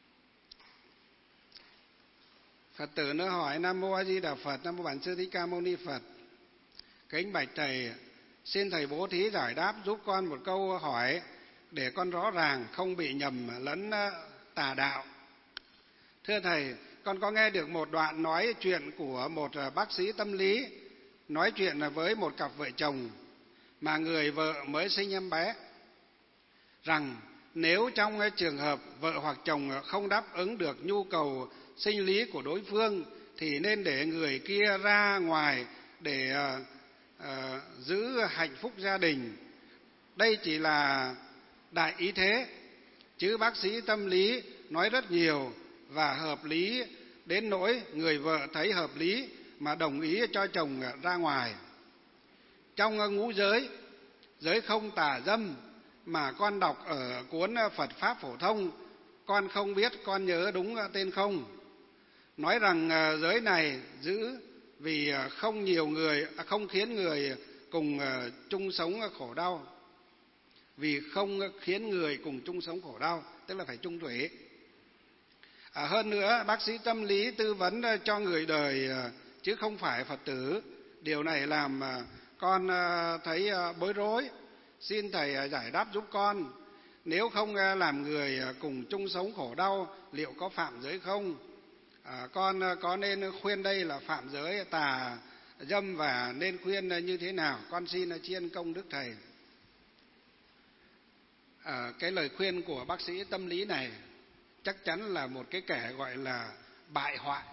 Phật tử nữa hỏi: Nam Mô A Di Đà Phật, Nam Mô Bản Sư Thích Ca Mâu Ni Phật. Kính bạch thầy, xin thầy bố thí giải đáp giúp con một câu hỏi để con rõ ràng, không bị nhầm lẫn tà đạo. Thưa thầy, con có nghe được một đoạn nói chuyện của một bác sĩ tâm lý nói chuyện với một cặp vợ chồng mà người vợ mới sinh em bé, rằng nếu trong trường hợp vợ hoặc chồng không đáp ứng được nhu cầu sinh lý của đối phương thì nên để người kia ra ngoài để uh, uh, giữ hạnh phúc gia đình. Đây chỉ là đại ý thế, chứ bác sĩ tâm lý nói rất nhiều và hợp lý đến nỗi người vợ thấy hợp lý mà đồng ý cho chồng ra ngoài. Trong ngũ giới, giới không tà dâm, mà con đọc ở cuốn Phật Pháp Phổ Thông, con không biết con nhớ đúng tên không? Nói rằng giới này giữ vì không nhiều người, không khiến người cùng chung sống khổ đau. Vì không khiến người cùng chung sống khổ đau, tức là phải chung thủy. À, hơn nữa, bác sĩ tâm lý tư vấn cho người đời chứ không phải Phật tử. Điều này làm con thấy bối rối. Xin Thầy giải đáp giúp con. Nếu không làm người cùng chung sống khổ đau, liệu có phạm giới không? À, con có nên khuyên đây là phạm giới tà dâm và nên khuyên như thế nào? Con xin tri ân công Đức Thầy. À, cái lời khuyên của bác sĩ tâm lý này chắc chắn là một cái kẻ gọi là bại hoại.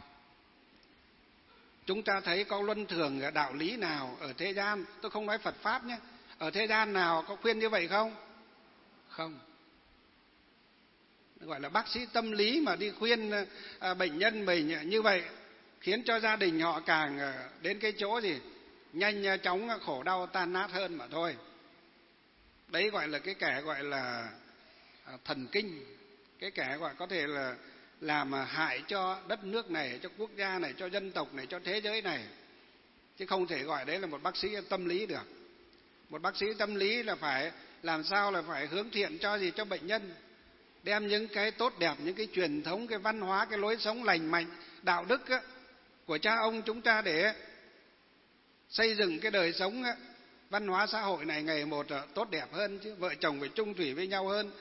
Chúng ta thấy có luân thường đạo lý nào ở thế gian, tôi không nói Phật Pháp nhé, ở thế gian nào có khuyên như vậy không? Không. Gọi là bác sĩ tâm lý mà đi khuyên bệnh nhân mình như vậy, khiến cho gia đình họ càng đến cái chỗ gì nhanh chóng khổ đau tan nát hơn mà thôi. Đấy gọi là cái kẻ gọi là thần kinh, cái kẻ gọi có thể là làm hại cho đất nước này, cho quốc gia này, cho dân tộc này, cho thế giới này. Chứ không thể gọi đấy là một bác sĩ tâm lý được. Một bác sĩ tâm lý là phải làm sao là phải hướng thiện cho gì? Cho bệnh nhân. Đem những cái tốt đẹp, những cái truyền thống, cái văn hóa, cái lối sống lành mạnh, đạo đức á, của cha ông chúng ta để xây dựng cái đời sống á, văn hóa xã hội này ngày một tốt đẹp hơn chứ. Vợ chồng phải chung thủy với nhau hơn.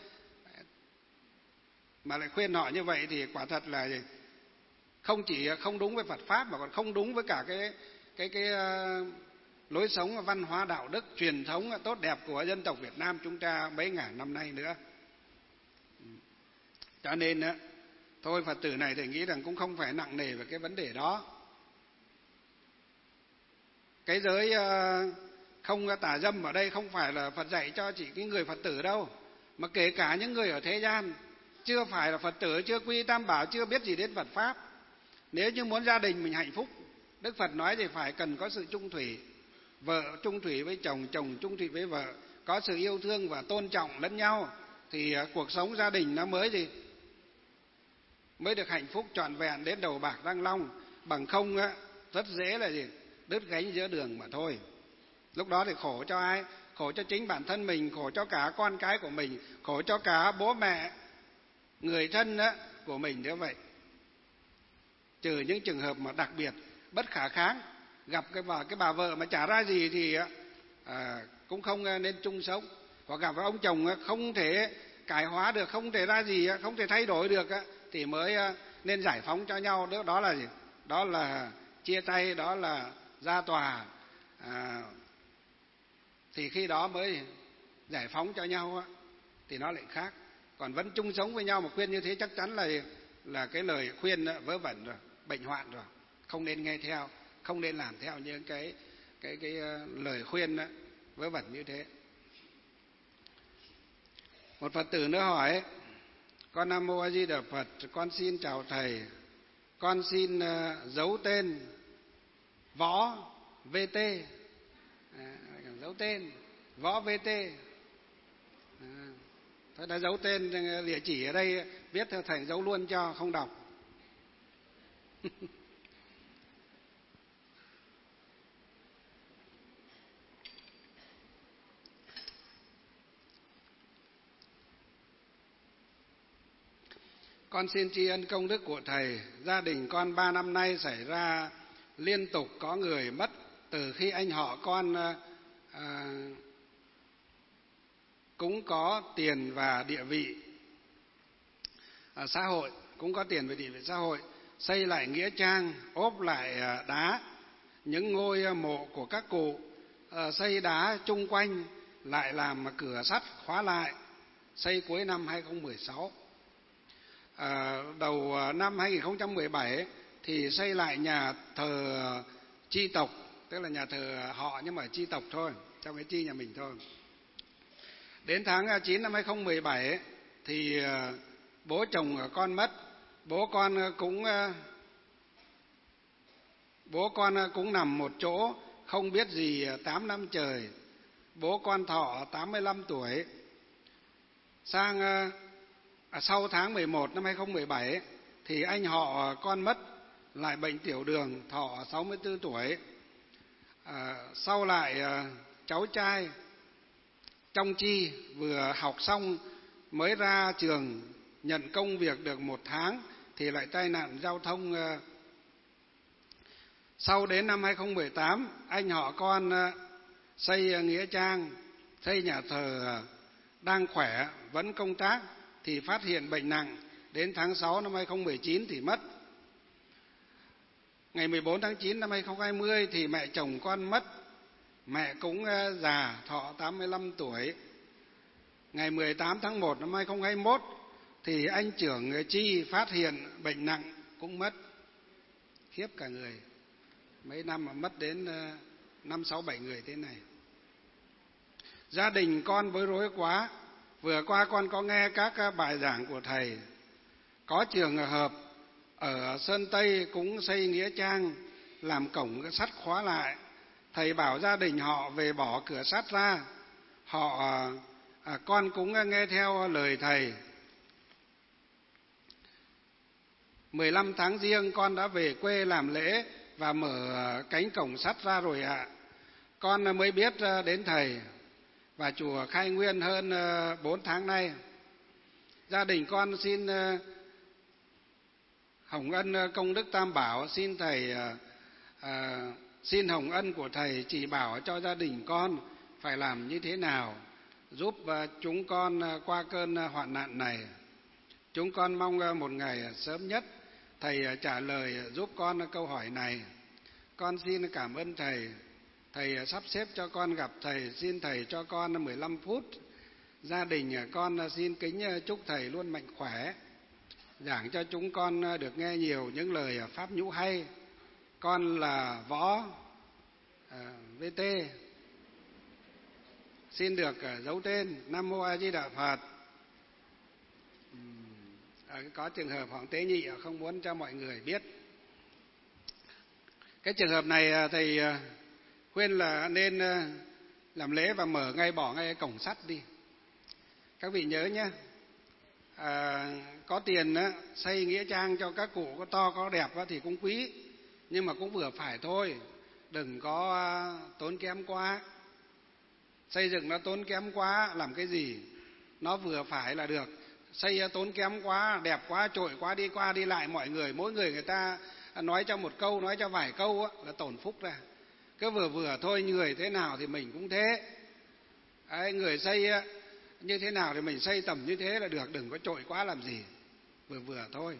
Mà lại khuyên họ như vậy thì quả thật là không chỉ không đúng với Phật Pháp mà còn không đúng với cả cái cái cái uh, lối sống văn hóa đạo đức truyền thống tốt đẹp của dân tộc Việt Nam chúng ta mấy ngàn năm nay nữa. Cho nên thôi Phật tử này thì nghĩ rằng cũng không phải nặng nề về cái vấn đề đó. Cái giới uh, không tà dâm ở đây không phải là Phật dạy cho chỉ cái người Phật tử đâu, mà kể cả những người ở thế gian chưa phải là Phật tử, chưa quy tam bảo, chưa biết gì đến Phật Pháp. Nếu như muốn gia đình mình hạnh phúc, Đức Phật nói thì phải cần có sự chung thủy. Vợ chung thủy với chồng, chồng chung thủy với vợ, có sự yêu thương và tôn trọng lẫn nhau thì cuộc sống gia đình nó mới gì mới được hạnh phúc trọn vẹn đến đầu bạc răng long. Bằng không á, rất dễ là gì đứt gánh giữa đường mà thôi. Lúc đó thì khổ cho ai? Khổ cho chính bản thân mình, khổ cho cả con cái của mình, khổ cho cả bố mẹ, người thân á, của mình như vậy. Trừ những trường hợp mà đặc biệt bất khả kháng, gặp cái bà, cái bà vợ mà chả ra gì thì à, cũng không nên chung sống. Hoặc gặp với ông chồng không thể cải hóa được, không thể ra gì, không thể thay đổi được thì mới nên giải phóng cho nhau. Đó, đó là gì? Đó là chia tay, đó là ra tòa. À, thì khi đó mới giải phóng cho nhau thì nó lại khác. Còn vẫn chung sống với nhau mà khuyên như thế chắc chắn là là cái lời khuyên vớ vẩn rồi, bệnh hoạn rồi, không nên nghe theo, không nên làm theo những cái cái cái lời khuyên đó, vớ vẩn như thế. Một Phật tử nữa hỏi: con Nam Mô A Di Đà Phật, con xin chào thầy, con xin uh, giấu tên Võ vê tê, à, giấu tên Võ vê tê. À, thôi đã giấu tên, địa chỉ ở đây viết theo thầy giấu luôn cho không đọc. Con xin tri ân công đức của thầy. Gia đình con ba năm nay xảy ra liên tục có người mất. Từ khi anh họ con à, cũng có tiền và địa vị à, xã hội, cũng có tiền và địa vị xã hội, xây lại nghĩa trang, ốp lại à, đá những ngôi mộ của các cụ, à, xây đá chung quanh, lại làm cửa sắt khóa lại, xây cuối năm hai không một sáu. À, đầu năm hai không một bảy thì xây lại nhà thờ chi tộc, tức là nhà thờ họ nhưng mà chi tộc thôi, trong cái chi nhà mình thôi. Đến tháng chín năm hai không một bảy thì bố chồng con mất. Bố con cũng bố con cũng nằm một chỗ không biết gì tám năm trời. Bố con thọ tám mươi lăm tuổi. sang à, sau tháng mười một năm hai không một bảy thì anh họ con mất, lại bệnh tiểu đường, thọ sáu mươi tư tuổi. À, sau lại à, cháu trai trong chi vừa học xong mới ra trường, nhận công việc được một tháng thì lại tai nạn giao thông. À, sau đến năm hai không một tám, anh họ con à, xây nghĩa trang, xây nhà thờ, đang khỏe vẫn công tác thì phát hiện bệnh nặng, đến tháng sáu năm hai không một chín thì mất. Ngày mười bốn tháng chín năm hai không hai không thì mẹ chồng con mất, mẹ cũng già, thọ tám mươi lăm tuổi. Ngày mười tám tháng một năm hai không hai mốt thì anh trưởng chi phát hiện bệnh nặng cũng mất. Khiếp cả người, mấy năm mà mất đến năm sáu bảy người thế này. Gia đình con bối rối quá. Vừa qua con có nghe các bài giảng của thầy, có trường hợp ở Sơn Tây cũng xây nghĩa trang, làm cổng sắt khóa lại. Thầy bảo gia đình họ về bỏ cửa sắt ra. Họ à, con cũng nghe theo lời thầy. mười lăm tháng Giêng con đã về quê làm lễ và mở cánh cổng sắt ra rồi ạ. À. Con mới biết đến thầy và chùa khai nguyên hơn bốn tháng nay. Gia đình con xin hồng ân công đức Tam Bảo, xin thầy à, xin hồng ân của thầy chỉ bảo cho gia đình con phải làm như thế nào, giúp chúng con qua cơn hoạn nạn này. Chúng con mong một ngày sớm nhất thầy trả lời giúp con câu hỏi này. Con xin cảm ơn thầy. Thầy sắp xếp cho con gặp thầy, xin thầy cho con mười lăm phút. Gia đình con xin kính chúc thầy luôn mạnh khỏe, giảng cho chúng con được nghe nhiều những lời pháp nhũ hay. Con là Võ à, vê tê, xin được giấu tên. Nam Mô A Di Đà Phật. À, có trường hợp Hoàng Tế Nhị không muốn cho mọi người biết. Cái trường hợp này thầy khuyên là nên làm lễ và mở ngay, bỏ ngay cổng sắt đi. Các vị nhớ nhé, à, có tiền á, xây nghĩa trang cho các cụ có to có đẹp á, thì cũng quý, nhưng mà cũng vừa phải thôi, đừng có tốn kém quá. Xây dựng nó tốn kém quá làm cái gì, nó vừa phải là được. Xây tốn kém quá, đẹp quá, trội quá, đi qua đi lại mọi người, mỗi người người ta nói cho một câu, nói cho vài câu á, là tổn phúc ra. Cứ vừa vừa thôi, người thế nào thì mình cũng thế. Đấy, người xây như thế nào thì mình xây tầm như thế là được, đừng có trội quá làm gì, vừa vừa thôi.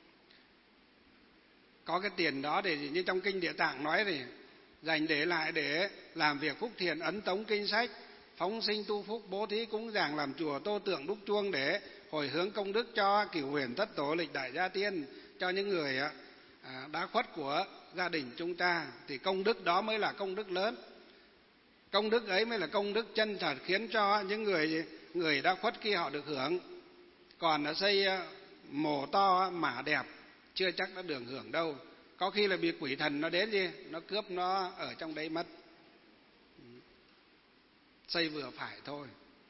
Có cái tiền đó để như trong kinh Địa Tạng nói thì dành để lại để làm việc phúc thiện, ấn tống kinh sách, phóng sinh tu phúc, bố thí cúng dường, làm chùa tô tượng đúc chuông để hồi hướng công đức cho cửu huyền thất tổ, lịch đại gia tiên, cho những người đã khuất của gia đình chúng ta, thì công đức đó mới là công đức lớn. Công đức ấy mới là công đức chân thật, khiến cho những người người đã khuất kia họ được hưởng. Còn là xây mồ to mả đẹp chưa chắc đã được hưởng đâu. Có khi là bị quỷ thần nó đến gì, nó cướp nó ở trong đấy mất. Xây vừa phải thôi.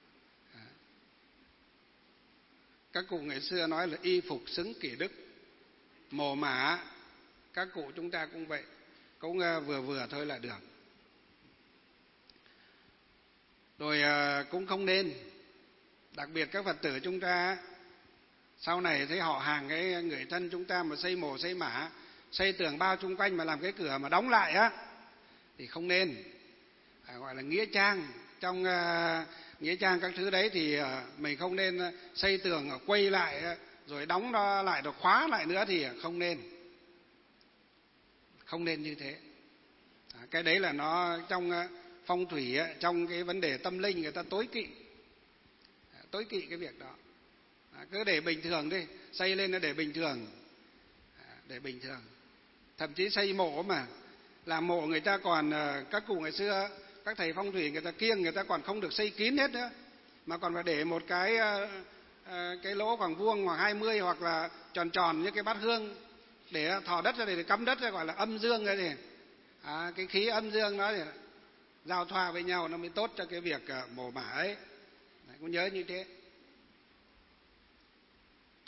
Các cụ ngày xưa nói là y phục xứng kỷ đức. Mồ mả các cụ chúng ta cũng vậy, cũng vừa vừa thôi là được. Rồi cũng không nên, đặc biệt các Phật tử chúng ta sau này thấy họ hàng cái người thân chúng ta mà xây mồ xây mả, xây tường bao chung quanh mà làm cái cửa mà đóng lại á thì không nên. À, gọi là nghĩa trang. Trong uh, nghĩa trang các thứ đấy thì uh, mình không nên xây tường quay lại rồi đóng nó lại rồi khóa lại nữa thì không nên. Không nên như thế. À, cái đấy là nó trong uh, phong thủy, trong cái vấn đề tâm linh người ta tối kỵ. À, tối kỵ cái việc đó. À, cứ để bình thường đi, xây lên nó để bình thường. À, để bình thường. Thậm chí xây mộ mà, làm mộ người ta còn, uh, các cụ ngày xưa, các thầy phong thủy người ta kiêng, người ta còn không được xây kín hết nữa, mà còn phải để một cái uh, uh, cái lỗ khoảng vuông khoảng hai mươi hoặc là tròn tròn như cái bát hương để thò đất ra để cắm đất ra, gọi là âm dương cái gì. À, cái khí âm dương đó thì giao thoa với nhau nó mới tốt cho cái việc uh, mồ mả ấy. Đấy, cũng nhớ như thế.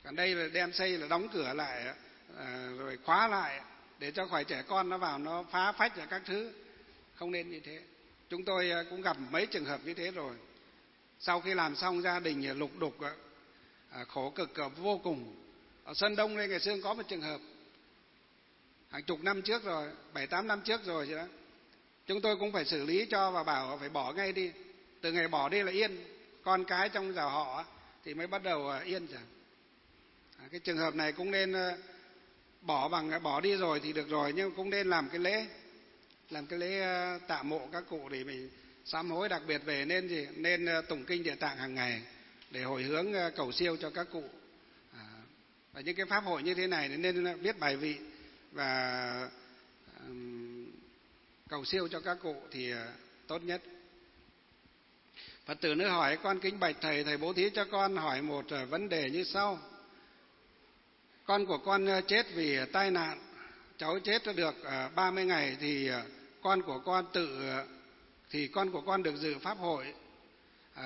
Còn đây là đem xây là đóng cửa lại à, rồi khóa lại để cho khỏi trẻ con nó vào nó phá phách và các thứ. Không nên như thế. Chúng tôi cũng gặp mấy trường hợp như thế rồi. Sau khi làm xong gia đình lục đục à, khổ cực vô cùng. Ở Sơn Đông đây ngày xưa có một trường hợp hàng chục năm trước rồi, bảy tám năm trước rồi chứ đó. Chúng tôi cũng phải xử lý cho và bảo phải bỏ ngay đi. Từ ngày bỏ đi là yên, con cái trong dòng họ thì mới bắt đầu yên chẳng. À, cái trường hợp này cũng nên bỏ bằng bỏ đi rồi thì được rồi, nhưng cũng nên làm cái lễ, làm cái lễ tạ mộ các cụ để mình sám hối, đặc biệt về nên gì nên tụng kinh Địa Tạng hàng ngày để hồi hướng cầu siêu cho các cụ. À, và những cái pháp hội như thế này nên viết bài vị và um, cầu siêu cho các cụ thì uh, tốt nhất. Phật tử nữa hỏi: con kính bạch thầy, thầy bố thí cho con hỏi một uh, vấn đề như sau. Con của con uh, chết vì tai nạn, cháu chết được uh, ba mươi ngày thì uh, con của con tự uh, thì con của con được dự pháp hội uh,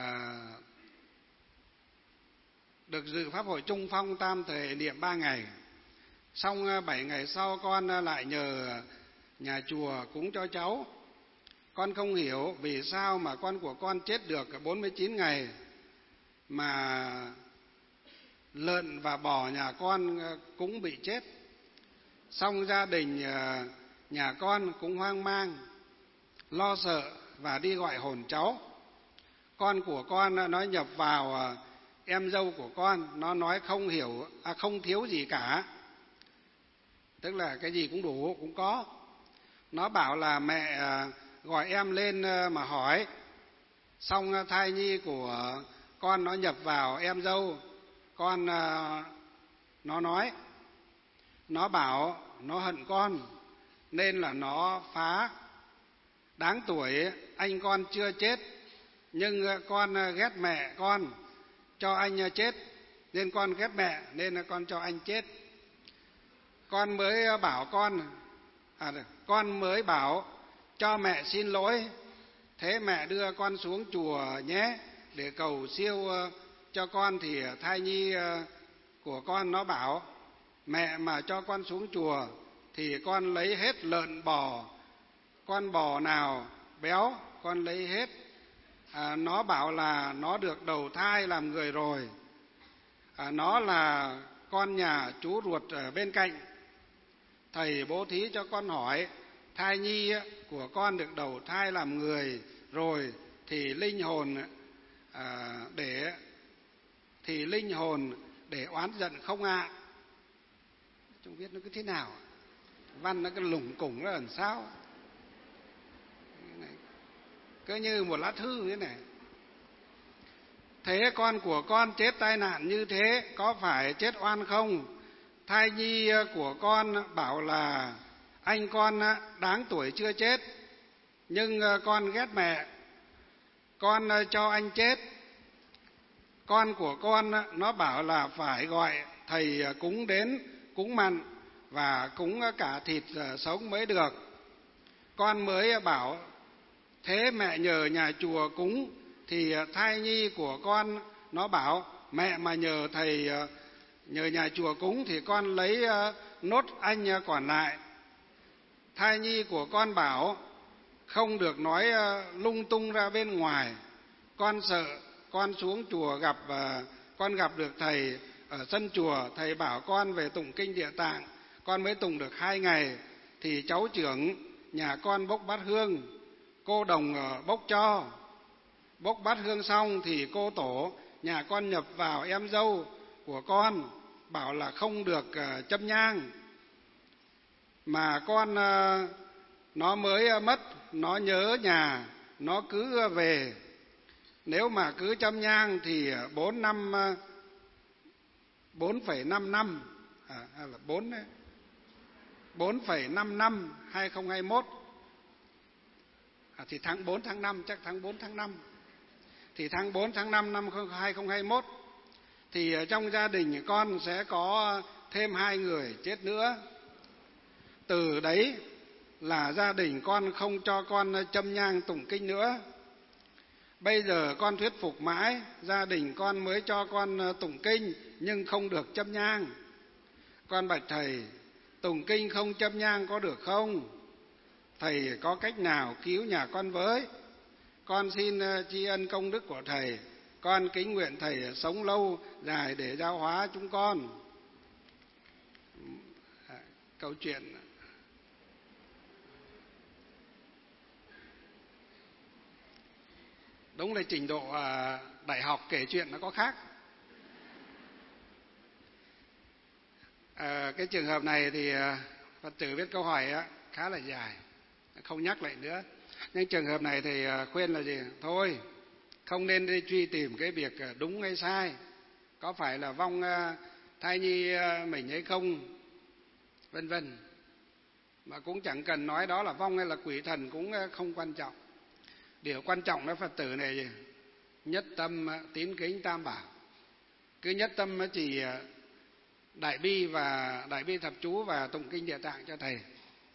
được dự pháp hội chung phong tam thời niệm ba ngày. Xong bảy ngày sau con lại nhờ nhà chùa cúng cho cháu. Con không hiểu vì sao mà con của con chết được bốn mươi chín ngày mà lợn và bò nhà con cũng bị chết. Xong gia đình nhà con cũng hoang mang, lo sợ và đi gọi hồn cháu. Con của con nói nhập vào em dâu của con, nó nói không hiểu, à, không thiếu gì cả. Tức là cái gì cũng đủ, cũng có. Nó bảo là mẹ gọi em lên mà hỏi. Xong thai nhi của con nó nhập vào em dâu. Con nó nói, nó bảo nó hận con nên là nó phá. Đáng tuổi anh con chưa chết, nhưng con ghét mẹ con cho anh chết, nên con ghét mẹ nên là con cho anh chết. Con mới bảo con à, con mới bảo cho mẹ xin lỗi, thế mẹ đưa con xuống chùa nhé để cầu siêu cho con. Thì thai nhi của con nó bảo mẹ mà cho con xuống chùa thì con lấy hết lợn bò, con bò nào béo con lấy hết. À, nó bảo là nó được đầu thai làm người rồi. À, nó là con nhà chú ruột ở bên cạnh. Thầy bố thí cho con hỏi, thai nhi của con được đầu thai làm người rồi thì linh hồn à, để thì linh hồn để oán giận không ạ? À? Chúng biết nó cứ thế nào, văn nó cứ lủng củng nó làm sao, cứ như một lá thư thế này. Thế con của con chết tai nạn như thế có phải chết oan không? Thai nhi của con bảo là anh con đáng tuổi chưa chết, nhưng con ghét mẹ, con cho anh chết. Con của con nó bảo là phải gọi thầy cúng đến cúng mặn và cúng cả thịt sống mới được. Con mới bảo thế mẹ nhờ nhà chùa cúng, thì thai nhi của con nó bảo mẹ mà nhờ thầy nhờ nhà chùa cúng thì con lấy nốt anh còn lại. Thai nhi của con bảo không được nói lung tung ra bên ngoài. Con sợ con xuống chùa gặp con gặp được thầy ở sân chùa, thầy bảo con về tụng kinh Địa Tạng. Con mới tụng được hai ngày thì cháu trưởng nhà con bốc bát hương, cô đồng bốc cho. Bốc bát hương xong thì cô tổ nhà con nhập vào em dâu của con, bảo là không được châm nhang. Mà con nó mới mất, nó nhớ nhà, nó cứ về. Nếu mà cứ châm nhang thì bốn năm bốn phẩy năm năm à, là bốn bốn phẩy năm năm hai không hai mốt à, thì tháng bốn tháng năm, chắc tháng bốn tháng năm, thì tháng bốn tháng năm năm hai không hai mốt thì trong gia đình con sẽ có thêm hai người chết nữa. Từ đấy là gia đình con không cho con châm nhang tụng kinh nữa. Bây giờ con thuyết phục mãi, gia đình con mới cho con tụng kinh nhưng không được châm nhang. Con bạch thầy, tụng kinh không châm nhang có được không? Thầy có cách nào cứu nhà con với? Con xin tri ân công đức của thầy, con kính nguyện thầy sống lâu dài để giáo hóa chúng con. Câu chuyện đúng là trình độ đại học kể chuyện nó có khác. À, cái trường hợp này thì Phật tử viết câu hỏi khá là dài, không nhắc lại nữa. Nhưng trường hợp này thì khuyên là gì? Thôi, không nên đi truy tìm cái việc đúng hay sai, có phải là vong thai nhi mình hay không, vân vân. Mà cũng chẳng cần nói đó là vong hay là quỷ thần cũng không quan trọng. Điều quan trọng là Phật tử này gì? Nhất tâm tín kính Tam Bảo. Cứ nhất tâm chỉ đại bi và đại bi thập chú và tụng kinh Địa Tạng cho thầy.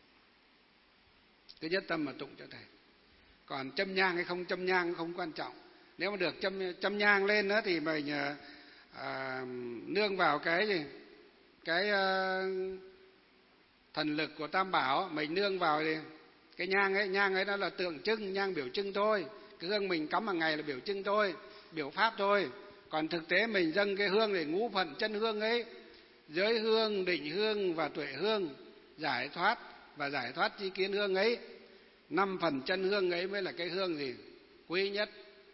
Cứ nhất tâm mà tụng cho thầy. Còn châm nhang hay không châm nhang không quan trọng. Nếu mà được châm châm nhang lên đó thì mình à, nương vào cái gì? Cái à, thần lực của Tam Bảo, mình nương vào thì cái nhang ấy, nhang ấy nó là tượng trưng, nhang biểu trưng thôi. Cái hương mình cắm hàng ngày là biểu trưng thôi, biểu pháp thôi. Còn thực tế mình dâng cái hương để ngũ phận chân hương ấy, giới hương, định hương và tuệ hương, giải thoát và giải thoát chi kiến hương ấy, năm phần chân hương ấy mới là cái hương gì? Quý nhất.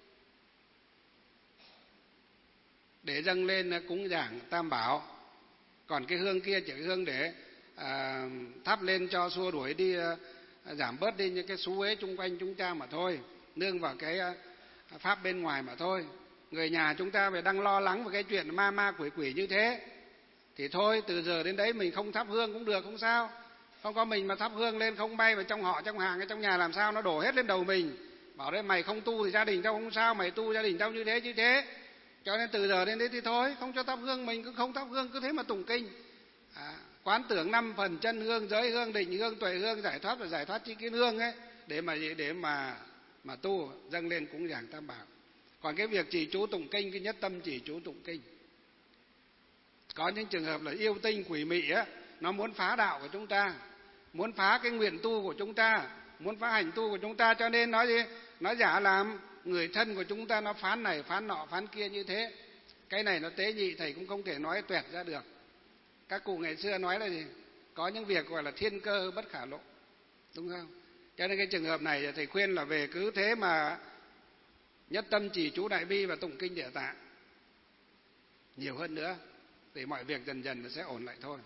Để dâng lên cúng dường Tam Bảo. Còn cái hương kia chỉ hương để à, thắp lên cho xua đuổi đi, à, giảm bớt đi những cái xú uế chung quanh chúng ta mà thôi, nương vào cái à, pháp bên ngoài mà thôi. Người nhà chúng ta phải đang lo lắng về cái chuyện ma ma quỷ quỷ như thế, thì thôi từ giờ đến đấy mình không thắp hương cũng được, không sao. Không có mình mà thắp hương lên không bay vào trong họ, trong hàng, trong nhà làm sao nó đổ hết lên đầu mình. Bảo đấy mày không tu thì gia đình tao không sao, mày tu gia đình tao như thế như thế. Cho nên từ giờ đến đấy thì thôi, không cho thắp hương, mình cứ không thắp hương, cứ thế mà tụng kinh. À, quán tưởng năm phần chân hương, giới hương, định hương, tuệ hương, giải thoát và giải thoát chi kiến hương ấy, để mà để mà mà tu dâng lên cúng dường Tam Bảo. Còn cái việc chỉ chú tụng kinh, cái nhất tâm chỉ chú tụng kinh. Có những trường hợp là yêu tinh quỷ mị á, nó muốn phá đạo của chúng ta, muốn phá cái nguyện tu của chúng ta, muốn phá hành tu của chúng ta, cho nên nói gì? Nó giả làm người thân của chúng ta, nó phán này, phán nọ, phán kia như thế. Cái này nó tế nhị, thầy cũng không thể nói tuẹt ra được. Các cụ ngày xưa nói là gì? Có những việc gọi là thiên cơ bất khả lộ, đúng không? Cho nên cái trường hợp này thầy khuyên là về cứ thế mà nhất tâm chỉ chú đại bi và tụng kinh Địa Tạng nhiều hơn nữa, để mọi việc dần dần nó sẽ ổn lại thôi.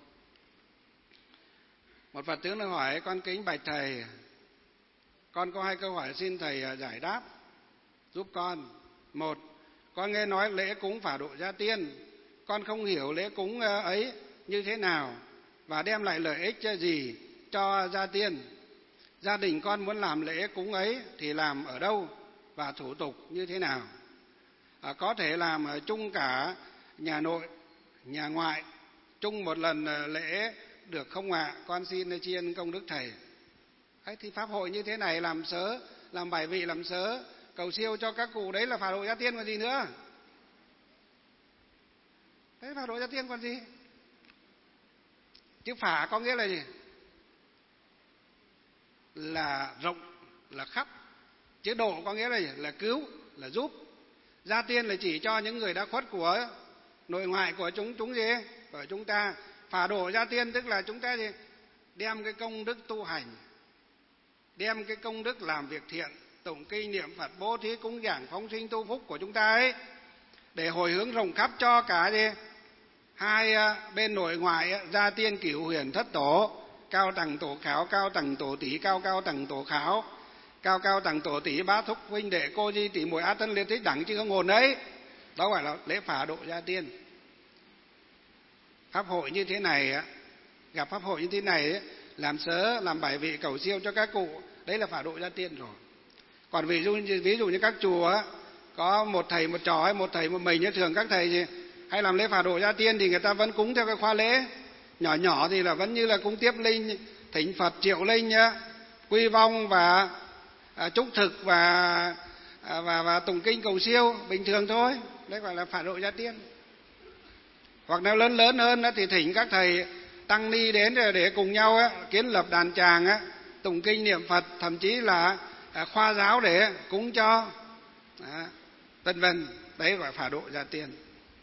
Một Phật tử nó hỏi: con kính bạch thầy, con có hai câu hỏi xin thầy giải đáp giúp con. Một, con nghe nói lễ cúng phả độ gia tiên, con không hiểu lễ cúng ấy như thế nào và đem lại lợi ích gì cho gia tiên. Gia đình con muốn làm lễ cúng ấy thì làm ở đâu và thủ tục như thế nào? À, có thể làm chung cả nhà nội, nhà ngoại, chung một lần lễ được không ạ? À? Con xin tri ân công đức thầy. Ấy thì pháp hội như thế này làm sớ, làm bài vị, làm sớ, cầu siêu cho các cụ, đấy là phả độ gia tiên còn gì nữa. Đấy, phả độ gia tiên còn gì? Chứ phả có nghĩa là gì? Là rộng, là khắp. Chứ độ có nghĩa là gì? Là cứu, là giúp. Gia tiên là chỉ cho những người đã khuất của nội ngoại của chúng chúng gì? Của chúng ta. Phả độ gia tiên tức là chúng ta gì? Đem cái công đức tu hành, đem cái công đức làm việc thiện, tụng kinh niệm Phật, bố thí cúng dường phóng sinh tu phúc của chúng ta ấy, để hồi hướng rộng khắp cho cả gì? Hai bên nội ngoại, gia tiên cửu huyền thất tổ, cao tầng tổ khảo, cao tầng tổ tỷ, cao cao tầng tổ khảo, cao cao tầng tổ tỷ, bá thúc huynh đệ cô di tỷ muội a tân liên thích đẳng chứ không ngồn đấy. Đó gọi là lễ phả độ gia tiên. Pháp hội như thế này, gặp pháp hội như thế này, làm sớ, làm bài vị cầu siêu cho các cụ, đấy là phả độ gia tiên rồi. Còn ví dụ ví dụ như các chùa có một thầy một trò hay một thầy một mình, như thường các thầy gì hay làm lễ phả độ gia tiên thì người ta vẫn cúng theo cái khoa lễ nhỏ nhỏ, thì là vẫn như là cúng tiếp linh, thỉnh Phật, triệu linh, quy vong và à, chúc thực và và và tụng kinh cầu siêu bình thường thôi, đấy gọi là phả độ gia tiên. Hoặc nếu lớn lớn hơn thì thỉnh các thầy tăng ni đến để cùng nhau kiến lập đàn tràng tụng kinh niệm Phật, thậm chí là khoa giáo để cúng cho, vân vân. Đấy gọi phả độ gia tiên.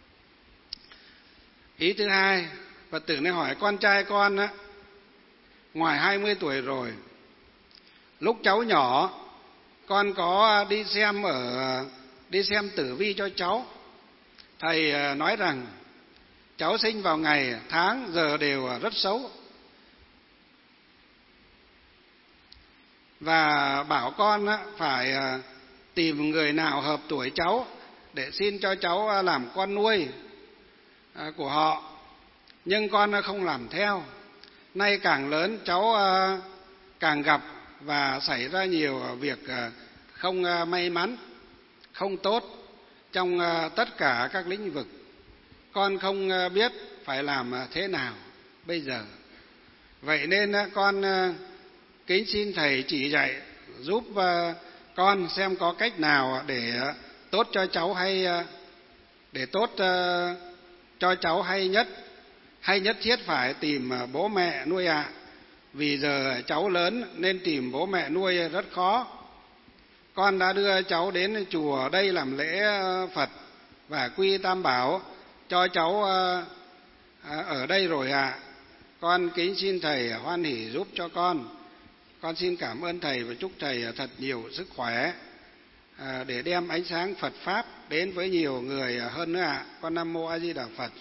Ý thứ hai, Phật tử này hỏi con trai con á, ngoài hai mươi tuổi rồi, lúc cháu nhỏ con có đi xem ở đi xem tử vi cho cháu. Thầy nói rằng cháu sinh vào ngày tháng giờ đều rất xấu, và bảo con phải tìm người nào hợp tuổi cháu để xin cho cháu làm con nuôi của họ. Nhưng con không làm theo. Nay càng lớn cháu càng gặp và xảy ra nhiều việc không may mắn, không tốt trong tất cả các lĩnh vực. Con không biết phải làm thế nào bây giờ. Vậy nên con kính xin thầy chỉ dạy giúp con xem có cách nào để tốt cho cháu hay để tốt cho cháu hay nhất, hay nhất thiết phải tìm bố mẹ nuôi ạ. À. Vì giờ cháu lớn nên tìm bố mẹ nuôi rất khó. Con đã đưa cháu đến chùa đây làm lễ Phật và quy Tam Bảo cho cháu ở đây rồi ạ. À. Con kính xin thầy hoan hỷ giúp cho con. Con xin cảm ơn thầy và chúc thầy thật nhiều sức khỏe để đem ánh sáng Phật Pháp đến với nhiều người hơn nữa ạ. À. Con Nam Mô A Di Đà Phật.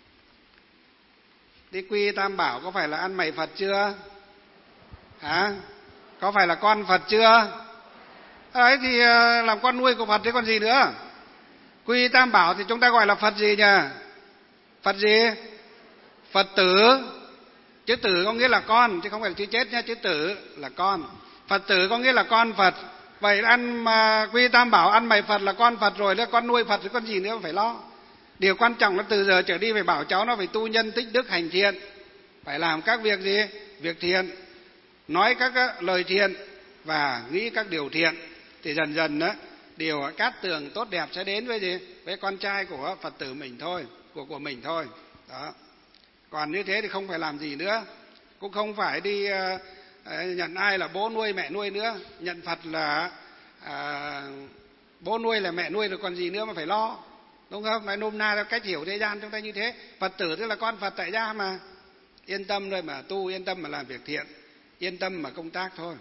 Đi quy Tam Bảo có phải là ăn mày Phật chưa? Hả? Có phải là con Phật chưa? Đấy thì làm con nuôi của Phật chứ còn gì nữa. Quy Tam Bảo thì chúng ta gọi là Phật gì nhỉ? Phật gì? Phật tử. Chữ tử có nghĩa là con chứ không phải là chữ chết nhé, chữ tử là con. Phật tử có nghĩa là con Phật. Vậy ăn mà quy Tam Bảo ăn mày Phật là con Phật rồi, đó con nuôi Phật chứ con gì nữa phải lo. Điều quan trọng là từ giờ trở đi phải bảo cháu nó phải tu nhân tích đức hành thiện, phải làm các việc gì? Việc thiện, nói các lời thiện và nghĩ các điều thiện, thì dần dần đó điều cát tường tốt đẹp sẽ đến với gì? Với con trai của Phật tử mình thôi, của của mình thôi. Đó. Còn như thế thì không phải làm gì nữa, cũng không phải đi uh, nhận ai là bố nuôi mẹ nuôi nữa, nhận Phật là uh, bố nuôi là mẹ nuôi rồi còn gì nữa mà phải lo, đúng không? Nói nôm na theo cách hiểu thế gian chúng ta như thế. Phật tử tức là con Phật tại gia mà, yên tâm thôi mà tu, yên tâm mà làm việc thiện, yên tâm mà công tác thôi.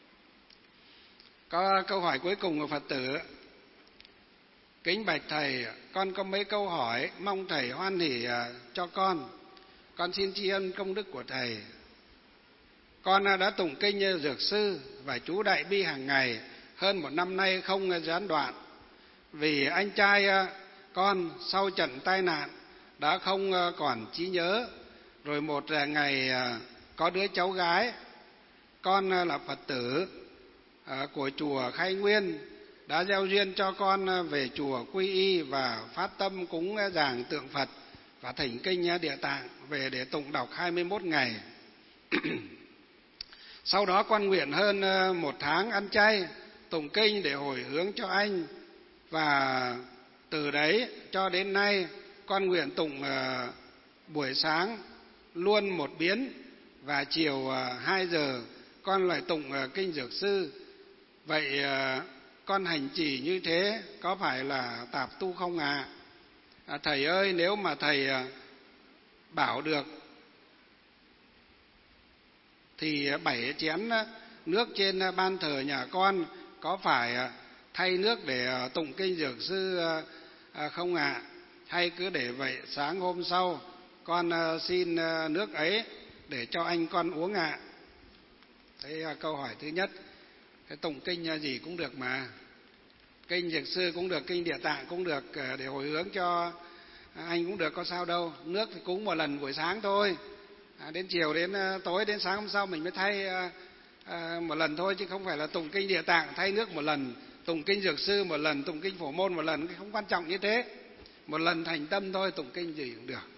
Có câu hỏi cuối cùng của Phật tử. Kính bạch thầy, con có mấy câu hỏi mong thầy hoan hỷ cho con. Con xin tri ân công đức của thầy. Con đã tụng kinh Dược Sư và chú Đại Bi hàng ngày hơn một năm nay không gián đoạn. Vì anh trai con sau trận tai nạn đã không còn trí nhớ. Rồi một ngày có đứa cháu gái, con là Phật tử của chùa Khai Nguyên, đã gieo duyên cho con về chùa quy y và phát tâm cúng dường tượng Phật và thỉnh kinh Địa Tạng về để tụng đọc hai mươi mốt ngày. Sau đó con nguyện hơn một tháng ăn chay, tụng kinh để hồi hướng cho anh. Và từ đấy cho đến nay con nguyện tụng buổi sáng luôn một biến và chiều hai giờ con lại tụng kinh Dược Sư. Vậy con hành trì như thế có phải là tạp tu không ạ? À? À, thầy ơi, nếu mà thầy bảo được thì bảy chén nước trên ban thờ nhà con có phải thay nước để tụng kinh Dược Sư không ạ? À? Hay cứ để vậy sáng hôm sau con xin nước ấy để cho anh con uống ạ? À? Thế câu hỏi thứ nhất. Cái tụng kinh gì cũng được mà, kinh Dược Sư cũng được, kinh Địa Tạng cũng được, để hồi hướng cho anh cũng được, có sao đâu. Nước thì cúng một lần buổi sáng thôi, à, đến chiều đến tối đến sáng hôm sau mình mới thay à, à, một lần thôi, chứ không phải là tụng kinh Địa Tạng thay nước một lần, tụng kinh Dược Sư một lần, tụng kinh Phổ Môn một lần, không quan trọng như thế. Một lần thành tâm thôi, tụng kinh gì cũng được.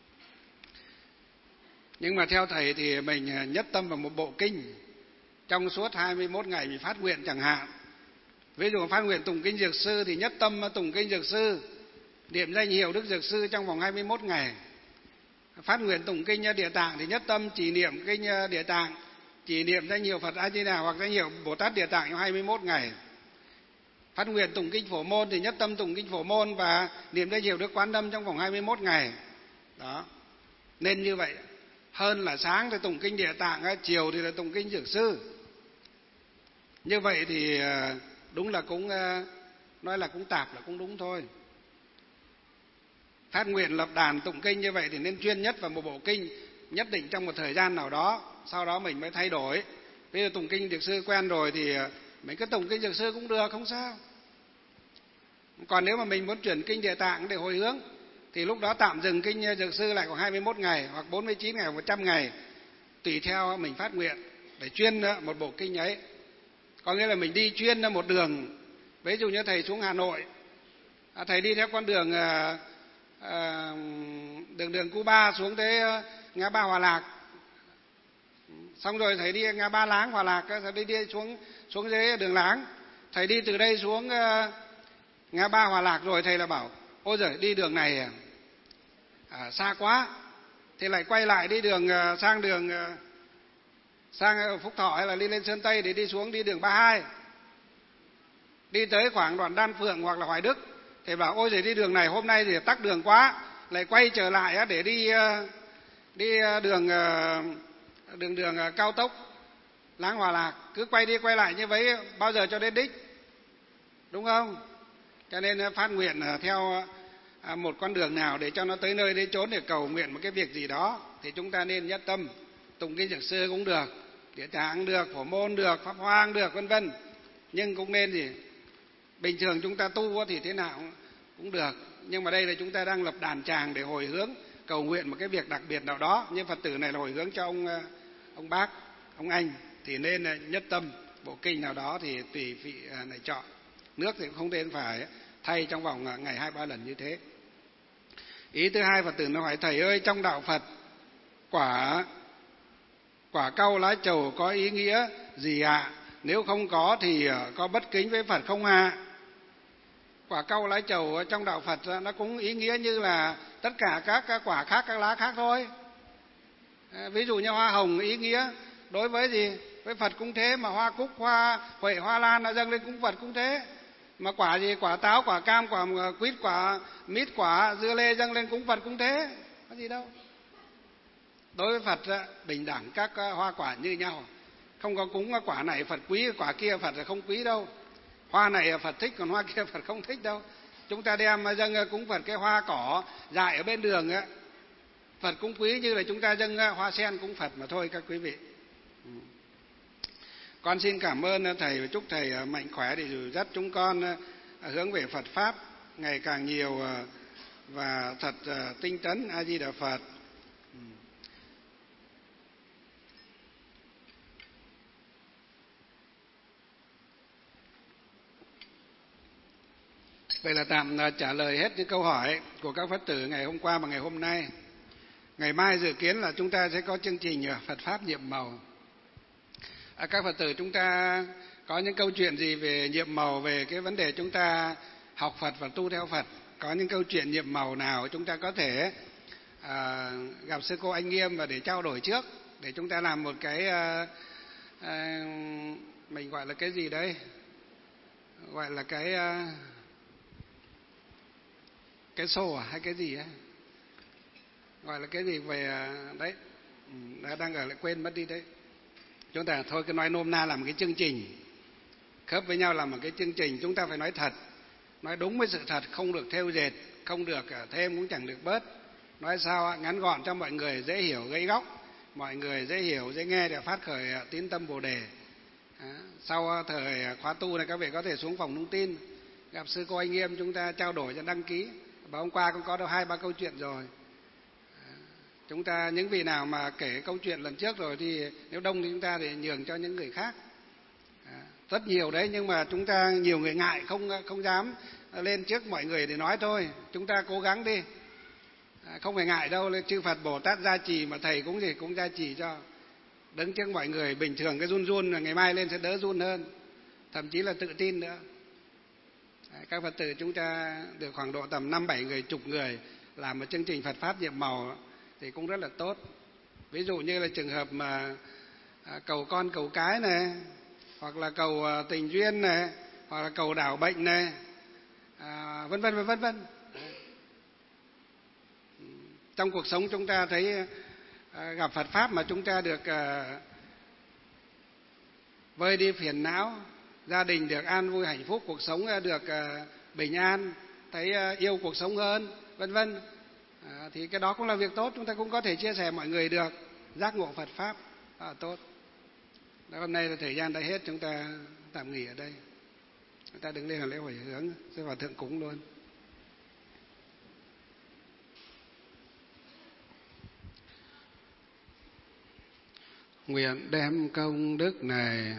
Nhưng mà theo thầy thì mình nhất tâm vào một bộ kinh trong suốt hai mươi mốt ngày mình phát nguyện chẳng hạn, Ví dụ phát nguyện tụng kinh Dược Sư thì nhất tâm tụng kinh Dược Sư, niệm danh hiệu Đức Dược Sư trong vòng hai mươi mốt ngày. Phát nguyện tụng kinh Địa Tạng thì nhất tâm chỉ niệm kinh Địa Tạng, chỉ niệm danh hiệu Phật A Di Đà hoặc danh hiệu Bồ Tát Địa Tạng trong hai mươi mốt ngày. Phát nguyện tụng kinh Phổ Môn thì nhất tâm tụng kinh Phổ Môn và niệm danh hiệu Đức Quán Âm trong vòng hai mươi mốt ngày. Đó. Nên như vậy, hơn là sáng thì tụng kinh Địa Tạng, chiều thì là tụng kinh Dược Sư. Như vậy thì đúng là cũng nói là cũng tạp là cũng đúng thôi. Phát nguyện lập đàn tụng kinh như vậy thì nên chuyên nhất vào một bộ kinh nhất định trong một thời gian nào đó, sau đó mình mới thay đổi. Bây giờ tụng kinh Dược Sư quen rồi thì mình cứ tụng kinh Dược Sư cũng được, không sao. Còn nếu mà mình muốn chuyển kinh Địa Tạng để hồi hướng thì lúc đó tạm dừng kinh Dược Sư lại khoảng hai mươi mốt ngày hoặc bốn mươi chín ngày hoặc một trăm ngày, tùy theo mình phát nguyện để chuyên một bộ kinh ấy. Có nghĩa là mình đi chuyên một đường. Ví dụ như thầy xuống Hà Nội, thầy đi theo con đường à, đường đường Cuba xuống tới ngã ba Hòa Lạc, xong rồi thầy đi ngã ba Láng Hòa Lạc, thầy đi, đi xuống xuống dưới đường Láng, thầy đi từ đây xuống ngã ba Hòa Lạc rồi thầy là bảo ôi giời đi đường này à, xa quá, thì lại quay lại đi đường sang đường sang Phúc Thọ hay là đi lên Sơn Tây để đi xuống đi đường ba mươi hai, đi tới khoảng đoạn Đan Phượng hoặc là Hoài Đức, thì bảo ôi giời đi đường này hôm nay thì tắc đường quá, lại quay trở lại để đi đi đường đường đường cao tốc Láng Hòa Lạc, cứ quay đi quay lại như vậy bao giờ cho đến đích, đúng không? Cho nên phát nguyện theo một con đường nào để cho nó tới nơi đến chốn để cầu nguyện một cái việc gì đó thì chúng ta nên nhất tâm. Tụng kinh Dược Sư cũng được, Địa Tạng được, Phổ Môn được, Pháp Hoa được, vân vân. Nhưng cũng nên gì? Bình thường chúng ta tu thì thế nào cũng được, nhưng mà đây là chúng ta đang lập đàn tràng để hồi hướng cầu nguyện một cái việc đặc biệt nào đó. Như Phật tử này là hồi hướng cho ông ông bác, ông anh thì nên nhất tâm bộ kinh nào đó thì tùy vị này chọn. Nước thì cũng không nên phải thay trong vòng ngày hai ba lần như thế. Ý thứ hai, Phật tử nó hỏi thầy ơi, trong đạo Phật quả quả cau lá trầu có ý nghĩa gì ạ? À? Nếu không có thì có bất kính với Phật không ạ? À? Quả cau lá trầu trong đạo Phật nó cũng ý nghĩa như là tất cả các quả khác, các lá khác thôi. Ví dụ như hoa hồng ý nghĩa đối với gì? Với Phật cũng thế, mà hoa cúc, hoa huệ, hoa lan nó dâng lên cúng Phật cũng thế. Mà quả gì? Quả táo, quả cam, quả quýt, quả mít, quả dưa lê dâng lên cúng Phật cũng thế. Có gì đâu. Đối với Phật bình đẳng các hoa quả như nhau. Không có cúng quả này Phật quý, quả kia Phật là không quý đâu. Hoa này Phật thích, còn hoa kia Phật không thích đâu. Chúng ta đem dâng cúng Phật cái hoa cỏ dại ở bên đường á, Phật cũng quý như là chúng ta dâng hoa sen cúng Phật mà thôi các quý vị. Con xin cảm ơn thầy và chúc thầy mạnh khỏe để dìu dắt chúng con hướng về Phật Pháp ngày càng nhiều và thật tinh tấn. A Di Đà Phật. Vậy là tạm trả lời hết những câu hỏi của các Phật tử ngày hôm qua và ngày hôm nay. Ngày mai dự kiến là chúng ta sẽ có chương trình Phật Pháp nhiệm màu. À, các Phật tử chúng ta có những câu chuyện gì về nhiệm màu, về cái vấn đề chúng ta học Phật và tu theo Phật? Có những câu chuyện nhiệm màu nào chúng ta có thể à, gặp sư cô Anh Nghiêm và để trao đổi trước, để chúng ta làm một cái à, à, mình gọi là cái gì đấy? Gọi là cái à, cái show à hay cái gì ấy? Gọi là cái gì về đấy? Đã đang ở lại quên mất đi đấy. Chúng ta thôi cứ nói nôm na làm một cái chương trình khớp với nhau, làm một cái chương trình. Chúng ta phải nói thật, nói đúng với sự thật, không được thêu dệt, không được thêm cũng chẳng được bớt. Nói sao ngắn gọn cho mọi người dễ hiểu, gãy góc, mọi người dễ hiểu, dễ nghe để phát khởi tín tâm Bồ đề. Sau thời khóa tu này các vị có thể xuống phòng thông tin gặp sư cô Anh Nghiêm, chúng ta trao đổi cho đăng ký. Và hôm qua cũng có được hai ba câu chuyện rồi. Chúng ta những vị nào mà kể câu chuyện lần trước rồi thì nếu đông thì chúng ta để nhường cho những người khác. À, rất nhiều đấy, nhưng mà chúng ta nhiều người ngại không không dám lên trước mọi người để nói thôi. Chúng ta cố gắng đi, à, không phải ngại đâu. Chư Phật Bồ Tát gia trì mà thầy cũng gì cũng gia trì cho. Đứng trước mọi người bình thường cái run run, ngày mai lên sẽ đỡ run hơn, thậm chí là tự tin nữa. Các Phật tử chúng ta được khoảng độ tầm năm bảy người, chục người làm một chương trình Phật Pháp nhiệm màu thì cũng rất là tốt. Ví dụ như là trường hợp mà cầu con cầu cái này, hoặc là cầu tình duyên này, hoặc là cầu đảo bệnh này, à, vân vân vân vân. Trong cuộc sống chúng ta thấy à, gặp Phật Pháp mà chúng ta được à, vơi đi phiền não, gia đình được an vui hạnh phúc, cuộc sống được à, bình an, thấy à, yêu cuộc sống hơn, vân vân. À, thì cái đó cũng là việc tốt, chúng ta cũng có thể chia sẻ mọi người được giác ngộ Phật Pháp, đó là tốt. Đó, hôm nay là thời gian đã hết, chúng ta tạm nghỉ ở đây. Chúng ta đứng lên là lễ hồi hướng, sẽ vào thượng cúng luôn. Nguyện đem công đức này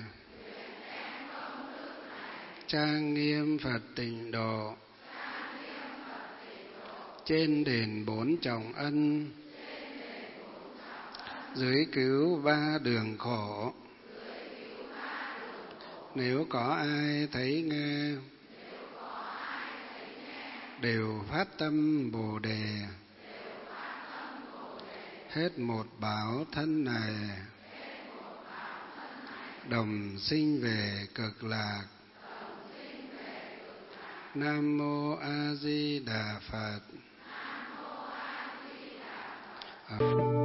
trang nghiêm Phật Tịnh Độ, trên đền bốn trọng ân, dưới cứu ba đường khổ. Nếu có ai thấy nghe, đều phát tâm Bồ Đề, hết một báo thân này, đồng sinh về cực lạc. Nam mô A Di Đà Phật. À.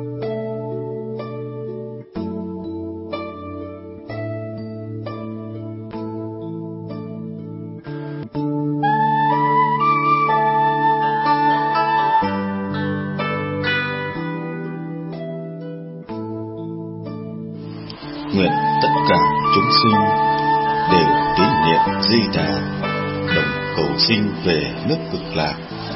Nguyện tất cả chúng sinh đều tín niệm Di Đà, đồng cầu sinh về nước Cực Lạc.